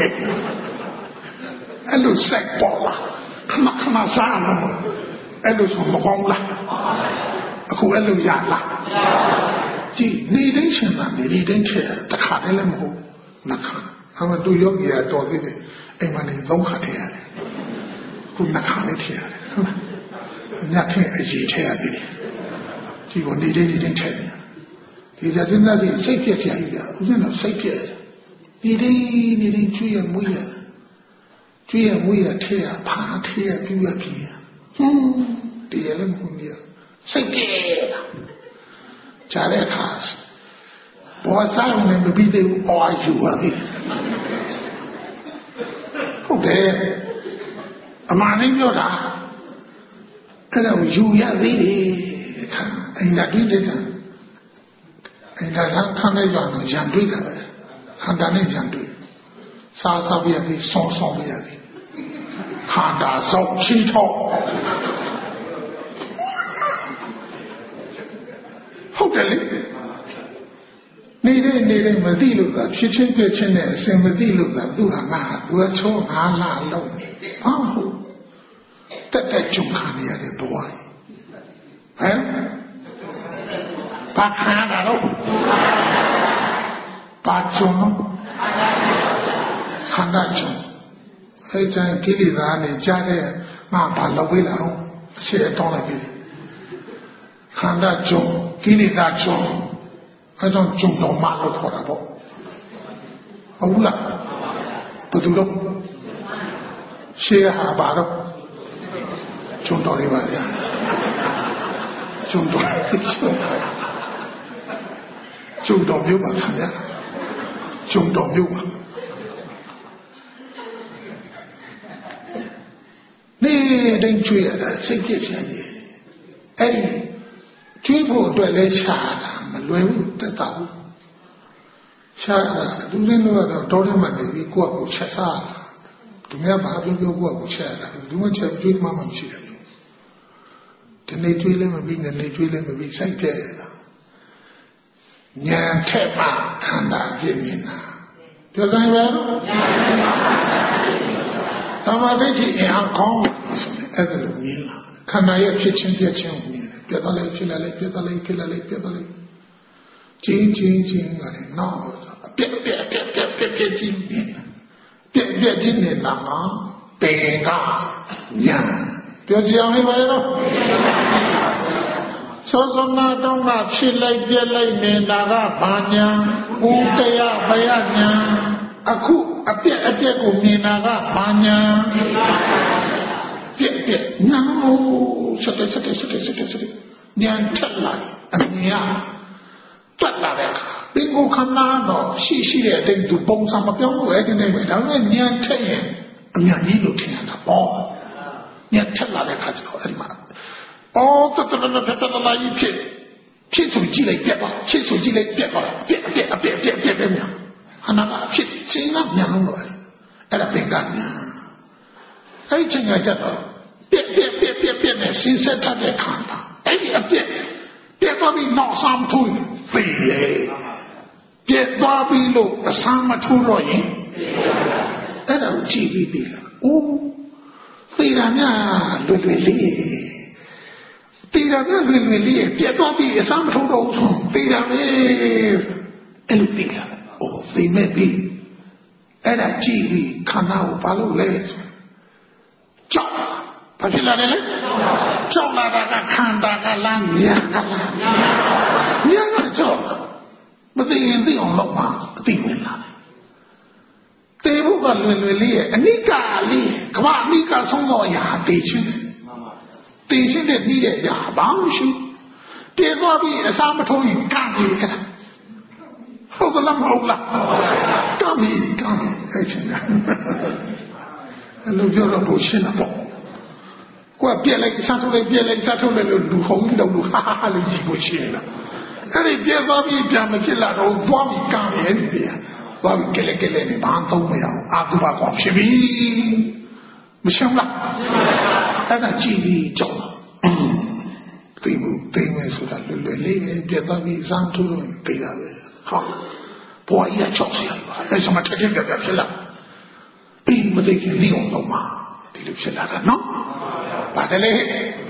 အဲ့လိုစက်ပေါ်လာခဏခဏစားမှာအဲ့လိုဆိုမကောင်းလားအခုအဲ့လိုရလားကြည့်နေတိုင်းရှင်တာနေတိုင်းထဲတခါတည်းလည်းမဟုတ်နှစ်ခါအမှသူယောဂီရတော်သေးတယ်အိမ်မှာနေသုံးခါထည့်ရတယ်ခုနှစ်ခါလည်းထည့်ရတယ်ဟုတ်လားညခေအရေးထည့်ရတယ်ကြည့်ကိုနေတိုင်းနေတိုင်းထည့်တယ်ဒီကြတဲ့နေ့စိတ်ပြည့်စရာကြီးပြဦးဇင်းတော့စိတ်ပြည့်နေတိုင်းနေတိုင်းကျွေးရမွေးရကျွေးရမွေးရထည့်ရဖာထည့်ရပြူရပြင်းဟွန်းတည်းလည်းမဟုတ်ဘူးစိတ်ပြည့်ကြားတဲ့အခါဘောဆိုင်နဲ့မပြီးသေးဘူးအော်ယူပါပြီဟုတ်တယ်အမှန်လေးပြောတာအဲ့ဒါကိုယူရသေးတယ်အိမ်သာတွေ့တယ်အိမ်သာခံနေကြတော့ရံတွေ့တာပဲခန္ဓာနဲ့ရံတွေ့စားစားပြရပြီးဆောင်းဆောင်းပြရပြီးခန္ဓာဆောင်းချင်းချောဟုတ်တယ်လေနေတဲ့နေတဲ့မသိလို့သာဖြစ်ချင်းပြချင်းနဲ့အစင်မသိလို့သာသူဟာငါသူကချောငါလာလုံးနေဘာဟုတ်တက်တက်ကြုံခံရတဲ့ဘဝဟမ်ဘာခံရတာတော့ဘာကြုံခန္ဓာကြုံအဲ့ဒါကိလေသာနဲ့ကြားတဲ့ငါဘာလုပ်ပေးလာအောင်အရှင်းတောင်းလိုက်ပြီခန္ဓာကြုံကိလေသာကြုံအဲ့တော့ကြုံတော်မှလို့ခေါ်တာပေါ့ဟုတ်လားဘယ်သူတော့ရှေးဟာပါတော့ကြုံတော်လေးပါဗျာကြုံတော်ကြုံတော်မျိုးပါခင်ဗျာကြုံတော်မျိုးပါနေတိုင်းကျွေးရတာစိတ်ကြည်ချင်တယ်အဲ့ဒီကျွေးဖို့အတွက်လဲရှာတာမလွယ်ဘူးတက်တာဘူးရှာတာလူရင်းတို့ကတော့တော်တယ်မှနေပြီးကိုယ့်ကိုချက်စားသူများဘာပြောပြောကိုယ့်ကိုချက်ရတာလူမချက်ကျွေးမှမရှိတယ်ဒီနေ့ကျွေးလဲမပြီးနဲ့နေ့ကျွေးလဲမပြီးစိုက်တဲ့ညာထက်မှခန္ဓာပြည့်နေတာပြောစမ်းပါတော့သမာဓိရှိအအောင်ကောင်းဆိုရင်အဲ့ဒါလိုမြင်လာခန္ဓာရဲ့ဖြစ်ချင်းပြည့်ချင်းကိုမြင်တယ်ပြတ်သွားလိုက်ဖြစ်လာလိုက်ပြတ်သွားလိုက်ဖြစ်လာလိုက်ပြတ်သွားလိုက်ချင်းချင်းချင်းကလည်းနောက်အပြက်ပြက်ပြက်ပြက်ပြက်ပြက်ချင်းမြင်ပြက်ပြက်ချင်းနေတာကပင်ကညာပြောကြအောင်ပါတော့သောသောနာတောင်းကဖြစ်လိုက်ပြက်လိုက်နေတာကဘာညာဥတယဘယညာအခုအပြက်အပြက်ကိုမြင်တာကဘာညာပြက်ပြက်ညာမို့စတဲ့စတဲ့စတဲ့စတဲ့စတဲ့ညာထက်လိုက်အမြာတွက်လာတဲ့အခါပင်ကိုခန္ဓာတော့ရှိရှိတဲ့အတိုင်းသူပုံစံမပြောင်းလို့အဲ့ဒီနေပဲဒါပေမဲ့ညာထက်ရင်အမြကြီးလို့ထင်ရတာပေါ့ညာထက်လာတဲ့အခါကျတော့အဲ့ဒီမှာအော်တတတတတတလာကြီးဖြစ်ဖြစ်ဆိုကြည့်လိုက်ပြက်ပါဖြစ်ဆိုကြည့်လိုက်ပြက်ပါပြက်ပြက်အပြက်ပြက်ပြက်ပြက်မြန်ခန္ဓာကဖြစ်စဉ်းစားမြန်လို့အဲ့ဒါပင်ကမြန်အဲ့ချိန်ကကြတော့ပြက်ပြက်ပြက်ပြက်ပြက်နဲ့စဉ်းစားတတ်တဲ့ခန္ဓာအဲ့ဒီအပြက်ပြက်သွားပြီးနောက်ဆောင်ထူးပြေးလေပြက်သွားပြီးလို့အဆမ်းမထူးတော့ရင်အဲ့ဒါကိုကြည့်ပြီးသေးလားအိုးသေတာများလွယ်လွယ်လေးသေတာကလွယ်လွယ်လေးပြက်သွားပြီးအဆမ်းမထူးတော့ဘူးသေတာပဲအဲ့လိုသေတာအိုးသေမဲ့ပြီးအဲ့ဒါကြည့်ပြီးခန္ဓာကိုဘာလို့လဲကြောက်ဘာဖြစ်လာလဲလဲကြောက်လာတာကခန္ဓာကလားညာကလားညာကကြောက်မသိရင်သိအောင်လုပ်မှာအသိဝင်လာတယ်တေဖို့ကလွယ်လွယ်လေးရဲ့အနိကလေးကမ္ဘာအနိကဆုံးသောအရာသိချင်းသိချင်းတဲ့ပြီးတဲ့အရာဘာမှမရှိတေသွားပြီးအစားမထိုးရင်ကံကြီးအဲ့ဒါဟုတ်ကလားမဟုတ်လားကံကြီးကံအဲ့ချင်းအဲ့လိုပြောတော့ဘုရှင်းတာပေါ့ကိုယ်ပြက်လိုက်စားထုတ်လိုက်ပြက်လိုက်စားထုတ်လိုက်လို့လူဟုံးလို့လူဟာဟာလို့ကြီးကိုရှင်းလာအဲ့ဒီပြက်သွားပြီးပြန်မဖြစ်လာတော့သွားပြီးကံရဲ့နေတယ်သွားပြီးကလေးကလေးနဲ့ဘာသုံးမရအောင်အာသုဘကောင်ဖြစ်ပြီမရှင်းလားအဲ့ဒါကြည့်ပြီးကြောက်သိဘူးသိမယ်ဆိုတာလွယ်လွယ်လေးပဲပြက်သွားပြီးစားထုတ်လို့သိတာပဲဟုတ်ဘွားကြီးကကြောက်စရာပါအဲ့ဆိုမှထက်ထက်ပြက်ပြက်ဖြစ်လာအေးမသိခင်လိအောင်တော့မှာဒီလိုဖြစ်လာတာနော်ဘာတလဲ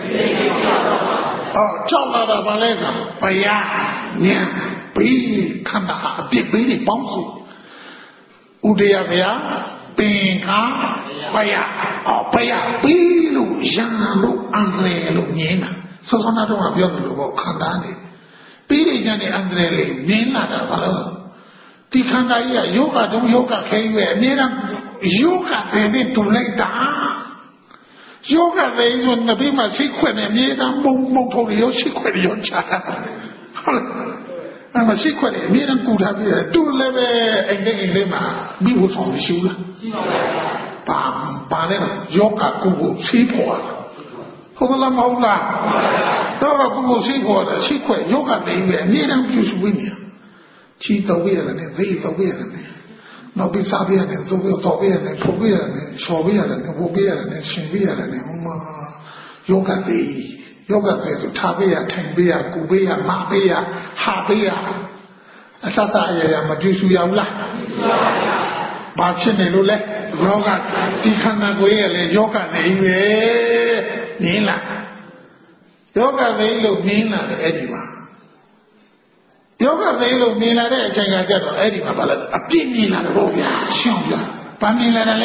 အော်ကြောက်လာတာဘာလဲဆိုဘယညံပြီးခန္ဓာအပြစ်ပေးနေပေါင်းစုဥဒယဘယပင်ခါဘယအော်ဘယပြီးလို့ရံလို့အန္တရာယ်လို့မြင်တာစောစောနာတော့ပြောသလိုပေါ့ခန္ဓာနေပြီးနေကြတဲ့အန္တရာယ်လေးမြင်လာတာဘာလို့ဒီခန္ဓာကြီးကယောဂတုံးယောဂခဲရွယ်အမြဲတမ်းယောဂတွေနဲ့တူလိုက်တာယောဂတွေဆိုနဘေးမှာစိတ်ခွက်နဲ့အမြဲတမ်းမုံမုံထုတ်ရောစိတ်ခွက်ရောချတာဟုတ်အဲ့မှာစိတ်ခွက်နဲ့အမြဲတမ်းကူထားပြီးတူလည်းပဲအိမ်လေးအိမ်လေးမှာမိဖို့ဆောင်ရှိဘူးလားရှိပါဘူးပါပါလဲယောဂကူကိုစိတ်ပေါ်လာဟုတ်လားမဟုတ်လားတော့ကူကိုစိတ်ပေါ်တာစိတ်ခွက်ယောဂတွေပဲအမြဲတမ်းပြုစုနေတယ်ချီတော့ရတယ်နဲ့သိတော့ရတယ်နဲ့နောက်ပြီးစားပြရတယ်သုံးပြတော့ပြရတယ်ဖုတ်ပြရတယ်ရှော်ပြရတယ်ဘုတ်ပြရတယ်ရှင်ပြရတယ်ဟိုမှာယောဂတိယောဂပဲဆိုထားပြရထိုင်ပြရကူပြရမပြရဟာပြရအစတအရရမကြည့်စုရဘူးလားဘာဖြစ်နေလို့လဲယောဂဒီခန္ဓာကိုယ်ရဲ့လေယောဂနေပဲမြင်လာယောဂသိလို့မြင်လာတယ်အဲ့ဒီမှာယောဂသိလို့မြင်လာတဲ့အချိန်ကကြတော့အဲ့ဒီမှာဘာလဲအပြည့်မြင်လာတယ်ပေါ့ဗျာရှင်းပြဘာမြင်လာတယ်လဲ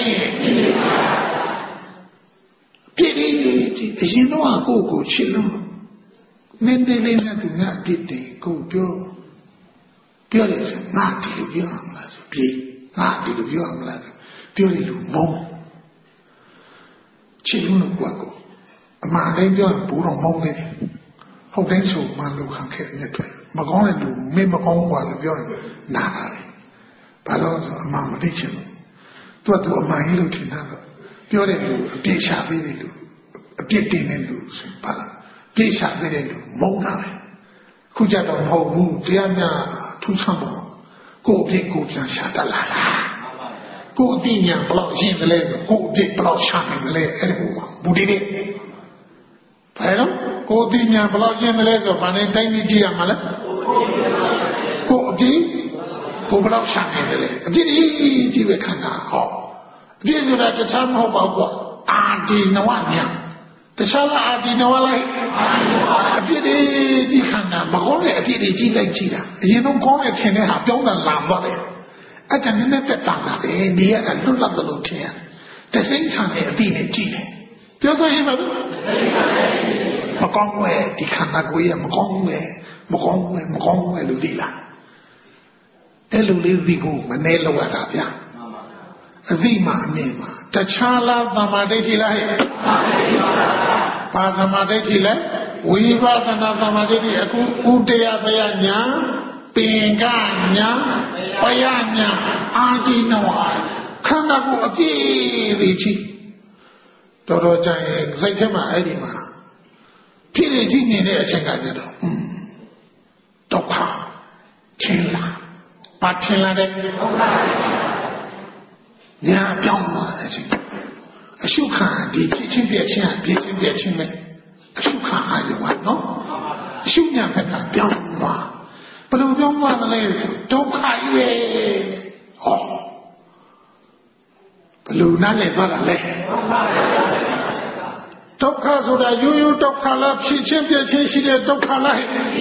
ပြည့်လေးဒီအရင်တော့ကိုကိုချစ်လို့နည်းနည်းလေးနဲ့သူငါပြည့်တယ်ကိုပြောပြောတယ်ဆိုငါဒီလိုပြောအောင်လားဆိုပြေးငါဒီလိုပြောအောင်လားဆိုပြောတယ်လို့မုန်းချစ်လို့ကွာကိုအမှန်တိုင်းပြောရင်ဘူးတော့မုန်းတယ်ဟုတ်တိုင်းဆိုမှလူခံခဲ့တဲ့တွေ့မကောင်းတဲ့လူမင်းမကောင်းกว่าလို့ပြောရင်နားပါတယ်ဘာလို့ဆိုအမှန်မသိချင်ဘူးသူကသူအမှန်ကြီးလို့ထင်တာတော့ပြောတယ်လူအပြစ်ချပေးတယ်လူအပြစ်တင်တဲ့လူဆိုပါလားပြစ်ချပေးတဲ့လူမုန်းတာပဲခုကြတော့မဟုတ်ဘူးတရားများထူးဆန်းပုံကိုအပြစ်ကိုပြန်ရှာတတ်လာတာကိုအတိညာဘလောက်ရှင်းတယ်လဲဆိုကိုအပြစ်ဘလောက်ရှာနေတယ်လဲအဲ့ဒီမှာဘူဒီနေဘယ်တော့ကိုအတိညာဘလောက်ရှင်းတယ်လဲဆိုဘာနဲ့တိုင်းပြီးကြည့်ရမှာလဲကိုအပြစ်ကိုဘလောက်ရှာနေတယ်လဲအပြစ်ကြီးကြီးပဲခန္ဓာဟောအပြစ်ဆိုတာတခြားမဟုတ်ပါဘူးကွာအာဒီနဝညာတခြားလားအာဒီနဝလိုက်အပြစ်ကြီးခန္ဓာမကောင်းတဲ့အပြစ်တွေကြီးလိုက်ကြည့်တာအရင်တော့ကောင်းတဲ့ထင်တဲ့ဟာပြောင်းတာလာသွားတယ်အဲ့ဒါနည်းနည်းသက်တာပါပဲနေရတာလွတ်လပ်တယ်လို့ထင်ရတစိမ့်ဆန်တဲ့အပြစ်နဲ့ကြည့်တယ်ပြောဆိုရင်မကောင်းဘူးဒီခန္ဓာကိုယ်ရမကောင်းဘူးမကောင်းဘူးမကောင်းဘူးလို့သိလားအဲ့လိုလေးသိဖို့မနှဲလောက်ရတာဗျာအသိမှအမြင်မှတခြားလားသမာဓိဋ္ဌိလားဟဲ့ပါသမာဓိဋ္ဌိလဲဝိပဿနာသမာဓိဋ္ဌိအခုဥတယဘယညာပင်ကညာပယညာအာဒီနဝခန္ဓာကိုယ်အပြည့်ပဲချီတော်တော်ကြရင်စိတ်ထဲမှာအဲ့ဒီမှာဖြစ်နေကြည့်နေတဲ့အချိန်ကကြတော့ဒုက္ခချင်းလာပါထင်လာတဲ့ဒုက္ခညာပြောင်းသွားတဲ့အချိန်အရှုခံဒီဖြစ်ချင်းပြချင်းဟာဖြစ်ချင်းပြချင်းပဲအရှုခံအာရုံပါနော်အရှုညာဘက်ကပြောင်းသွားဘယ်လိုပြောင်းသွားသလဲဆိုဒုက္ခကြီးပဲဟောဘယ်လိုနားလည်သွားတာလဲဒုက္ခဆိုတာရိုးရိုးဒုက္ခလားဖြစ်ချင်းပြချင်းရှိတဲ့ဒုက္ခလား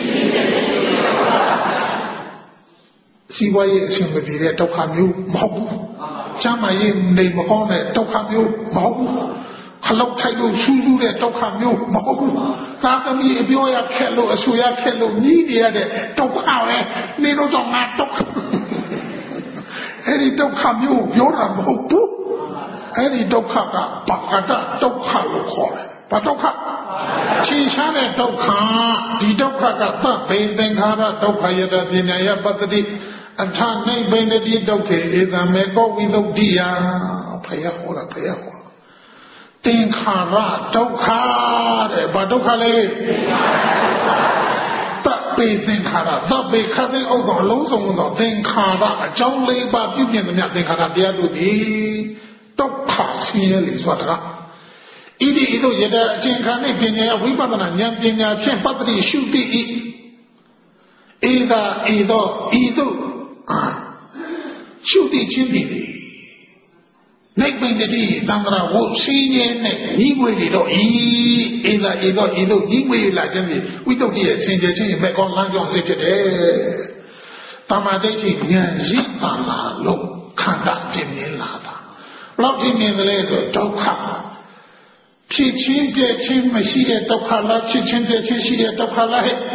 စီဝါရေးအရှင်မပြေတဲ့ဒုက္ခမျိုးမဟုတ်ဘူးချမ်းသာရေးနေမကောင်းတဲ့ဒုက္ခမျိုးမဟုတ်ဘူးခလောက်ထိုက်လို့ဆူးဆူးတဲ့ဒုက္ခမျိုးမဟုတ်ဘူးသာသမီအပြောရခက်လို့အဆူရခက်လို့ညီးနေရတဲ့ဒုက္ခပဲနေလို့တော့ငါဒုက္ခအဲ့ဒီဒုက္ခမျိုးပြောတာမဟုတ်ဘူးအဲ့ဒီဒုက္ခကဘာကတဒုက္ခလို့ခေါ်တယ်ဘာဒုက္ခချင်းရှားတဲ့ဒုက္ခဒီဒုက္ခကသဗ္ဗေသင်္ခါရဒုက္ခယတပညာယပတ္တိအထာနိဗ္ဗိန္တိဒုက္ခေဧသမေကောဝိသုဒ္ဓိယဖယားဟောတာဖယားဟောသင်္ခါရဒုက္ခတဲ့ဘာဒုက္ခလဲသဗ္ဗေသင်္ခါရသဗ္ဗေခသိဥဒ္ဒောအလုံးစုံသောသင်္ခါရအကြောင်းလေးပါပြုပြင်သမျှသင်္ခါရတရားတို့သည်ဒုက္ခဆင်းရဲလေဆိုတာဣတိဣတို့ယတအကျင့်ခံတဲ့ပညာဝိပဿနာဉာဏ်ပညာဖြင့်ပတ္တိရှုတိဤဧသာဧသောဤတို့အာရှုတိချင်းသည်နိဗ္ဗိန္တိသံဃာဝုစည်းရဲနဲ့ညီငွေတွေတော့ဤဧသာဧသောဤတို့ညီငွေလာခြင်းဖြင့်ဝိတုဒ္ဓိရဲ့ဆင်ခြင်ခြင်းရဲ့မဲ့ကောင်းလမ်းကြောင်းစစ်ဖြစ်တယ်တမာဒိဋ္ဌိဉာဏ်ရှိပါလားလို့ခန္ဓာပြင်းမြင်လာတာဘလောက်ပြင်းမြင်တယ်လဲဆိုဒုက္ခဖြစ်ချင်းပြည့်ချင်းမရှိတဲ့ဒုက္ခလားဖြစ်ချင်းပြည့်ချင်းရှိတဲ့ဒုက္ခလားဟဲ့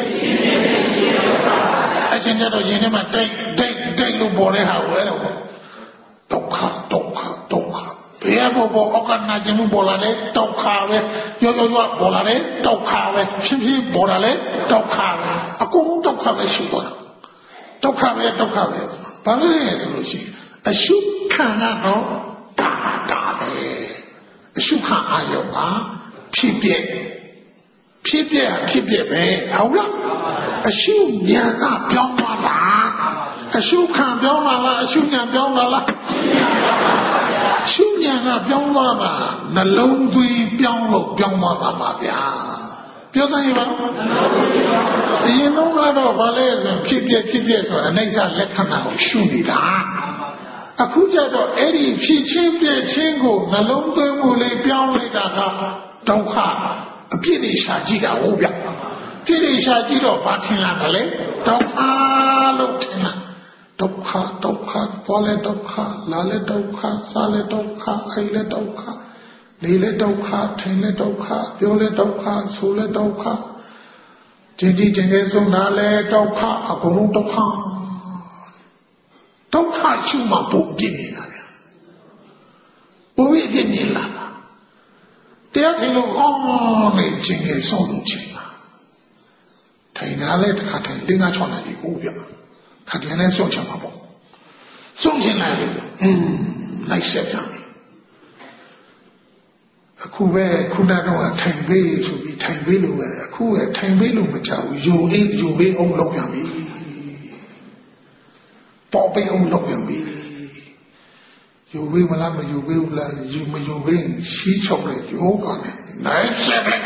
အချင်းတို့ယင်းထဲမှာတိုက်တိုက်တိုက်လို့ပေါ်တဲ့ဟာဝဲတော့ဒုက္ခဒုက္ခဒုက္ခဘယ်ဘောဘောအကနာခြင်းပေါ်လာတဲ့ဒုက္ခပဲရောရောရောပေါ်လာတဲ့ဒုက္ခပဲဖြစ်ဖြစ်ပေါ်လာတဲ့ဒုက္ခပဲအကုန်ဒုက္ခပဲရှိသွားတာဒုက္ခပဲဒုက္ခပဲဘာလို့လဲဆိုလို့ရှိရင်အရှုခံတော့တာတာပဲအရှုခံအာယုံကဖြစ်ပြဖြစ်ပြဖြစ်ပြပဲဟုတ်လားအရှုဉာဏ်ကပြောင်းသွားတာအရှုခံပြောင်းလာလားအရှုဉာဏ်ပြောင်းလာလားအရှုဉာဏ်ကပြောင်းသွားတာနှလုံးသွေးပြောင်းလို့ပြောင်းသွားတာပါဗျာပြောစမ်းရပါအရင်တော့ကတော့ဗာလဲဆိုဖြစ်ပြဖြစ်ပြဆိုအနိစ္စလက္ခဏာကိုရှုနေတာအခုကျတော့အဲ့ဒီဖြစ်ချင်းပြချင်းကိုနှလုံးသွင်းမှုလေးပြောင်းလိုက်တာကဒုက္ခအပြစ်တွေရှာကြည့်တာဟုတ်ဗျပြစ်တွေရှာကြည့်တော့ဘာထင်လာမလဲဒုက္ခလို့ထင်လာဒုက္ခဒုက္ခပေါ်လေဒုက္ခလာလေဒုက္ခစားလေဒုက္ခအိလေဒုက္ခနေလေဒုက္ခထိုင်လေဒုက္ခပြောလေဒုက္ခဆိုလေဒုက္ခကျင်ကြီးကျင်ငယ်ဆုံးတာလေဒုက္ခအကုန်လုံးဒုက္ခဒုက္ခရှုမှပုံပြနေတာဗျပုံပြပြနေလာတရားထိုင်လို့အော်နေကျင်ငယ်ဆုံးလို့ချိန်လာထိုင်လာလေတစ်ခါထိုင်၄-၅-၆နာရီကိုပြခါပြန်လဲဆုံးချမှာပေါ့ဆုံးချင်လိုက်လို့อืมလိုက်ဆက်ပြန်အခုပဲခုနကတော့ထိုင်ပေးဆိုပြီးထိုင်ပေးလို့ပဲအခုကထိုင်ပေးလို့မကြောက်ဘူးယူအေးယူပေးအောင်လုပ်ပြန်ပြီပေါ်ပေးအောင်လုပ်ပြန်ပြီယူပေးမလားမယူပေးဘူးလားယူမယူပေးရှိချုပ်လိုက်ရောကနေနိုင်ဆက်လိုက်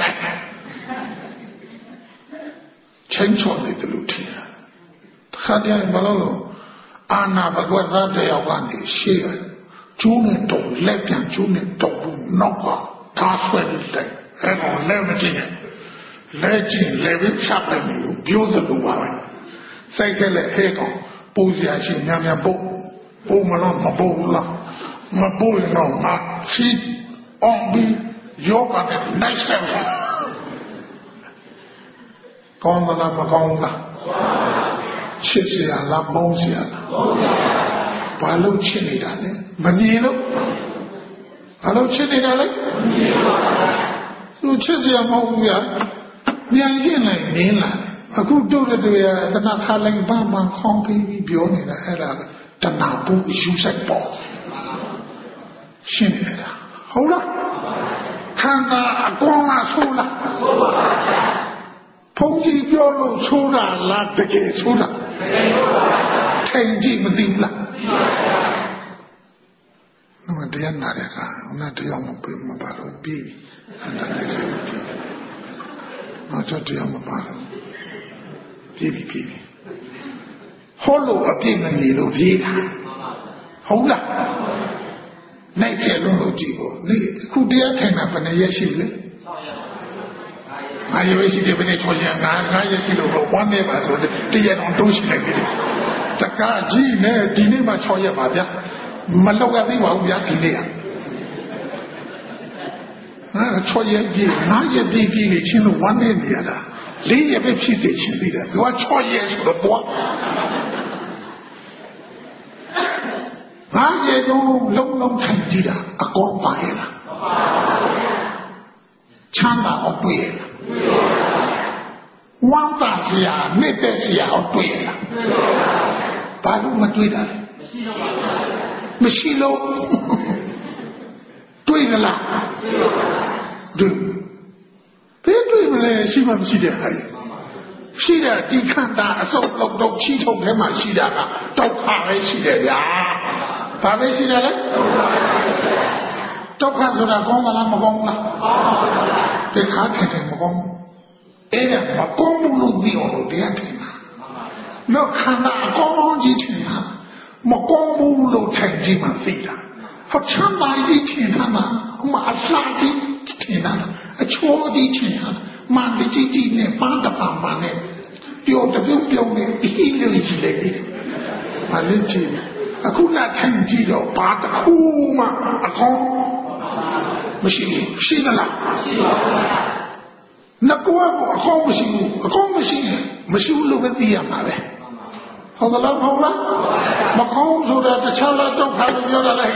ချင်းချော်နေတယ်လို့ထင်တာခါတယ်မလို့အာနာဘဂဝသတယောက်ကနေရှေ့ကျိုးနဲ့တော့လက်ပြန်ကျိုးနဲ့တော့နောက်ကထားဆွဲပြီးလိုက်အဲ့တော့လည်းမကြည့်နဲ့လက်ကြည့်လည်းပြီးချပ်လိုက်လို့ပြောသလိုပါပဲစိုက်ခဲ့လက်ဟဲကောင်ပိုးစရာရှိများများပို့ပို့မလို့မပို့ဘူးလားမပို့ရင်တော့ငါရှိအောင်ပြီးယောဂနဲ့နိုင်ဆက်ကောင်းမလားမကောင်းလားချစ်စရာလားမုန်းစရာလားဘာလို့ချစ်နေတာလဲမမြင်လို့ဘာလို့ချစ်နေတာလဲသူချစ်စရာမဟုတ်ဘူးဗျာမြန်ရှင်းလိုက်နင်းလာအခုတို့တွေတဏှာခါလိုက်ဘာမှခေါင်းပြီးပြီးပြောနေတာအဲ့ဒါတဏှာဘူးယူဆိုင်ပေါ့ရှင်းနေတာဟုတ်လားခန္ဓာအကောင်လားဆိုးလားဆိုးပါဗျာဖုန်ကြီးပြောလို့ဆိုးတာလားတကယ်ဆိုးတာထိုင်ကြည့်မသိဘူးလားမတရားနာတဲ့ကဟိုတရားမပြမပါလို့ပြီးအဲ့ဒါလည်းစိတ်ကြည့်မတော်တရားမပါလို့ပြီးပြီပြီးပြီဟောလို့အပြည့်မနေလို့ပြေးတာဟုတ်လားနိုင်ချေလုံးလို့ကြည့်ဖို့ဒီအခုတရားထိုင်တာဘယ်နှရက်ရှိလဲငါရွေးရှိတယ်ဘယ်နဲ့ချောချင်ငါငါရက်ရှိလို့ဝမ်းနေပါဆိုတရားတော်တိုးရှိလိုက်ပြီတကားကြီးနဲ့ဒီနေ့မှ၆ရက်ပါဗျာမလောက်ရသေးပါဘူးဗျာဒီနေ့ကဟာ၆ရက်ကြီး၅ရက်ပြည့်ပြည့်နေချင်းလို့ဝမ်းနေနေရတာ၄ရက်ပဲဖြစ်စေချင်းသေးတယ်သူက၆ရက်ဆိုတော့သွားငါရဲ့တော့လုံးလုံးထိုင်ကြည့်တာအကောပါရဲ့လားချမ်းသာအောင်တွေ့ရဲ့လားဝမ်းသာစရာနှစ်သက်စရာအောင်တွေ့ရဲ့လားဘာလို့မတွေ့တာလဲမရှိလို့တွေ့သလားတွေ့ဘယ်တွေ့မလဲရှိမှမရှိတဲ့ဟာရှိတဲ့ဒီခန္ဓာအစုပ်လောက်တော့ချီထုတ်ထဲမှာရှိတာကဒုက္ခပဲရှိတယ်ဗျာဘာပဲရှိတယ်လဲဒုက္ခဆိုတာကောင်းသလားမကောင်းဘူးလားဒီခါထင်တယ်မကောင်းဘူးအဲ့ဒါမကောင်းဘူးလို့ပြောလို့တရားထင်တာတော့ခန္ဓာအကောင်းကြီးထင်တာမကောင်းဘူးလို့ထိုင်ကြည့်မှသိတာဟောချမ်းသာကြီးထင်တာမှာအမအလှကြီးထင်တာအချောကြီးထင်တာမန္တကြီးကြီးနဲ့ပန်းတပန်ပန်နဲ့ပျော်တပြုတ်ပြုတ်နဲ့အဟိလို့ရှိလိုက်တယ်ဘာလို့ကြည့်အခုလာထိုင်ကြည့်တော့ဘာတခုမှအကောင်းမရှိဘူးရှိသလားမရှိပါဘူးငါကအကောင်းမရှိဘူးအကောင်းမရှိရင်မရှိဘူးလို့ပဲသိရမှာပဲဟုတ်သလားဟုတ်လားမကောင်းဆိုတာတခြားလားဒုက္ခလို့ပြောတာလေ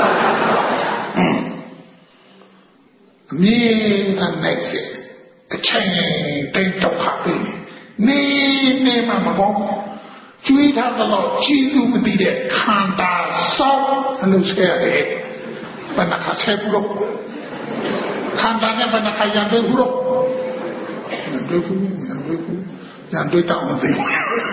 အမြဲတမ်းနိုင်စေအချိန်တိတ်ဒုက္ခပဲနေနေမှမကောင်းကျွေးထားတော့ကြီးသူမသိတဲ့ခန္ဓာစောင်းလို့ဆဲရတယ်ဘယ်နှခါဆဲဘူးလို့ခန္ဓာနဲ့ဘယ်နှခါရံတွေ့ဘူးလို့ရံတွေ့ဘူးရံတွေ့ဘူးရံတွေ့တော့မသိဘူး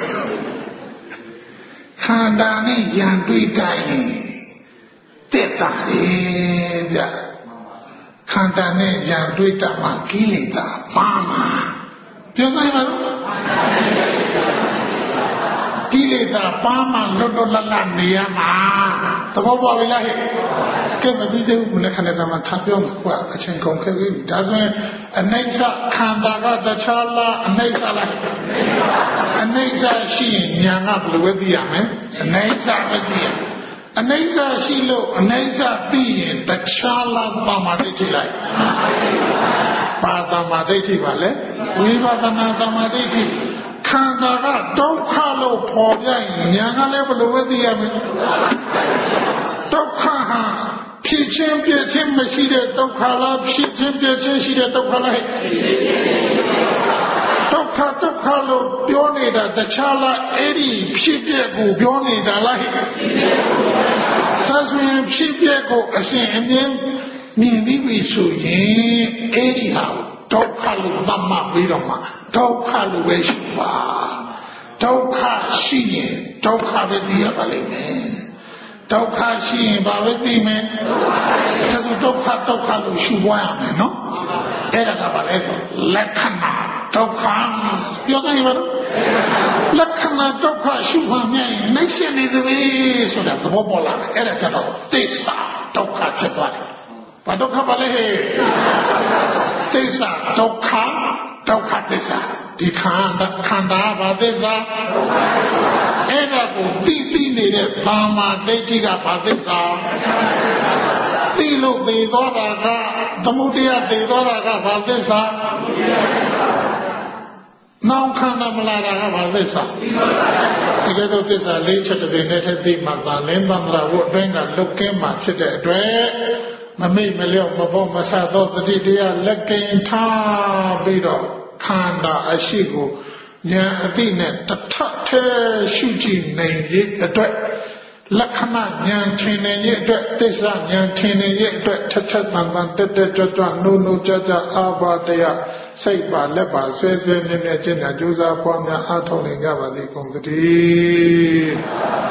ခန္ဓာနဲ့ရံတွေ့တိုင်းတက်တာလေဗျာခန္ဓာနဲ့ရံတွေ့တာမှကိလေသာပါမှာပြောဆိုင်ပါလို့ကိလေသာပါမှလွတ်လွတ်လပ်လပ်နေရမှာသဘောပေါက်ပြီလားဟဲ့ကဲမပြီးသေးဘူးမနေ့ကလည်းမှထားပြောမှာကွာအချင်းကုန်ခဲ့ပြီဒါဆိုရင်အနိစ္စခန္ဓာကတခြားလားအနိစ္စလားအနိစ္စရှိရင်ဉာဏ်ကဘယ်လိုပဲသိရမလဲအနိစ္စပဲသိရအနိစ္စရှိလို့အနိစ္စသိရင်တခြားလားပါမဒိဋ္ဌိလိုက်ပါသမာဓိဋ္ဌိပါလေဝိပဿနာသမာဓိဋ္ဌိခန္ဓာကဒုက္ခလို့ပေါ်ပြရင်ဉာဏ်ကလည်းဘယ်လိုပဲသိရမလဲဒုက္ခဟာဖြစ်ခြင်းပြည့်ခြင်းမရှိတဲ့ဒုက္ခလားဖြစ်ခြင်းပြည့်ခြင်းရှိတဲ့ဒုက္ခလားဒုက္ခဒုက္ခလို့ပြောနေတာတခြားလားအဲ့ဒီဖြစ်ပြက်ကိုပြောနေတာလားဒါဆိုရင်ဖြစ်ပြက်ကိုအစဉ်အမြဲမြင်ပြီးပြီဆိုရင်အဲ့ဒီဟာဒုက္ခလို့သတ်မှတ်ပြီးတော့မှဒုက္ခလို့ပဲရှိပါဒုက္ခရှိရင်ဒုက္ခပဲသိရပါလိမ့်မယ်ဒုက္ခရှိရင်ဘာပဲသိမယ်ဒါဆိုဒုက္ခဒုက္ခလို့ရှုပွားရမယ်နော်အဲ့ဒါကဘာလဲဆိုလက္ခဏာဒုက္ခပြောတယ်ဘာလို့လက္ခဏာဒုက္ခရှုမှမြင်နှိမ့်ဆက်နေသည်ဆိုတာသဘောပေါ်လာတယ်အဲ့ဒါကျတော့သစ္စာဒုက္ခဖြစ်သွားတယ်ဘာဒုက္ခပါလဲသစ္စာဒုက္ခဒုက္ခသစ္စာဒီခန္ဓာခန္ဓာဘာသစ္စာအဲ့ဒါကိုသိသိနေတဲ့ဘာမာဒိဋ္ဌိကဘာသစ္စာသိလို့သိသောတာကသမုဒယသိသောတာကဘာသစ္စာနောင်ခန္ဓာမလာတာကဘာသစ္စာဒီလိုသစ္စာလေးချက်တည်းနဲ့တည်းသိမှသာလင်းသံဃာဝတ်အတွင်းကလုတ်ကင်းမှဖြစ်တဲ့အတွက်မမိတ်မလျော့မဖို့မဆသောတတိတရားလက်ကင်ထားပြီးတော့ခန္ဓာအရှိကိုဉာဏ်အသိနဲ့တထထဲရှုကြည့်နိုင်ရဲ့အတွက်လက္ခဏာဉာဏ်ထင်နေရဲ့အတွက်သစ္စာဉာဏ်ထင်နေရဲ့အတွက်ထထတန်တန်တက်တက်ကြွကြွနိုးနိုးကြကြအာဘာတရားစိတ်ပါလက်ပါဆွဲဆွဲမြဲမြဲကျင့်ကြကြိုးစားပွားများအားထုတ်နိုင်ကြပါစေကုန်သတည်း